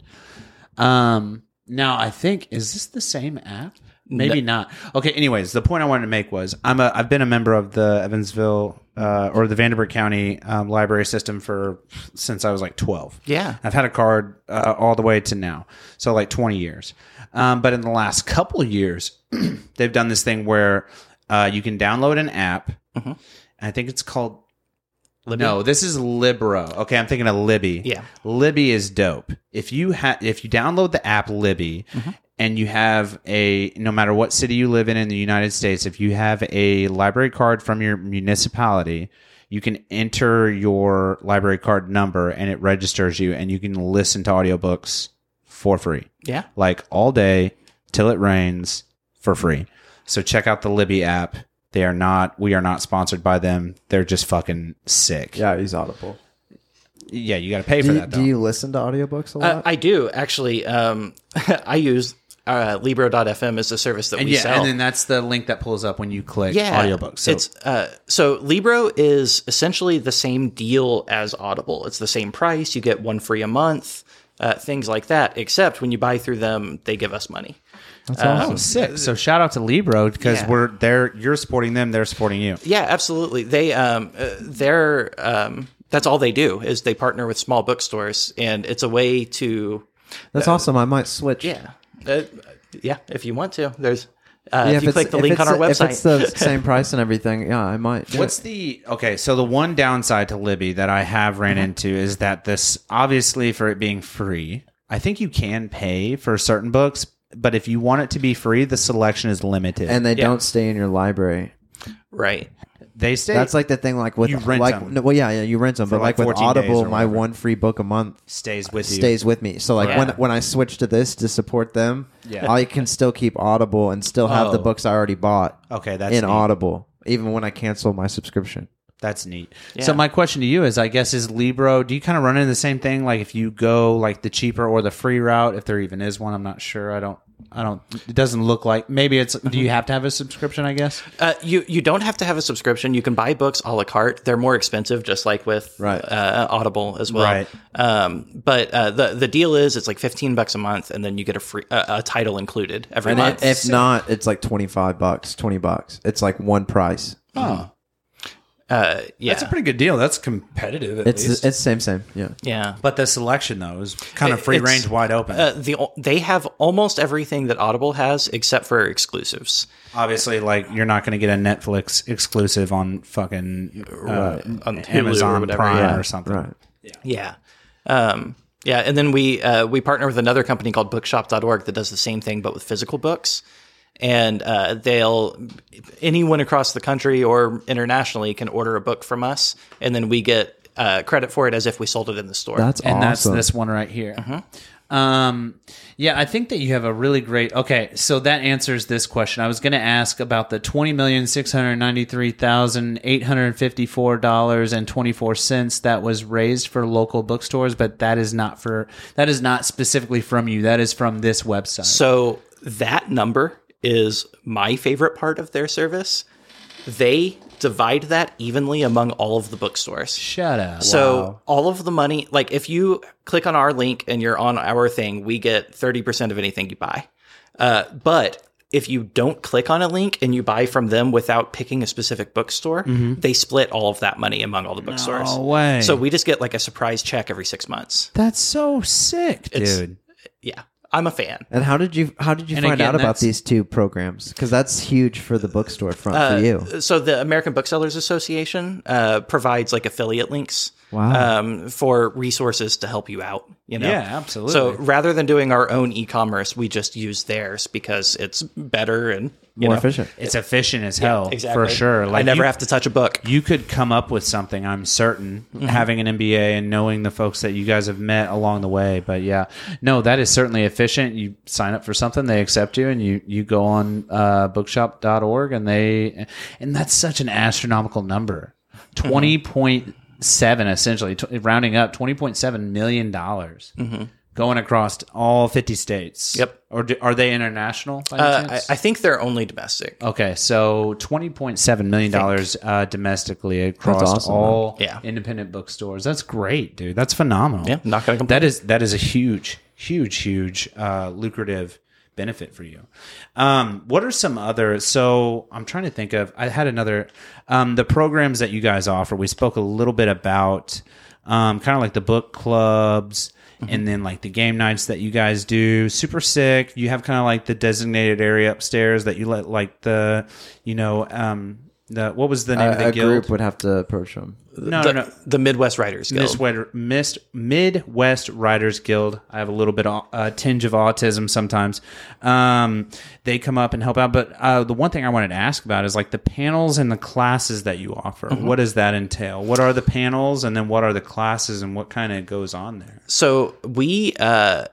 A: Um, now I think is this the same app? Maybe not. Okay. Anyways, the point I wanted to make was I'm a I've been a member of the Evansville uh, or the Vanderbilt County um, library system for since I was like twelve.
C: Yeah.
A: I've had a card uh, all the way to now, so like twenty years. Um, but in the last couple of years, they've done this thing where uh, you can download an app.
C: Mhm.
A: I think it's called.
C: Libby?
A: No, this is Libro. Okay, I'm thinking of Libby.
C: Yeah.
A: Libby is dope. If you have, if you download the app Libby, and you have a, no matter what city you live in in the United States, if you have a library card from your municipality, you can enter your library card number and it registers you, and you can listen to audiobooks for free,
C: yeah.
A: like all day till it rains for free. So check out the Libby app. They are not, we are not sponsored by them. They're just fucking sick.
B: Yeah, he's Audible.
A: Yeah, you got to pay for
B: Do,
A: that, though.
B: do you listen to audiobooks a lot?
C: Uh, I do actually. Um, I use uh, Libro dot f m as the service that
A: and
C: we
A: yeah,
C: sell.
A: and then that's the link that pulls up when you click
C: yeah,
A: audiobooks. So
C: it's uh, so Libro is essentially the same deal as Audible. It's the same price. You get one free a month, uh, things like that. Except when you buy through them, they give us money.
B: That's
C: uh,
B: awesome.
A: oh, sick. So shout out to Libro because
C: Yeah.
A: we're they're you're supporting them, they're supporting you.
C: Yeah, absolutely. They um, uh, they're um, that's all they do is they partner with small bookstores, and it's a way to
B: That's awesome. I might switch.
C: yeah, uh, yeah. If you want to, there's uh,
B: Yeah,
C: if you
B: it's-
C: click the
B: if
C: link on
B: it's-
C: our
B: If it's
C: website.
B: the same price and everything, yeah, I might. do
A: What's
B: it.
A: the okay? So the one downside to Libby that I have ran
C: Mm-hmm.
A: into is that this obviously for it being free, I think you can pay for certain books, but if you want it to be free, the selection is limited.
B: And they
C: Yeah.
B: don't stay in your library.
C: Right.
A: They stay.
B: That's like the thing, like with
A: You rent
B: like,
A: them.
B: no, well, yeah, yeah, you rent them,
A: For
B: but
A: like
B: like with
A: fourteen days
B: Audible,
A: or
B: my
A: whatever.
B: one free book a month
A: stays with you.
B: stays with me. So like
C: Yeah.
B: when when I switch to this to support them,
A: Yeah.
B: I can still keep Audible and still have the
A: Oh.
B: books I already bought
A: Okay, that's
B: in
A: neat.
B: Audible, even when I cancel my subscription.
A: That's neat.
C: Yeah.
A: So my question to you is, I guess, is Libro, do you kind of run into the same thing? Like if you go like the cheaper or the free route, if there even is one, I'm not sure. I don't, I don't, it doesn't look like, maybe it's, do you have to have a subscription, I guess?
C: Uh, you you don't have to have a subscription. You can buy books a la carte. They're more expensive, just like with
B: Right.
C: uh, Audible as well.
A: Right.
C: Um, but uh, the the deal is it's like fifteen bucks a month, and then you get a free uh, a title included every
B: And
C: month.
B: if, if not, it's like twenty-five bucks, twenty bucks. It's like one price.
A: Oh,
C: uh, yeah,
A: that's a pretty good deal. That's competitive at
B: It's
A: least.
B: it's same same. Yeah.
C: yeah.
A: But the selection, though, is kind of
C: It-
A: free
C: it's-
A: range, wide open.
C: Uh, the they have almost everything that Audible has except for exclusives.
A: Obviously, like, you're not going to get a Netflix exclusive on fucking uh,
C: On Hulu or
A: Amazon
C: whatever,
A: Prime
C: yeah.
A: or something.
B: Right.
C: Yeah. Um, yeah, and then we uh, we partner with another company called bookshop dot org that does the same thing but with physical books. And uh, they'll anyone across the country or internationally can order a book from us, and then we get uh, credit for it as if we sold it in the store.
B: That's
A: And
B: awesome.
A: that's this one right here. Um, yeah, I think that you have a really great. Okay, so that answers this question. I was going to ask about the twenty million six hundred ninety three thousand eight hundred fifty four dollars and twenty four cents that was raised for local bookstores, but that is not for that is not specifically from you. That is from this website.
C: So that number is my favorite part of their service. They divide that evenly among all of the bookstores.
A: Shut up.
C: So all of the money, like if you click on our link and you're on our thing, we get thirty percent of anything you buy. Uh, but if you don't click on a link and you buy from them without picking a specific bookstore, they split all of that money among all the bookstores.
A: No way.
C: So we just get like a surprise check every six months.
A: That's so sick,
C: It's-
A: dude.
C: Yeah, I'm a fan.
B: And how did you how did you
A: And
B: find
A: again,
B: out about
A: that's-
B: these two programs? Because that's huge for the bookstore front
C: Uh,
B: for you.
C: So the American Booksellers Association uh, provides like affiliate links
B: Wow.
C: um, for resources to help you out. You know?
A: Yeah, absolutely.
C: So rather than doing our own e-commerce, we just use theirs because it's better and you
B: More
C: know,
B: efficient.
A: It's efficient as hell,
C: exactly.
A: for sure.
C: I never
A: you-
C: have to touch a book.
A: You could come up with something, I'm certain,
C: Mm-hmm.
A: having an M B A and knowing the folks that you guys have met along the way. But yeah, no, that is certainly efficient. You sign up for something, they accept you, and you, you go on uh, bookshop dot org, and they, and that's such an astronomical number. twenty point seven, essentially, t- rounding up, twenty point seven million dollars going across all fifty states.
C: Yep.
A: Or do, are they international by any
C: Uh, I,
A: chance?
C: I think they're only domestic.
A: Okay, so twenty point seven million dollars uh, domestically across
B: awesome,
A: all
C: Yeah.
A: independent bookstores. That's great, dude. That's phenomenal.
C: Yeah, not going to complain.
A: That is that is a huge, huge, huge uh, lucrative benefit for you. Um, what are some other? So I'm trying to think of. I had another. Um, the programs that you guys offer. We spoke a little bit about, um, kind of like the book clubs. And then like the game nights that you guys do, super sick. You have kind of like the designated area upstairs that you let like the, you know, um, the what was the name of
B: A,
A: the
B: a
A: guild?
B: group would have to approach them.
A: no,
C: the,
A: no, no.
C: the Midwest Writers Guild.
A: Miss Wed- Mist- Midwest Writers Guild. I have a little bit of a tinge of autism sometimes. Um, they come up and help out. But uh, the one thing I wanted to ask about is like the panels and the classes that you offer. What does that entail? What are the panels, and then what are the classes, and what kind of goes on there?
C: So we uh,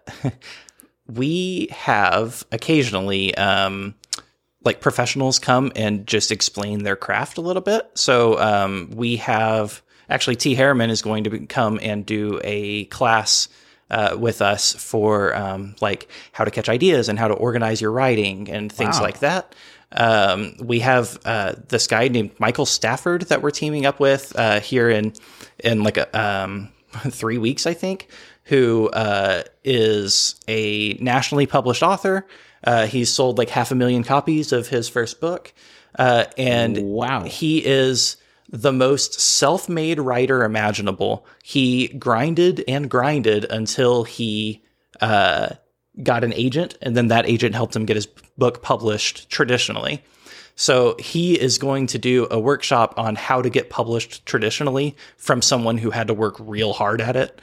C: we have occasionally um, like professionals come and just explain their craft a little bit. So um, we have actually T. Harriman is going to be, come and do a class uh, with us for um, like how to catch ideas and how to organize your writing and things
A: Wow.
C: like that. Um, we have uh, this guy named Michael Stafford that we're teaming up with uh, here in in like a, um, three weeks, I think, who uh, is a nationally published author. Uh, he's sold like half a million copies of his first book, uh, and
A: Wow.
C: he is the most self-made writer imaginable. He grinded and grinded until he uh, got an agent, and then that agent helped him get his book published traditionally. So he is going to do a workshop on how to get published traditionally from someone who had to work real hard at it.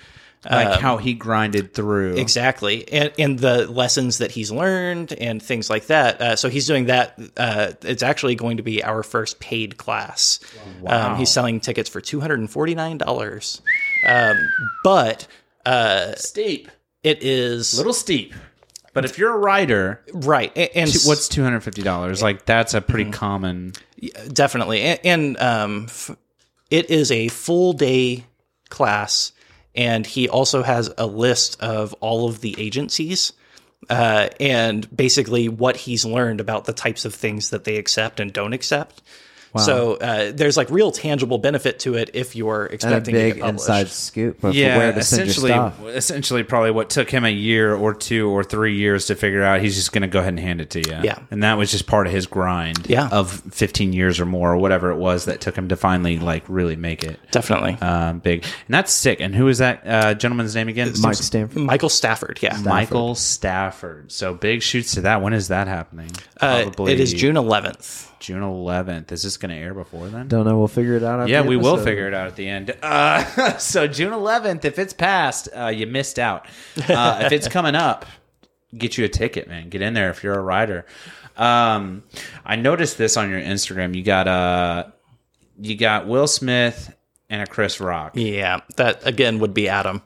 A: Like
C: Um,
A: how he grinded through.
C: Exactly, and and the lessons that he's learned and things like that. Uh, so he's doing that. Uh, it's actually going to be our first paid class.
A: Wow.
C: Um, he's selling tickets for two hundred and forty nine dollars, um, but uh,
A: Steep.
C: it is
A: Little steep. But if you're a writer,
C: right. And, and
A: t- what's two hundred fifty dollars? Like that's a pretty common.
C: definitely, and, and um, f- it is a full day class. And he also has a list of all of the agencies uh, and basically what he's learned about the types of things that they accept and don't accept. Wow. So uh, there's like real tangible benefit to it if you're expecting
B: and a big
C: to get published.
B: inside scoop of
A: Yeah,
B: where to send your
A: essentially,
B: stuff.
A: essentially, probably what took him a year or two or three years to figure out. He's just going to go ahead and hand it to you.
C: Yeah.
A: and that was just part of his grind.
C: Yeah.
A: of fifteen years or more, or whatever it was that took him to finally like really make it.
C: Definitely.
A: Um, big, and that's sick. And who is that uh, gentleman's name again?
B: Mike Stanford.
C: Michael Stafford, yeah.
A: Michael Stafford. So big shoots to that. When is that happening?
C: Uh, it is June eleventh.
A: June eleventh. Is this going to air before then?
B: Don't know. We'll figure it out. After
A: Yeah,
B: the
A: we will
B: episode.
A: figure it out at the end. Uh, so June eleventh, if it's passed, uh, you missed out. Uh, if it's coming up, get you a ticket, man. Get in there if you're a rider. Um, I noticed this on your Instagram. You got uh, you got Will Smith and a Chris Rock.
C: Yeah, that again would be Adam.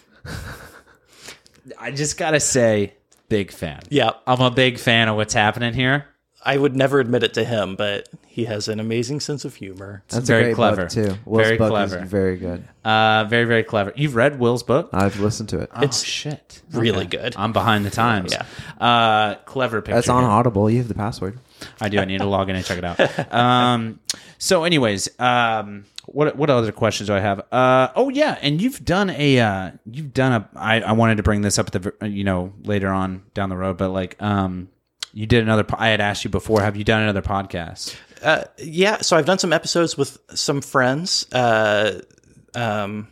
A: I just gotta say, big fan.
C: Yeah.
A: I'm a big fan of what's happening here.
C: I would never admit it to him, but he has an amazing sense of humor.
B: That's
A: very
B: a great
A: clever.
B: book too. Will's
A: Very
B: book
A: clever.
B: is very good.
A: Uh, very very clever. You've read Will's book?
B: I've listened to it.
A: Oh,
C: It's
A: shit.
C: really good.
A: I'm behind the times.
C: Yeah.
A: Uh, clever picture.
B: That's on
A: here.
B: Audible. You have the password.
A: I do. I need to log in and check it out. Um, so, anyways, um, what what other questions do I have? Uh, oh yeah, and you've done a uh, you've done a. I, I wanted to bring this up at the you know later on down the road, but like um, you did another. po- I had asked you before. Have you done another podcast?
C: Uh, yeah, so I've done some episodes with some friends. Uh, um,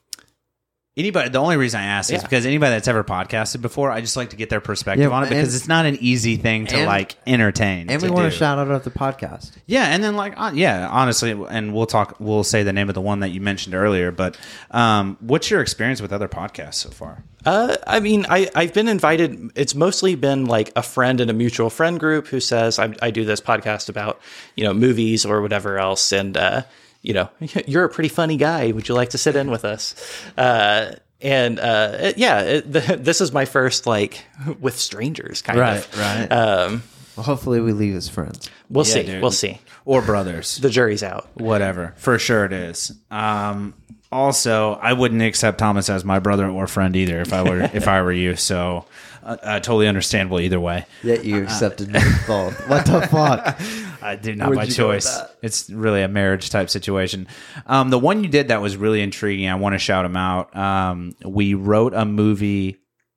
A: Anybody? The only reason I asked is
C: Yeah.
A: because anybody that's ever podcasted before, I just like to get their perspective
B: Yeah,
A: on it because
B: and-
A: it's not an easy thing to
B: and-
A: like entertain.
B: And
A: to
B: we want
A: do.
B: to shout out the podcast.
A: Yeah, and then like uh, yeah, honestly, and we'll talk. We'll say the name of the one that you mentioned earlier. But um, what's your experience with other podcasts so far?
C: Uh, I mean, I, I've been invited. It's mostly been like a friend in a mutual friend group who says I, I do this podcast about, you know, movies or whatever else. And, uh, you know, you're a pretty funny guy. Would you like to sit in with us? Uh, and uh, it- yeah, it, the, this is my first like with strangers kind of.
A: right.
C: Um,
B: Well, hopefully we leave as friends.
C: we'll
A: Yeah,
C: see.
A: dude.
C: We'll see.
A: Or brothers,
C: The jury's out.
A: whatever. For sure, it is. Um, also, I wouldn't accept Thomas as my brother or friend either if I were if I were you. So, uh, uh, totally understandable either way.
B: Yet you accepted me both. What the fuck?
A: I did not
B: Where'd
A: by
B: you go with
A: choice.
B: that?
A: It's really a marriage type situation. Um, the one you did that was really intriguing. I want to shout him out. Um, we wrote a movie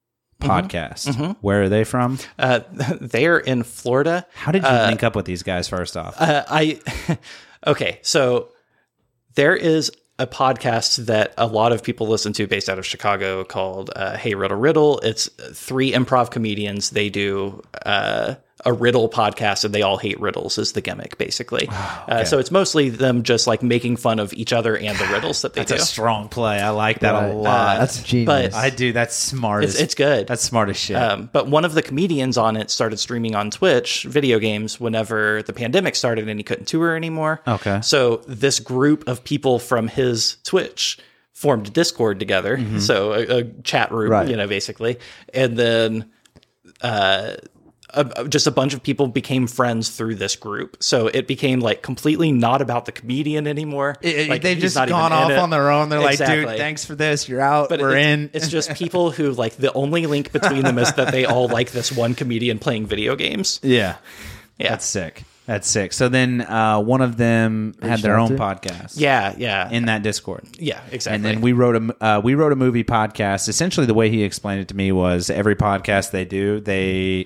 A: podcast. Where are they from?
C: Uh, they're in Florida.
A: How did you link up with these guys? First off,
C: Uh, I okay, so there is a podcast that a lot of people listen to based out of Chicago called uh, Hey Riddle Riddle. It's three improv comedians. They do uh, a riddle podcast, and they all hate riddles. Is the gimmick basically? uh, so it's mostly them just like making fun of each other and the riddles that they
A: that's
C: do.
A: a strong play. I like that
B: Right.
A: a lot.
B: Uh, that's genius.
C: but
A: I do. That's smart.
C: It's,
A: as,
C: it's good.
A: That's smart as shit.
C: Um, but one of the comedians on it started streaming on Twitch video games whenever the pandemic started and he couldn't tour anymore.
A: Okay.
C: So this group of people from his Twitch formed Discord together. So a, a chat room,
B: Right.
C: you know, basically. And then uh, a, just a bunch of people became friends through this group. So it became like completely not about the comedian anymore.
A: It-
C: Like,
A: they've
C: he's
A: just
C: not even
A: gone
C: in
A: off
C: it.
A: on their own. They're like,
C: Exactly.
A: dude, thanks for this. You're out.
C: But
A: We're
C: it's,
A: in.
C: it's just people who like the only link between them is that they all like this one comedian playing video games.
A: yeah.
C: Yeah.
A: That's sick. That's sick. So then uh, one of them had their
B: out
A: own
B: to?
A: podcast.
C: Yeah, yeah,
A: In that Discord.
C: yeah, exactly.
A: And then we wrote a uh, we wrote a movie podcast. Essentially, the way he explained it to me was every podcast they do, they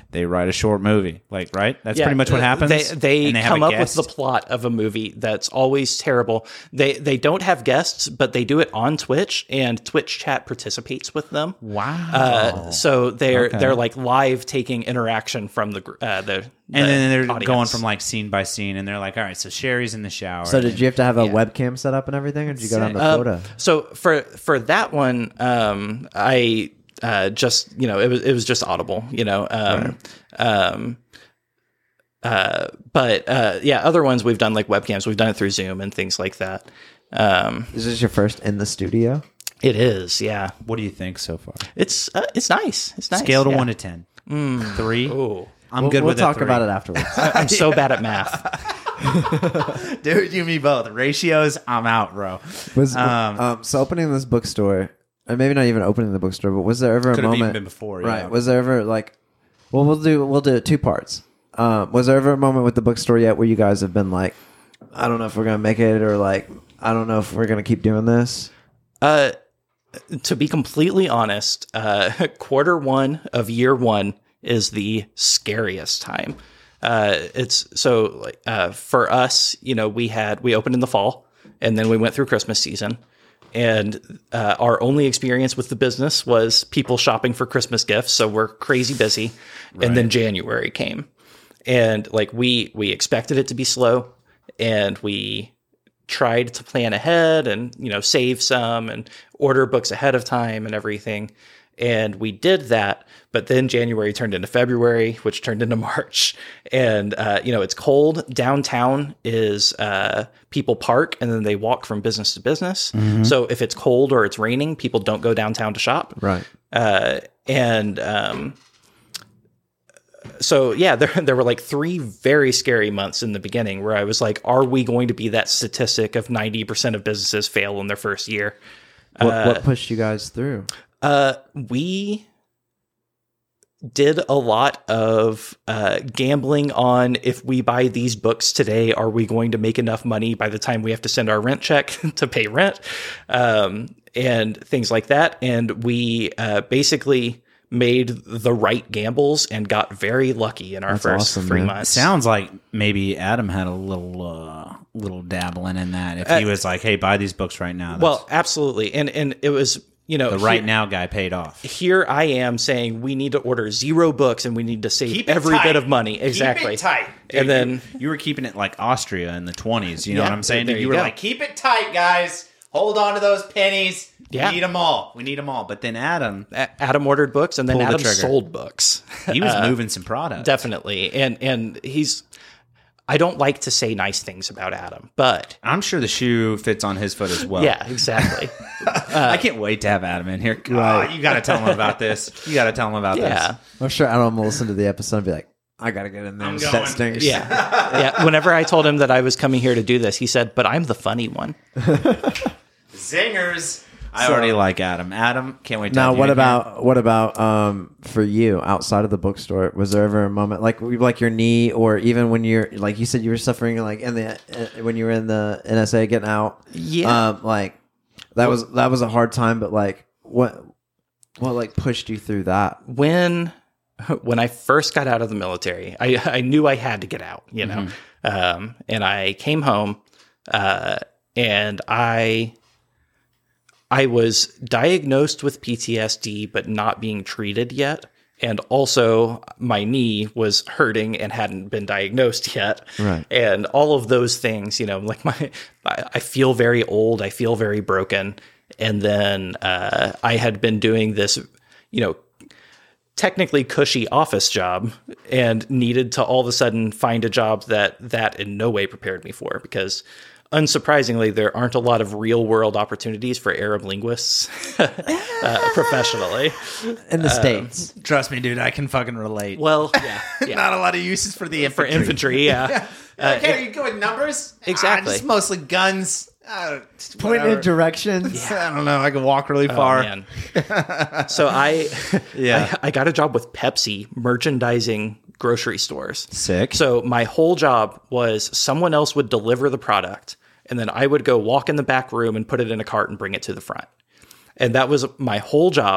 A: they write a short movie. Like, right? That's
C: Yeah,
A: pretty much what happens.
C: They they,
A: And have
C: come
A: a
C: up with
A: guest?
C: the plot of a movie that's always terrible. They they don't have guests, but they do it on Twitch, and Twitch chat participates with them.
A: Wow.
C: Uh, so they're
A: Okay.
C: they're like live taking interaction from the gr- uh, the, the
A: and then they're
C: audience.
A: going from like scene by scene, and they're like, all right, so Sherry's in the shower.
B: So did you have to have a
C: Yeah.
B: webcam set up and everything, or did you go down to
C: Uh,
B: Florida?
C: So for for that one, um, I uh, just you know it was it was just Audible, you know. Um, um, uh, but uh, yeah, other ones we've done like webcams. We've done it through Zoom and things like that. Um,
B: Is this your first in the studio?
C: it is, yeah.
A: What do you think so far?
C: It's uh, it's nice. It's nice.
A: Scale to
C: yeah.
A: one to ten. Three.
C: Ooh.
A: I'm
B: We'll,
A: good
B: we'll
A: with a
B: talk
A: three.
B: about it afterwards.
C: I'm so bad at math.
A: Dude, you and me both. Ratios, I'm out, bro.
B: Was
A: Um,
B: um, so opening this bookstore, or maybe not even opening the bookstore, but was there ever a
A: Could have
B: moment?
A: even been before,
B: right?
A: yeah.
B: Was there ever like, well, we'll do we'll do it two parts. Um, was there ever a moment with the bookstore yet where you guys have been like, I don't know if we're gonna make it, or like, I don't know if we're gonna keep doing this?
C: Uh, to be completely honest, uh, quarter one of year one is the scariest time. Uh, it's so like uh, for us, you know, we had we opened in the fall, and then we went through Christmas season, and uh, our only experience with the business was people shopping for Christmas gifts. So we're crazy busy, and then January came, and like we we expected it to be slow, and we tried to plan ahead and, you know, save some and order books ahead of time and everything. And we did that, but then January turned into February, which turned into March. And, uh, you know, it's cold. Downtown is uh, people park and then they walk from business to business. So if it's cold or it's raining, people don't go downtown to shop.
B: Right.
C: Uh, and um, so, yeah, there there were like three very scary months in the beginning where I was like, are we going to be that statistic of ninety percent of businesses fail in their first year?
B: What, what pushed you guys through?
C: Uh, we did a lot of uh, gambling on if we buy these books today, are we going to make enough money by the time we have to send our rent check to pay rent, um, and things like that. And we uh, basically made the right gambles and got very lucky in our
B: That's
C: first
B: awesome,
C: three
B: man.
C: months.
A: Sounds like maybe Adam had a little uh, little dabbling in that. If he was like, "Hey, buy these books right now." That's-
C: Well, absolutely. And and it was, you know,
A: the right
C: here,
A: now guy paid off.
C: here I am saying we need to order zero books and we need to save
A: Keep it
C: every
A: tight.
C: bit of money. Exactly.
A: Keep it tight. Dude,
C: And then
A: you, you were keeping it like Austria in the twenties. You know
C: Yeah,
A: what I'm saying?
C: there
A: You,
C: you
A: were
C: go.
A: like, keep it tight, guys. Hold on to those pennies.
C: Yeah.
A: We need them all. We need them all. But then Adam,
C: A- Adam ordered books and then
A: Pull the
C: Adam
A: trigger.
C: sold books.
A: he was moving some product.
C: Definitely. And and he's I don't like to say nice things about Adam, but
A: I'm sure the shoe fits on his foot as well.
C: yeah, exactly.
A: I can't wait to have Adam in here. Oh, you got to tell him about this. You got to tell him about
C: Yeah.
A: this.
B: I'm sure Adam will listen to the episode and be like, I gotta get in there.
A: I'm
B: That
A: going.
B: stinks.
C: Yeah. Yeah. Whenever I told him that I was coming here to do this, he said, "But I'm the funny one."
A: Zingers. I
B: So-
A: already like Adam. Adam, can't wait to
B: Now,
A: have you
B: what
A: in here.
B: about what about um for you outside of the bookstore? Was there ever a moment like like your knee, or even when you're like you said you were suffering like in the uh, when you were in the N S A getting out?
C: Yeah.
B: um, like that was that was a hard time, but like what what like pushed you through that?
C: when when I first got out of the military, I I knew I had to get out, you know. Um, and I came home, uh, and I I was diagnosed with P T S D, but not being treated yet. And also, my knee was hurting and hadn't been diagnosed yet.
B: Right.
C: And all of those things, you know, like my, I I feel very old. I feel very broken. And then uh, I had been doing this, you know, technically cushy office job and needed to all of a sudden find a job that that in no way prepared me for, because unsurprisingly, there aren't a lot of real world opportunities for Arab linguists uh, professionally.
B: In the states,
A: Trust me, dude, I can fucking relate.
C: Well, yeah, yeah.
A: Not a lot of uses for the
C: for
A: infantry.
C: infantry, yeah. Uh,
A: okay, you go with numbers?
C: Exactly.
A: Ah, just mostly guns. Uh,
B: point
A: whatever.
B: in directions.
A: I don't know. I can walk really
C: Oh,
A: far.
C: man. So I,
A: Yeah.
C: I, I got a job with Pepsi merchandising grocery stores.
A: Sick.
C: So my whole job was someone else would deliver the product, and then I would go walk in the back room and put it in a cart and bring it to the front. And that was my whole job.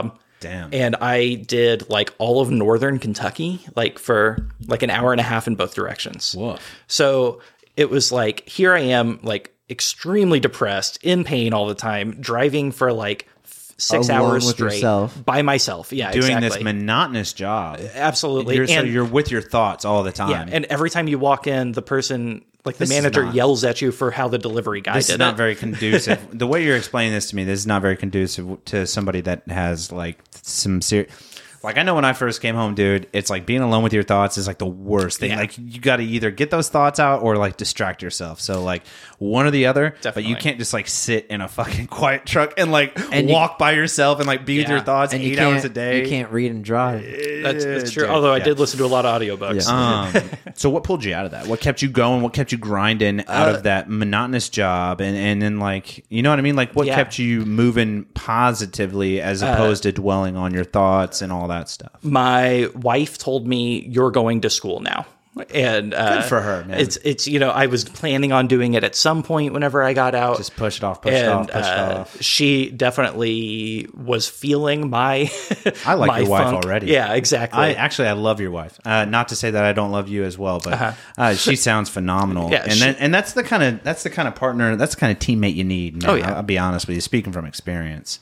A: Damn.
C: And I did like all of northern Kentucky, like for like an hour and a half in both directions.
A: Woof.
C: So it was like, here I am, like extremely depressed, in pain all the time, driving for like six
B: Alone
C: hours
B: with
C: straight
B: yourself.
C: by myself. Yeah,
A: Doing
C: exactly.
A: this monotonous job.
C: Absolutely.
A: You're, so
C: And-
A: you're with your thoughts all the time.
C: Yeah, and every time you walk in, the person, like the
A: This is
C: manager,
A: not-
C: yells at you for how the delivery guy
A: This
C: did
A: is not
C: it.
A: very conducive. The way you're explaining this to me, this is not very conducive to somebody that has like some serious. Like I know when I first came home, dude, it's like being alone with your thoughts is like the worst thing.
C: Yeah.
A: Like you got to either get those thoughts out or like distract yourself. So like one or the other. But
C: Definitely.
A: you can't just like sit in a fucking quiet truck and like
B: And you-
A: walk by yourself and like be with
C: Yeah.
A: your thoughts
B: And you
A: eight
B: can't,
A: hours a day.
B: you can't read and drive.
C: That's, that's true.
A: Dude,
C: Although I
A: yeah.
C: did listen to a lot of audiobooks.
B: Yeah.
A: Um, so what pulled you out of that? What kept you going? What kept you grinding out
C: Uh,
A: of that monotonous job? And, and then like, you know what I mean? Like what
C: Yeah.
A: kept you moving positively as opposed to dwelling on your thoughts and all that stuff?
C: My wife told me, you're going to school now. And uh,
A: Good for her, man.
C: It's, it's, you know, I was planning on doing it at some point whenever I got out.
A: Just push it off, push it
C: and
A: off, push it
C: uh,
A: off.
C: she definitely was feeling my.
A: I like
C: my
A: your wife
C: funk.
A: already.
C: Yeah, exactly.
A: I actually I love your wife. Uh, not to say that I don't love you as well, but uh she sounds phenomenal.
C: Yeah,
A: and
C: she-
A: then, and that's the kind of that's the kind of partner, that's the kind of teammate you need. Man.
C: Oh, yeah.
A: I'll, I'll be honest with you, speaking from experience.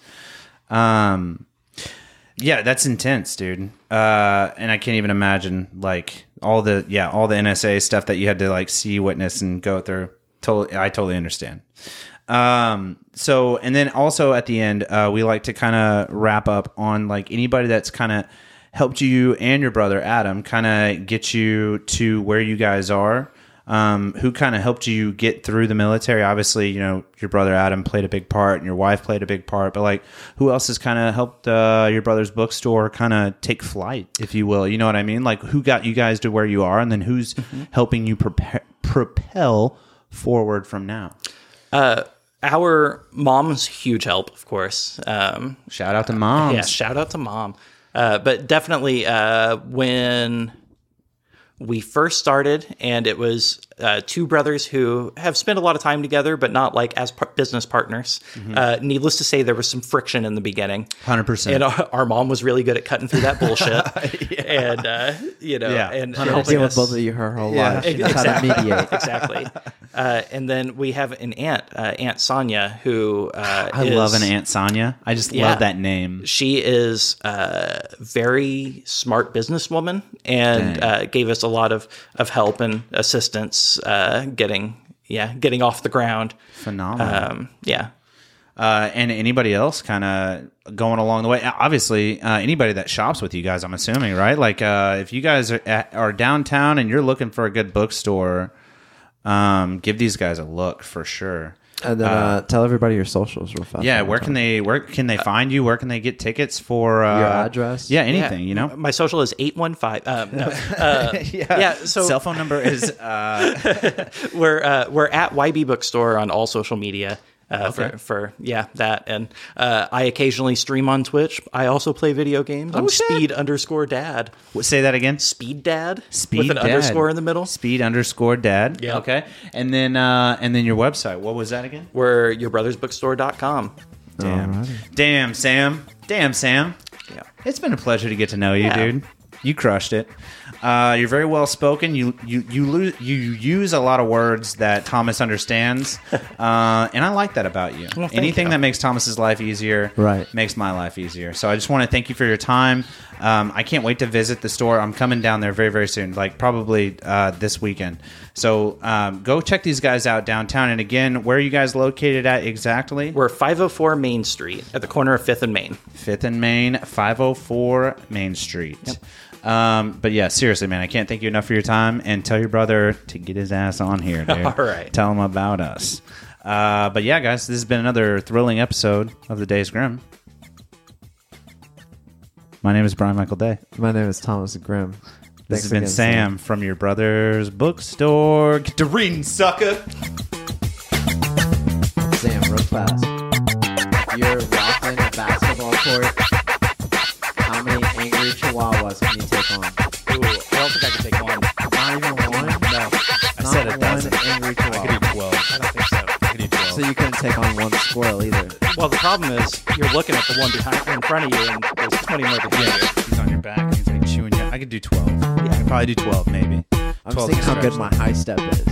A: Um, yeah, that's intense, dude. Uh, and I can't even imagine like all the yeah all the N S A stuff that you had to like see, witness, and go through. Totally, I totally understand. Um, so, and then also at the end, uh, we like to kind of wrap up on like anybody that's kind of helped you and your brother Adam kind of get you to where you guys are. Um, who kind of helped you get through the military? Obviously, you know, your brother Adam played a big part and your wife played a big part, but like who else has kind of helped, uh, your brother's bookstore kind of take flight, if you will, you know what I mean? Like who got you guys to where you are, and then who's helping you prepare, propel forward from now?
C: Uh, our mom's huge help, of course. Um,
A: Shout out to moms.
C: yeah, shout out to mom. Uh, but definitely uh, when we first started, and it was uh, two brothers who have spent a lot of time together, but not like as par- business partners. Uh, needless to say, there was some friction in the beginning.
A: one hundred percent.
C: And our, our mom was really good at cutting through that bullshit. And, uh, you know,
A: Yeah,
C: and
B: She had to
C: helping
B: deal with
C: us.
B: both of you her whole
A: Yeah.
B: life. She knows how to mediate.
C: Exactly. Uh, and then we have an aunt, uh, Aunt Sonia, who uh,
A: I
C: is-
A: love an Aunt Sonia. I just
C: Yeah.
A: love that name.
C: She is a very smart businesswoman and
A: Dang.
C: uh, gave us a lot of, of help and assistance uh, getting yeah getting off the ground.
A: Phenomenal.
C: Um, yeah.
A: Uh, and anybody else kind of going along the way? Obviously, uh, anybody that shops with you guys, I'm assuming, right? Like, uh, if you guys are, at, are downtown and you're looking for a good bookstore, um, give these guys a look for sure.
B: And then uh, tell everybody your socials real fast.
A: Yeah, where can they where can they find you? Where can they get tickets for uh,
B: Your address?
A: Yeah, anything.
C: Yeah.
A: You know.
C: My social is eight one five. Um, no. uh, yeah. So
A: Cell phone number is uh,
C: we're uh, we're at Y B Bookstore on all social media. Uh,
A: Okay.
C: for, for yeah that and uh, I occasionally stream on Twitch. I also play video games. I'm
A: Oh, shit.
C: Speed underscore Dad.
A: say that again.
C: Speed Dad.
A: Speed
C: with an
A: Dad.
C: underscore in the middle.
A: Speed underscore dad.
C: Yeah.
A: Okay. And then uh, and then your website. What was that again?
C: We're your brothers bookstore dot com.
A: Damn.
B: Alrighty.
A: Damn, Sam. Damn, Sam.
C: Yeah.
A: It's been a pleasure to get to know you,
C: Yeah.
A: dude. You crushed it. Uh, you're very well spoken. You you you lo- you use a lot of words that Thomas understands, uh, and I like that about you.
C: Well, thank
A: Anything
C: you.
A: that makes Thomas's life easier,
B: Right.
A: makes my life easier. So I just want to thank you for your time. Um, I can't wait to visit the store. I'm coming down there very very soon, like probably uh, this weekend. So um, go check these guys out downtown. And again, where are you guys located at exactly?
C: We're five oh four Main Street at the corner of fifth and Main.
A: Fifth and Main, five oh four Main Street. Um, but yeah, seriously, man, I can't thank you enough for your time, and tell your brother to get his ass on here, dude.
C: All right.
A: Tell him about us. Uh, but yeah, guys, this has been another thrilling episode of The Days Grim. My name is Brian Michael Day.
B: My name is Thomas Grimm.
A: This
B: Thanks
A: has been
B: again,
A: Sam from your brother's bookstore. Get to reading, sucker.
B: Sam, real fast. If you're walking a basketball court, how many angry chihuahuas can you take on?
C: Ooh, I don't think I can take one.
B: Not even one?
C: No,
A: I said
B: Not
A: a dozen.
B: one angry chihuahua.
A: twelve.
C: I don't think so.
A: I could do twelve.
B: So you couldn't take on one squirrel either.
C: Well, the problem is you're looking at the one behind in front of you, and there's twenty more behind you.
A: He's on your back. And he's like chewing you. I could do twelve. Yeah, I could probably do twelve, maybe.
B: I'm seeing how good my high step is.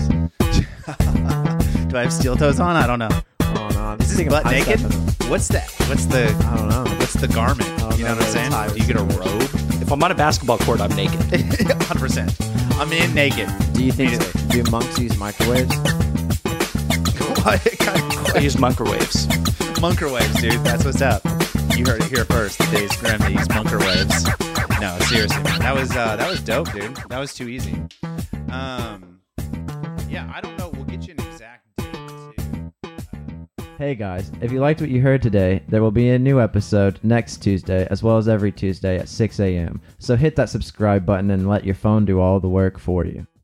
A: Do I have steel toes on? I don't know.
B: Oh no, I'm
A: Is this
B: seeing
A: butt
B: high
A: naked?
B: step in-
A: What's that? What's the?
B: I don't know.
A: What's the garment?
B: I don't
A: You know
B: know
A: what I'm
B: that it's high
A: saying? Do you get a robe?
C: If I'm on a basketball court, I'm naked.
A: one hundred percent. I'm in naked.
B: Do you think
A: Immediately.
B: do monks use microwaves?
A: What kind of
C: I use microwaves.
A: Munkerwaves, dude. That's what's up. You heard it here first. Today's Grim to use Munkerwaves. No, seriously, man. That was uh, that was dope, dude. That was too easy. Um, yeah, I don't know. We'll get you an exact date too. Uh,
B: Hey guys, if you liked what you heard today, there will be a new episode next Tuesday, as well as every Tuesday at six a.m. So hit that subscribe button and let your phone do all the work for you.